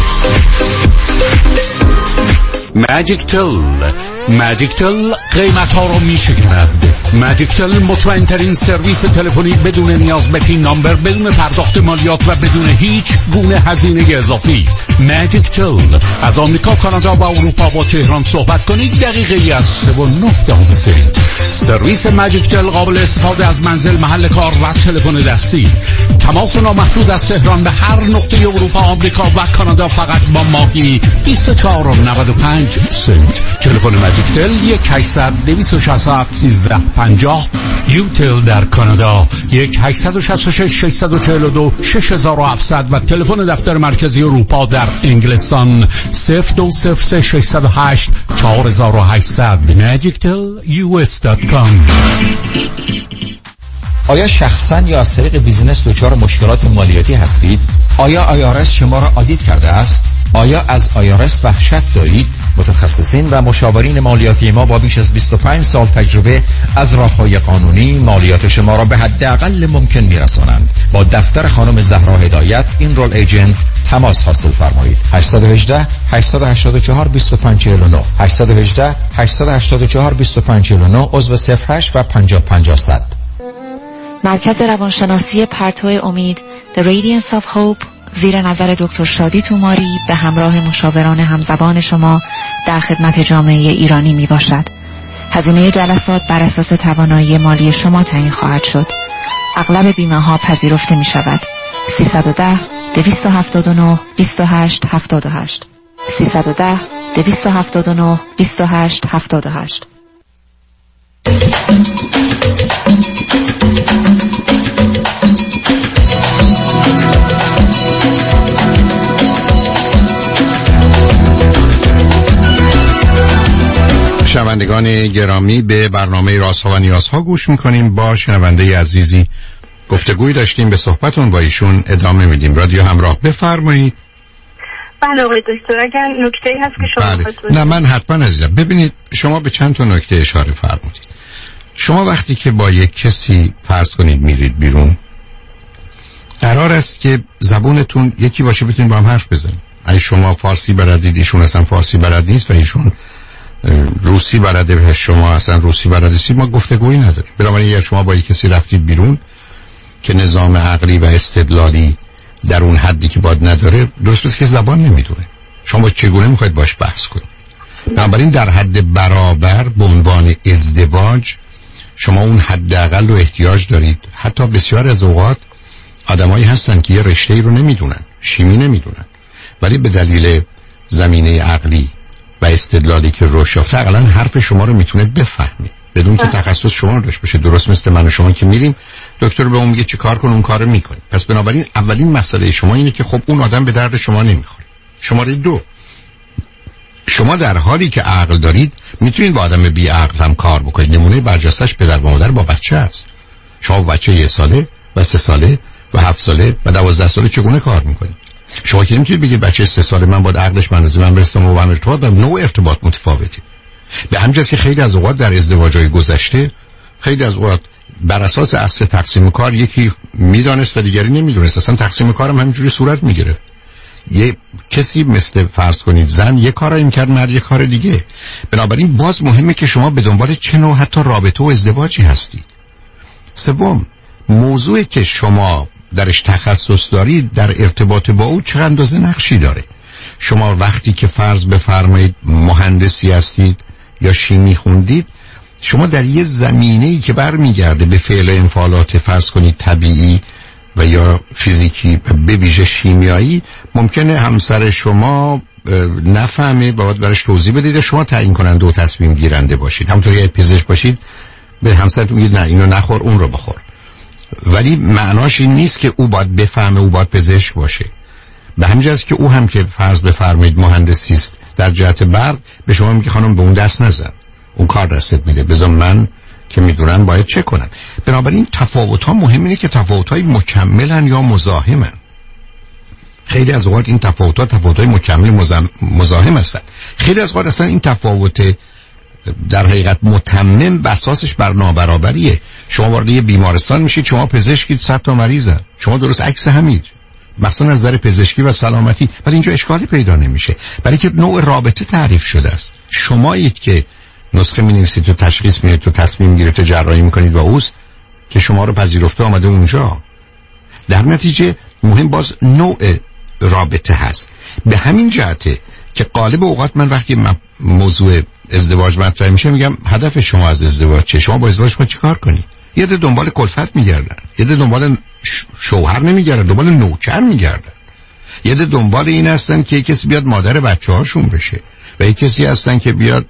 ماجیک تل قیمت ها رو می شکند. ماجیک تل مطمئن ترین سرویس تلفنی بدون نیاز به پین نامبر، بدون پرداخت مالیات و بدون هیچ گونه هزینه اضافی. ماجیک تل از آمریکا، کانادا و اروپا با تهران صحبت کنید دقیقه‌ای از 3.9 سرویس ماجیک تل قابل استفاده از منزل، محل کار و تلفن دستی. تماس نامحدود از تهران به هر نقطه اروپا، آمریکا و کانادا فقط با ماهی 24.95 سنت. تلفن ماجیک تل 1-800-267-1350. یوتل در کانادا 1-866-642-6700 و تلفن دفتر مرکزی اروپا در انگلستان 02-608-4800. magictelus.com. آیا شخصا یا از طریق بیزینس دچار مشکلات مالیاتی هستید؟ آیا آیارس شما را آدیت کرده است؟ آیا از آیارس وحشت دارید؟ متخصصین و مشاورین مالیاتی ما با بیش از 25 سال تجربه از راه‌های قانونی مالیات شما را به حداقل ممکن می‌رسانند. با دفتر خانم زهرا هدایت، این رول ایجنت، تماس حاصل فرمایید. 818 884 2549 818 884 2549 عضو 08 و 50 مرکز روانشناسی پرتو امید The Radiance of Hope زیر نظر دکتر شادی توماری به همراه مشاوران همزبان شما در خدمت جامعه ایرانی می باشد. هزینه جلسات بر اساس توانایی مالی شما تعیین خواهد شد. اغلب بیمه ها پذیرفته می شود. 310 279 28 78 310 279 28 78. شنوندگان گرامی، به برنامه رازها و نیازها گوش میکنیم. با شنونده عزیزی گفتگوی داشتیم، به صحبتون با ایشون ادامه میدیم. رادیو همراه، بفرمایید. بله آقای دکتر، اگر نکته‌ای هست که شما نه من حتما عزیزم. ببینید شما به چند تا نکته اشاره فرمودید. شما وقتی که با یک کسی فرض کنید میرید بیرون، قرار است که زبونتون یکی باشه، بتونید با هم حرف بزنید. اگه شما فارسی بلدید، ایشون اصلا فارسی بلد نیست و ایشون روسی بلده، شما اصلا روسی بلد نیستید، ما گفتگویی نداریم. بنابراین اگر شما با یک کسی رفتید بیرون که نظام عقلی و استدلالی در اون حدی که باید نداره، درست که زبان نمیدونه، شما چگونه میخواید باش بحث کنید؟ بنابراین در حد برابر به عنوان ازدواج شما اون حداقل رو احتیاج دارید. حتی بسیار از اوقات آدمایی هستن که یه رشته‌ای رو نمیدونن، شیمی نمیدونن، ولی به دلیل زمینه عقلی و استدلالی که روش یافته عقلاً حرف شما رو میتونه بفهمه بدون که تخصص شما رو داشته باشه. درست مثل من و شما که میریم دکتر به اون میگه چی کار کن، اون کارو میکنه. پس بنابراین اولین مسئله شما اینه که خب اون آدم به درد شما نمیخوره. شماره 2، شما در حالی که عقل دارید میتونید با آدم بی عقل هم کار بکنید. نمونه برجستش پدر و مادر با بچه است. شما بچه 1 ساله و 3 ساله و 7 ساله و 12 ساله چگونه کار میکنید؟ شما که نمیتونید بگید بچه 3 ساله من باید عقلش منظم من برسم و با هم ارتباط دارم. نوع ارتباط متفاوتی. به همین جاست که خیلی از اوقات در ازدواج‌های گذشته خیلی از اوقات بر اساس عکس تقسیم کار یکی میدانست و دیگری نمیدونست. اصلا تقسیم کارم همینجوری صورت میگیره. یه کسی مثل فرض کنید زن یه کاری میکرد، مرد یه کار دیگه. بنابراین باز مهمه که شما به دنبال چه نوع حتی رابطه و ازدواجی هستید. سوم، موضوعی که شما درش تخصص دارید در ارتباط با او چه اندازه نقشی داره. شما وقتی که فرض بفرمایید مهندسی هستید یا شیمی خوندید، شما در یه زمینه‌ای که برمیگرده به فعل انفعالات فرض کنید طبیعی و یا فیزیکی و به ویژه شیمیایی، ممکنه همسر شما نفهمه، باید برش توضیح بدید، شما تعیین کننده و تصمیم گیرنده باشید. همونطور که پزشک باشید به همسرتون میگید نه اینو نخور اون رو بخور، ولی معناش این نیست که او باید بفهمه، او باید پزشک باشه. به همین جاست که او هم که فرض بفرمایید مهندسی است در جهت برق، به شما میگه خانم به اون دست نزن، اون کار دستت میده، بذار من که میدونن باید چه کنن. بنابراین تفاوت‌ها مهم اینه که تفاوت‌های مکملن یا مزاحمن. خیلی از اوقات این تفاوت‌های مکمل مزاحم هستن. خیلی از اوقات اصلا این تفاوت در حقیقت متمم بساسش بر نابرابریه. شما وارد یه بیمارستان میشید، شما پزشکید، 100 تا مریضن، شما درست عکس همید، مثلا از نظر پزشکی و سلامتی، ولی اینجا اشکالی پیدا نمیشه، برای که نوع رابطه تعریف شده است. شمایید که نسخه می‌نویسید، تو تشخیص میدید، تو تصمیم میگیرید، تو جراحی میکنید و اوست که شما رو پذیرفته آمده اونجا. در نتیجه مهم باز نوع رابطه هست. به همین جهته که غالب اوقات من وقتی موضوع ازدواج مطرح میشه میگم هدف شما از ازدواج چیه؟ شما با ازدواج میخواید چیکار کنید؟ یه ده دنبال کلفت میگردن، یه ده دنبال شوهر نمیگردن، دنبال نوکر میگردن، یه ده دنبال این هستن که کسی بیاد مادر بچه‌هاشون بشه و یک کسی هستن که بیاد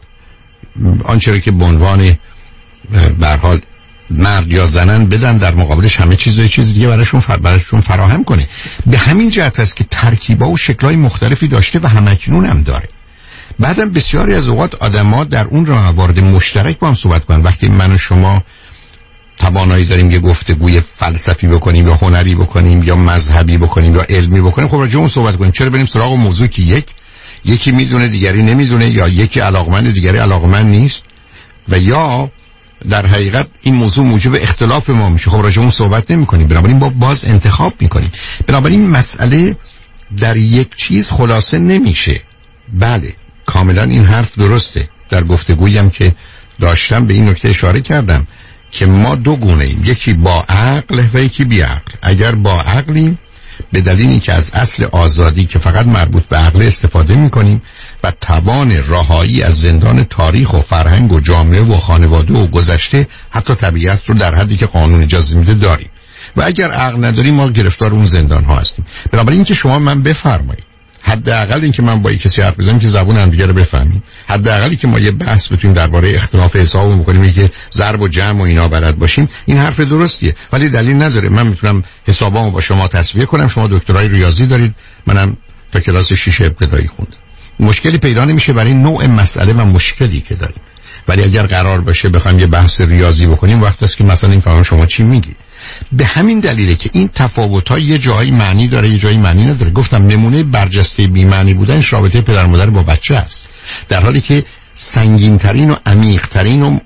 آنچه که به عنوان به هر حال مرد یا زنن بدن، در مقابلش همه چیز دیگه براشون فراهم کنه. به همین جهت است که ترکیبا و شکل‌های مختلفی داشته و همکنون هم داره. بعدم بسیاری از اوقات آدم‌ها در اون موارد مشترک با هم صحبت کنن. وقتی من و شما توانایی داریم یه گفتگوی فلسفی بکنیم یا هنری بکنیم یا مذهبی بکنیم یا علمی بکنیم، خب راجع اون صحبت کنیم. چرا بریم سراغ موضوعی که یکی میدونه دیگری نمیدونه، یا یکی علاقمند دیگری علاقمند نیست، و یا در حقیقت این موضوع موجب اختلاف ما میشه، خب راجع اون صحبت نمی‌کنیم. بنابراین با باز انتخاب می‌کنیم. بنابراین مسئله در یک چیز خلاصه نمیشه. بله کاملا این حرف درسته. در گفتگویی هم که داشتم به این نکته اشاره کردم که ما دو گونه ایم، یکی با عقل و یکی بی عقل. اگر با عقلیم به دلیل اینکه از اصل آزادی که فقط مربوط به عقل استفاده می‌کنیم و توان رهایی از زندان تاریخ و فرهنگ و جامعه و خانواده و گذشته حتی طبیعت رو در حدی که قانون اجازه میده داریم، و اگر عقل نداریم ما گرفتار اون زندان ها هستیم. بنابراین اینکه شما من بفرمایید، حداقل اینکه من با کسی حرف بزنم که زبون هم دیگه رو بفهمیم، حداقلی که ما یه بحث بتونیم درباره اختلاف حساب بکنیم که ضرب و جمع و اینا بلد باشیم، این حرف درستیه. ولی دلیل نداره من میتونم حسابامو با شما تصفیه کنم، شما دکترای ریاضی دارید، منم تا کلاس 6 ابتدایی خوندم. مشکلی پیدا نمیشه برای نوع مسئله و مشکلی که داریم. ولی اگر قرار باشه بخوایم یه بحث ریاضی بکنیم، وقت است که مثلا این فهم شما چی میگی. به همین دلیله که این تفاوت‌ها یه جایی معنی داره، یه جایی معنی نداره. گفتم نمونه برجسته بی معنی بودنش رابطه پدر مادر با بچه است، در حالی که سنگین‌ترین و عمیق‌ترین و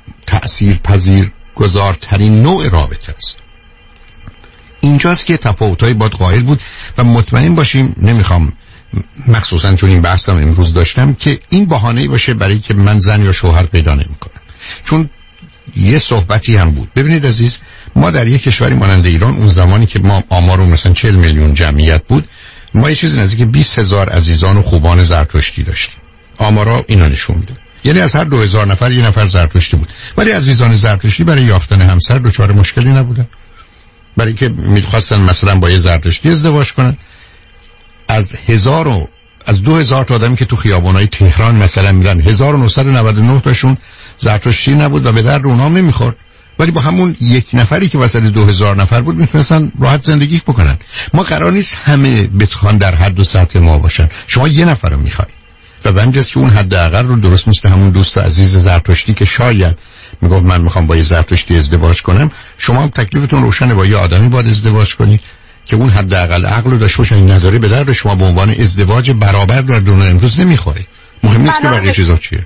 تأثیرپذیرگذارترین نوع رابطه است. اینجاست که تفاوت‌های باید قائل بود و مطمئن باشیم. نمیخوام مخصوصا چون این بحثم امروز داشتم که این بهانه‌ای باشه برای که من زن یا شوهر پیدا نمی‌کنم. چون یه صحبتی هم بود. ببینید عزیز، ما در یک کشوری مانند ایران، اون زمانی که ما آمارمون مثلا 40 میلیون جمعیت بود، ما یه چیزی نزدیک 20,000 عزیزان و خوبان زرتشتی داشتیم. آمارا اینا نشون میده. یعنی از هر 2000 نفر یه نفر زرتشتی بود. ولی عزیزان زرتشتی برای یافتن همسر دچار مشکلی نبودن. برای که می‌خواستن مثلا با یه زرتشتی ازدواج کنن، از 2000 تا آدمی که تو خیابان‌های تهران مثلا میرن، 1999 تاشون زرتشتی نبود و به درد اونها نمیخورد. ولی با همون یک نفری که وسط 2000 نفر بود میتونستن راحت زندگی بکنن. ما قرار نیست همه بتوان در حد و سطح ما باشن. شما یه نفر رو میخوای و بنجست که اون حداقل رو درست مثل همون دوست عزیز زرتشتی که شاید میگفت من میخوام با یه زرتشتی ازدواج کنم، شما هم تکلیفتون روشنه، با یه آدمی باید ازدواج کنید که اون حداقل عقل رو داشته باشه. این نداره به درد شما به عنوان ازدواج برابر در دنیای امروز نمیخوره. مهم نیست که بقیه چیزا چیه.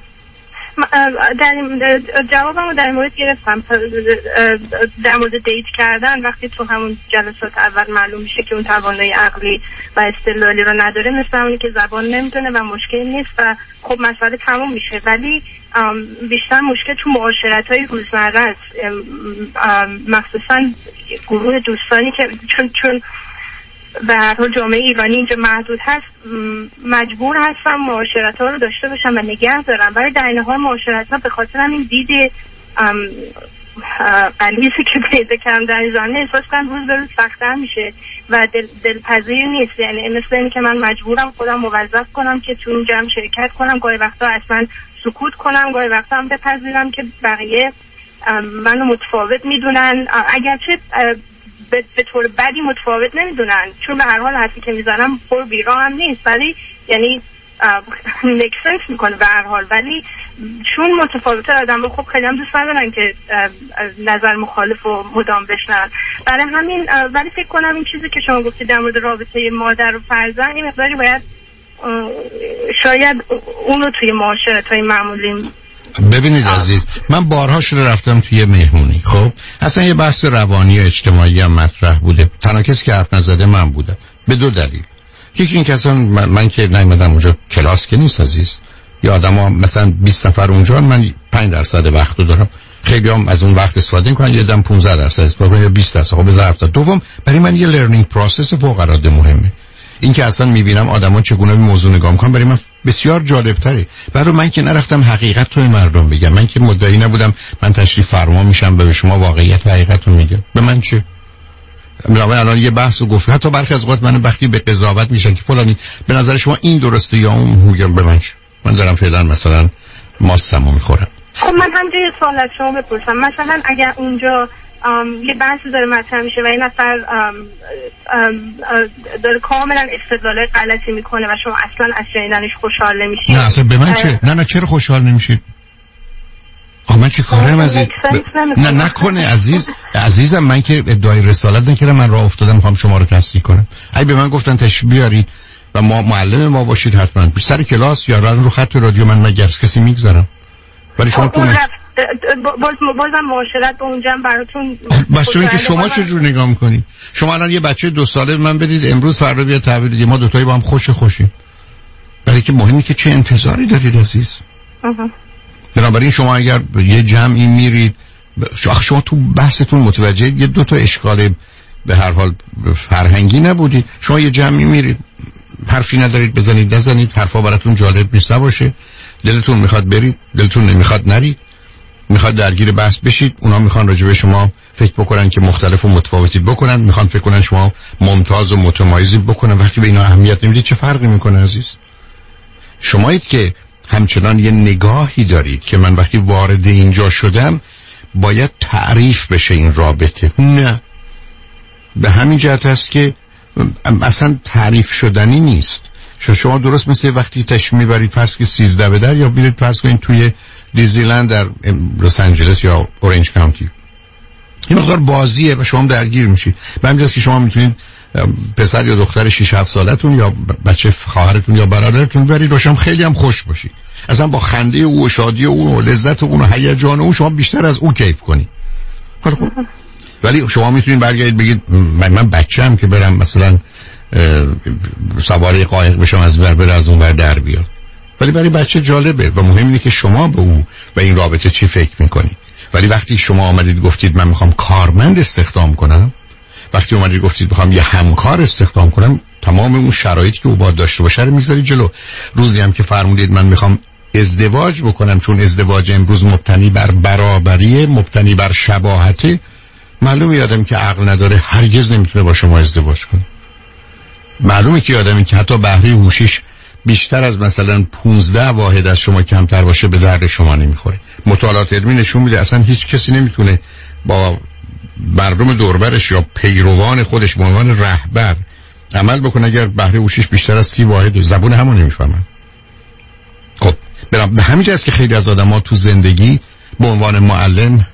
جوابمو در مورد گرفتم. در مورد دیت کردن وقتی تو همون جلسات اول معلوم میشه که اون توانایی عقلی و استدلالی رو نداره، مثل اونی که زبان نمیدونه و مشکل نیست و خب مسئله تموم میشه. ولی بیشتر مشکل تو معاشرت‌های روزمره است، مخصوصا گروه دوستانی که چون به هر حال جامعه ایرانی اینجا محدود هست، مجبور هستم معاشرت‌ها رو داشته باشم و نگه دارم. برای در این حال معاشرت‌ها به خاطر همین دید غلیظی که پیدا کردم در این زمینه احساس کنم روز به روز سخت‌تر میشه و دلپذیر نیست. یعنی مثل اینه که من مجبورم خودم موظف کنم که تو این جمع شرکت کنم، گاهی وقتا اصلا سکوت کنم، گاهی وقتا هم بپذیرم که بقیه منو متفاوت میدونن، اگرچه به طور بدی متفاوت نمیدونن، چون به هر حال حرفی که میزنم پر بیرا هم نیست، ولی یعنی مکسنس میکنه به هر حال، ولی چون متفاوته آدم خب خیلی هم دوست ندارن که نظر مخالف و مدام بشنن. برای همین ولی فکر کنم این چیزی که شما گفتید در مورد رابطه مادر و فرزند این مقداری باید شاید اونو توی معاشرت‌های معمولی. ببینید عزیز، من بارها شده رفتم توی مهمونی، خب اصلا یه بحث روانی و اجتماعی هم مطرح بوده، تنها کسی که حرف نزده من بودم به دو دلیل. یکی این که اصلا من که نیومدم اونجا کلاس که نیست عزیز، یا آدم ها مثلا 20 نفر اونجا، من 5% وقت رو دارم، خیلی هم از اون وقت استفاده میکنن، یه دم 15% استفاده یا 20%. خب بذار حرف زدم. دوم برای من یه لرنینگ پروسس فوق العاده مهمه. این که اصلا میبینم آدما چگونه به موضوع نگاه میکنن برای من بسیار جالب تره. برای من که نرفتم حقیقت رو مردم بگم، من که مدعی نبودم من تشریف فرما میشم به شما واقعیت و حقیقت رو میگم، به من چه؟ من الان یه بحث رو گفت، حتی برخی از اوقات من وقتی به قضاوت میشن که فلانی به نظر شما این درسته یا اون، میگم به من چه؟ من دارم فعلا مثلا ماستمو میخورم. خب من همینجا یه سوال از شما بپرسم، مثلا اگر اونجا یه بحثی داره مطرح میشه و این نفر داره کاملا استدلال غلطی میکنه و شما اصلا از شنیدنش خوشحال نمیشید. نه اصلا به من چه؟ نه چرا خوشحال نمیشید؟ من چه کارم عزیز؟ نه نکنه عزیزم، من که ادعای رسالت نکردم، من راه افتادم میخوام شما رو تصدیق کنم. اگه به من گفتن تشریف بیارید و ما معلم ما باشید، حتما سر کلاس یا رو خط رادیو من مگر کسی میگذارم، ولی شما بازم معاشرت به اونجا براتون بس که شما چجور نگاه میکنید؟ شما الان یه بچه 2 ساله من بدید امروز فردا بیا تحویل بدید، ما دوتایی با هم خوشیم، برای که مهمه که چه انتظاری دارید عزیز. بنابراین شما اگر یه جمعی میرید، شما تو بحثتون متوجه یه 2 تا اشکال به هر حال فرهنگی نبودید. شما یه جمعی میرید، حرفی ندارید بزنید نزنید، حرفا براتون جالب نیست نباشه، دلتون میخواد برید، دلتون نمیخواد نرید، میخواد درگیر بحث بشید، اونا میخوان راجع به شما فکر بکنن که مختلف و متفاوتی بکنن، میخوان فکر کنن شما ممتاز و متمایزی بکنن. وقتی به اینا اهمیت نمیدید چه فرقی میکنه عزیز؟ شمایید که همچنان یه نگاهی دارید که من وقتی وارد اینجا شدم باید تعریف بشه این رابطه. نه، به همین جهت است که اصلا تعریف شدنی نیست. شما درست مثل وقتی تشریف میبرید فرض که 13 به در یا بیرید فرض کنید توی دیزنیلند در لس آنجلس یا اورنج کانتی، این مقدار بازیه و شما درگیر میشید. به همین جاست که شما میتونید پسر یا دختر 6-7 سالتون یا بچه خواهرتون یا برادرتون برید روشم خیلی هم خوش باشید، اصلا با خنده او و شادی او و لذت اون و هیجان او شما بیشتر از او کیف کنید. خب ولی شما میتونید برگردید بگید من بچه‌ام که برم مثلا سوار قایق بشم از بر از اون ور در بیاد، ولی برای بچه جالبه و مهم اینه که شما به او و این رابطه چی فکر میکنید. ولی وقتی شما آمدید گفتید من میخوام کارمند استخدام کنم، وقتی اومدید گفتید میخوام یه همکار استخدام کنم، تمام اون شرایطی که او باید داشته باشه رو میذارید جلو. روزی هم که فرمودید من میخوام ازدواج بکنم، چون ازدواج امروز مبتنی بر برابریه، مبتنی بر شباهته، معلومه آدمی که عقل نداره هرگز نمیتونه با شما ازدواج کنه. معلومه که آدمی که حتی بهره هوشیش بیشتر از مثلا 15 واحد از شما کمتر باشه به درد شما نمیخوره. مطالعات علمی نشون میده اصلا هیچ کسی نمیتونه با مردم دوربرش یا پیروان خودش به عنوان رهبر عمل بکنه اگر بهره هوشیش بیشتر از 30 واحد زبون همون نمیفهمن. به همین جاست که خیلی از آدم‌ها تو زندگی به عنوان معلم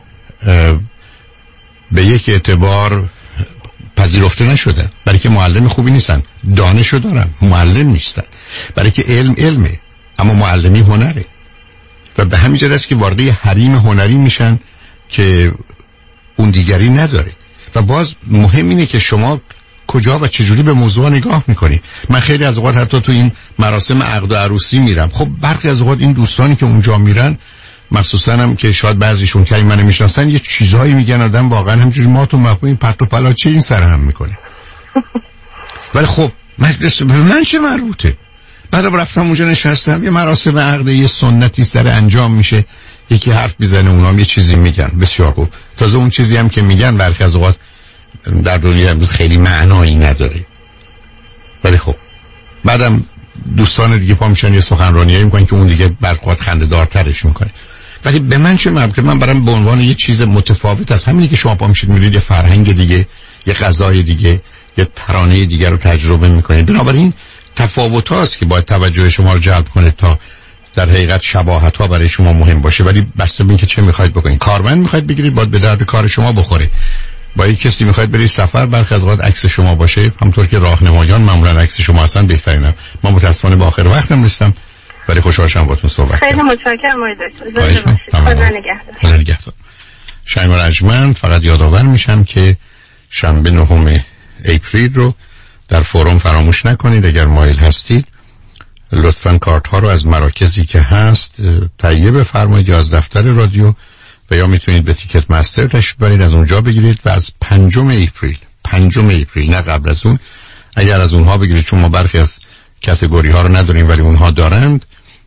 به یک اعتبار پذیرفته نشدن، برای که معلم خوبی نیستن. دانشو دارن، معلم نیستن. برای که علمه، اما معلمی هنره. و به همین جهت است که وارد حریم هنری میشن که اون دیگری نداره. و باز مهم اینه که شما کجا و چجوری به موضوع نگاه میکنید. من خیلی از اوقات حتی تو این مراسم عقد و عروسی میرم. خب برخی از اوقات این دوستانی که اونجا میرن، مخصوصا هم که شاید بعضیشون که منو میشناسن، یه چیزایی میگن آدم واقعا همینجوری ما تو مفهوم پرت و پلاچه این سر هم میکنه. ولی خب من چه مربوطه؟ بعد رفتم اونجا نشستم، یه مراسم عقد، یه سنتی سر انجام میشه، یکی حرف میزنه، اونام یه چیزی میگن، بسیار خوب. تازه اون چیزی هم که میگن برخی از اوقات در دنیا امروز خیلی معنایی نداره. ولی خب بعدم دوستان دیگه پا میشن یه سخنرانیایی میکنن که اون دیگه برخواد خنده‌دارترش میکنه. ولی به من چه مربوطه؟ من برام به عنوان یه چیز متفاوت از همینی که شما پا میشید میرید یه فرهنگ دیگه، یه غذای دیگه، یه ترانه دیگه رو تجربه میکنید. بنابراین تفاوت هاست که باید توجه شما رو جلب کنه تا در حقیقت شباهت ها برای شما مهم باشه. ولی بسته به اینکه چه میخواید بکنید. کارمند میخواید بگیرید، باید به درد کار شما بخوره. با یک کسی میخواید برید سفر، برخی از اوقات عکس شما باشه، همونطور که راهنمایان معمولا عکس شما هستن، بهترینم. ما متاسفانه با آخر وقتم رسیدم، ولی خوشحال شدم باهاتون صحبت کردم. خیلی متشکرم آقای دکتر. خدا نگهدار. شایما رجمند. فقط یادآور میشم که شنبه 9 اپریل رو در فورم فراموش نکنید. اگر مایل هستید لطفاً کارت ها رو از مراکزی که هست تهیه بفرمایید یا از دفتر رادیو، و یا میتونید به تیکت مستر تشریف برید از اونجا بگیرید. و از 5 اپریل نه قبل از اون، اگر از اونها بگیرید، چون ما برخی از کاتگوری ها رو نداریم ولی اونها دارند،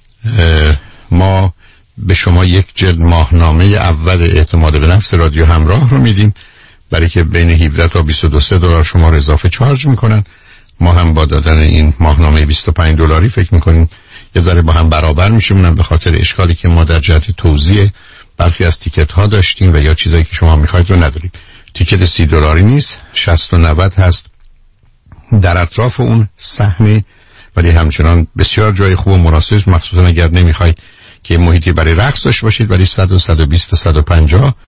ما به شما یک جلد ماهنامه اول اعتماد به نفس رادیو همراه رو میدیم، برای که بین 17 تا 22 دلار شما رو اضافه چارج میکنن. ما هم با دادن این ماهنامه 25 دلاری فکر میکنیم یه ذره با هم برابر میشیم، به خاطر اشکالی که ما در جهت توزیع برخی از تیکت ها داشتیم و یا چیزایی که شما میخواید رو نداریم. تیکت 30 دلاری نیست، 60 و 90 هست در اطراف اون سهم، ولی همچنان بسیار جای خوب و مناسب، مخصوصا اگر نمیخواید که محیطی برای رقص داشته باشید. ولی 100 و 120 و 150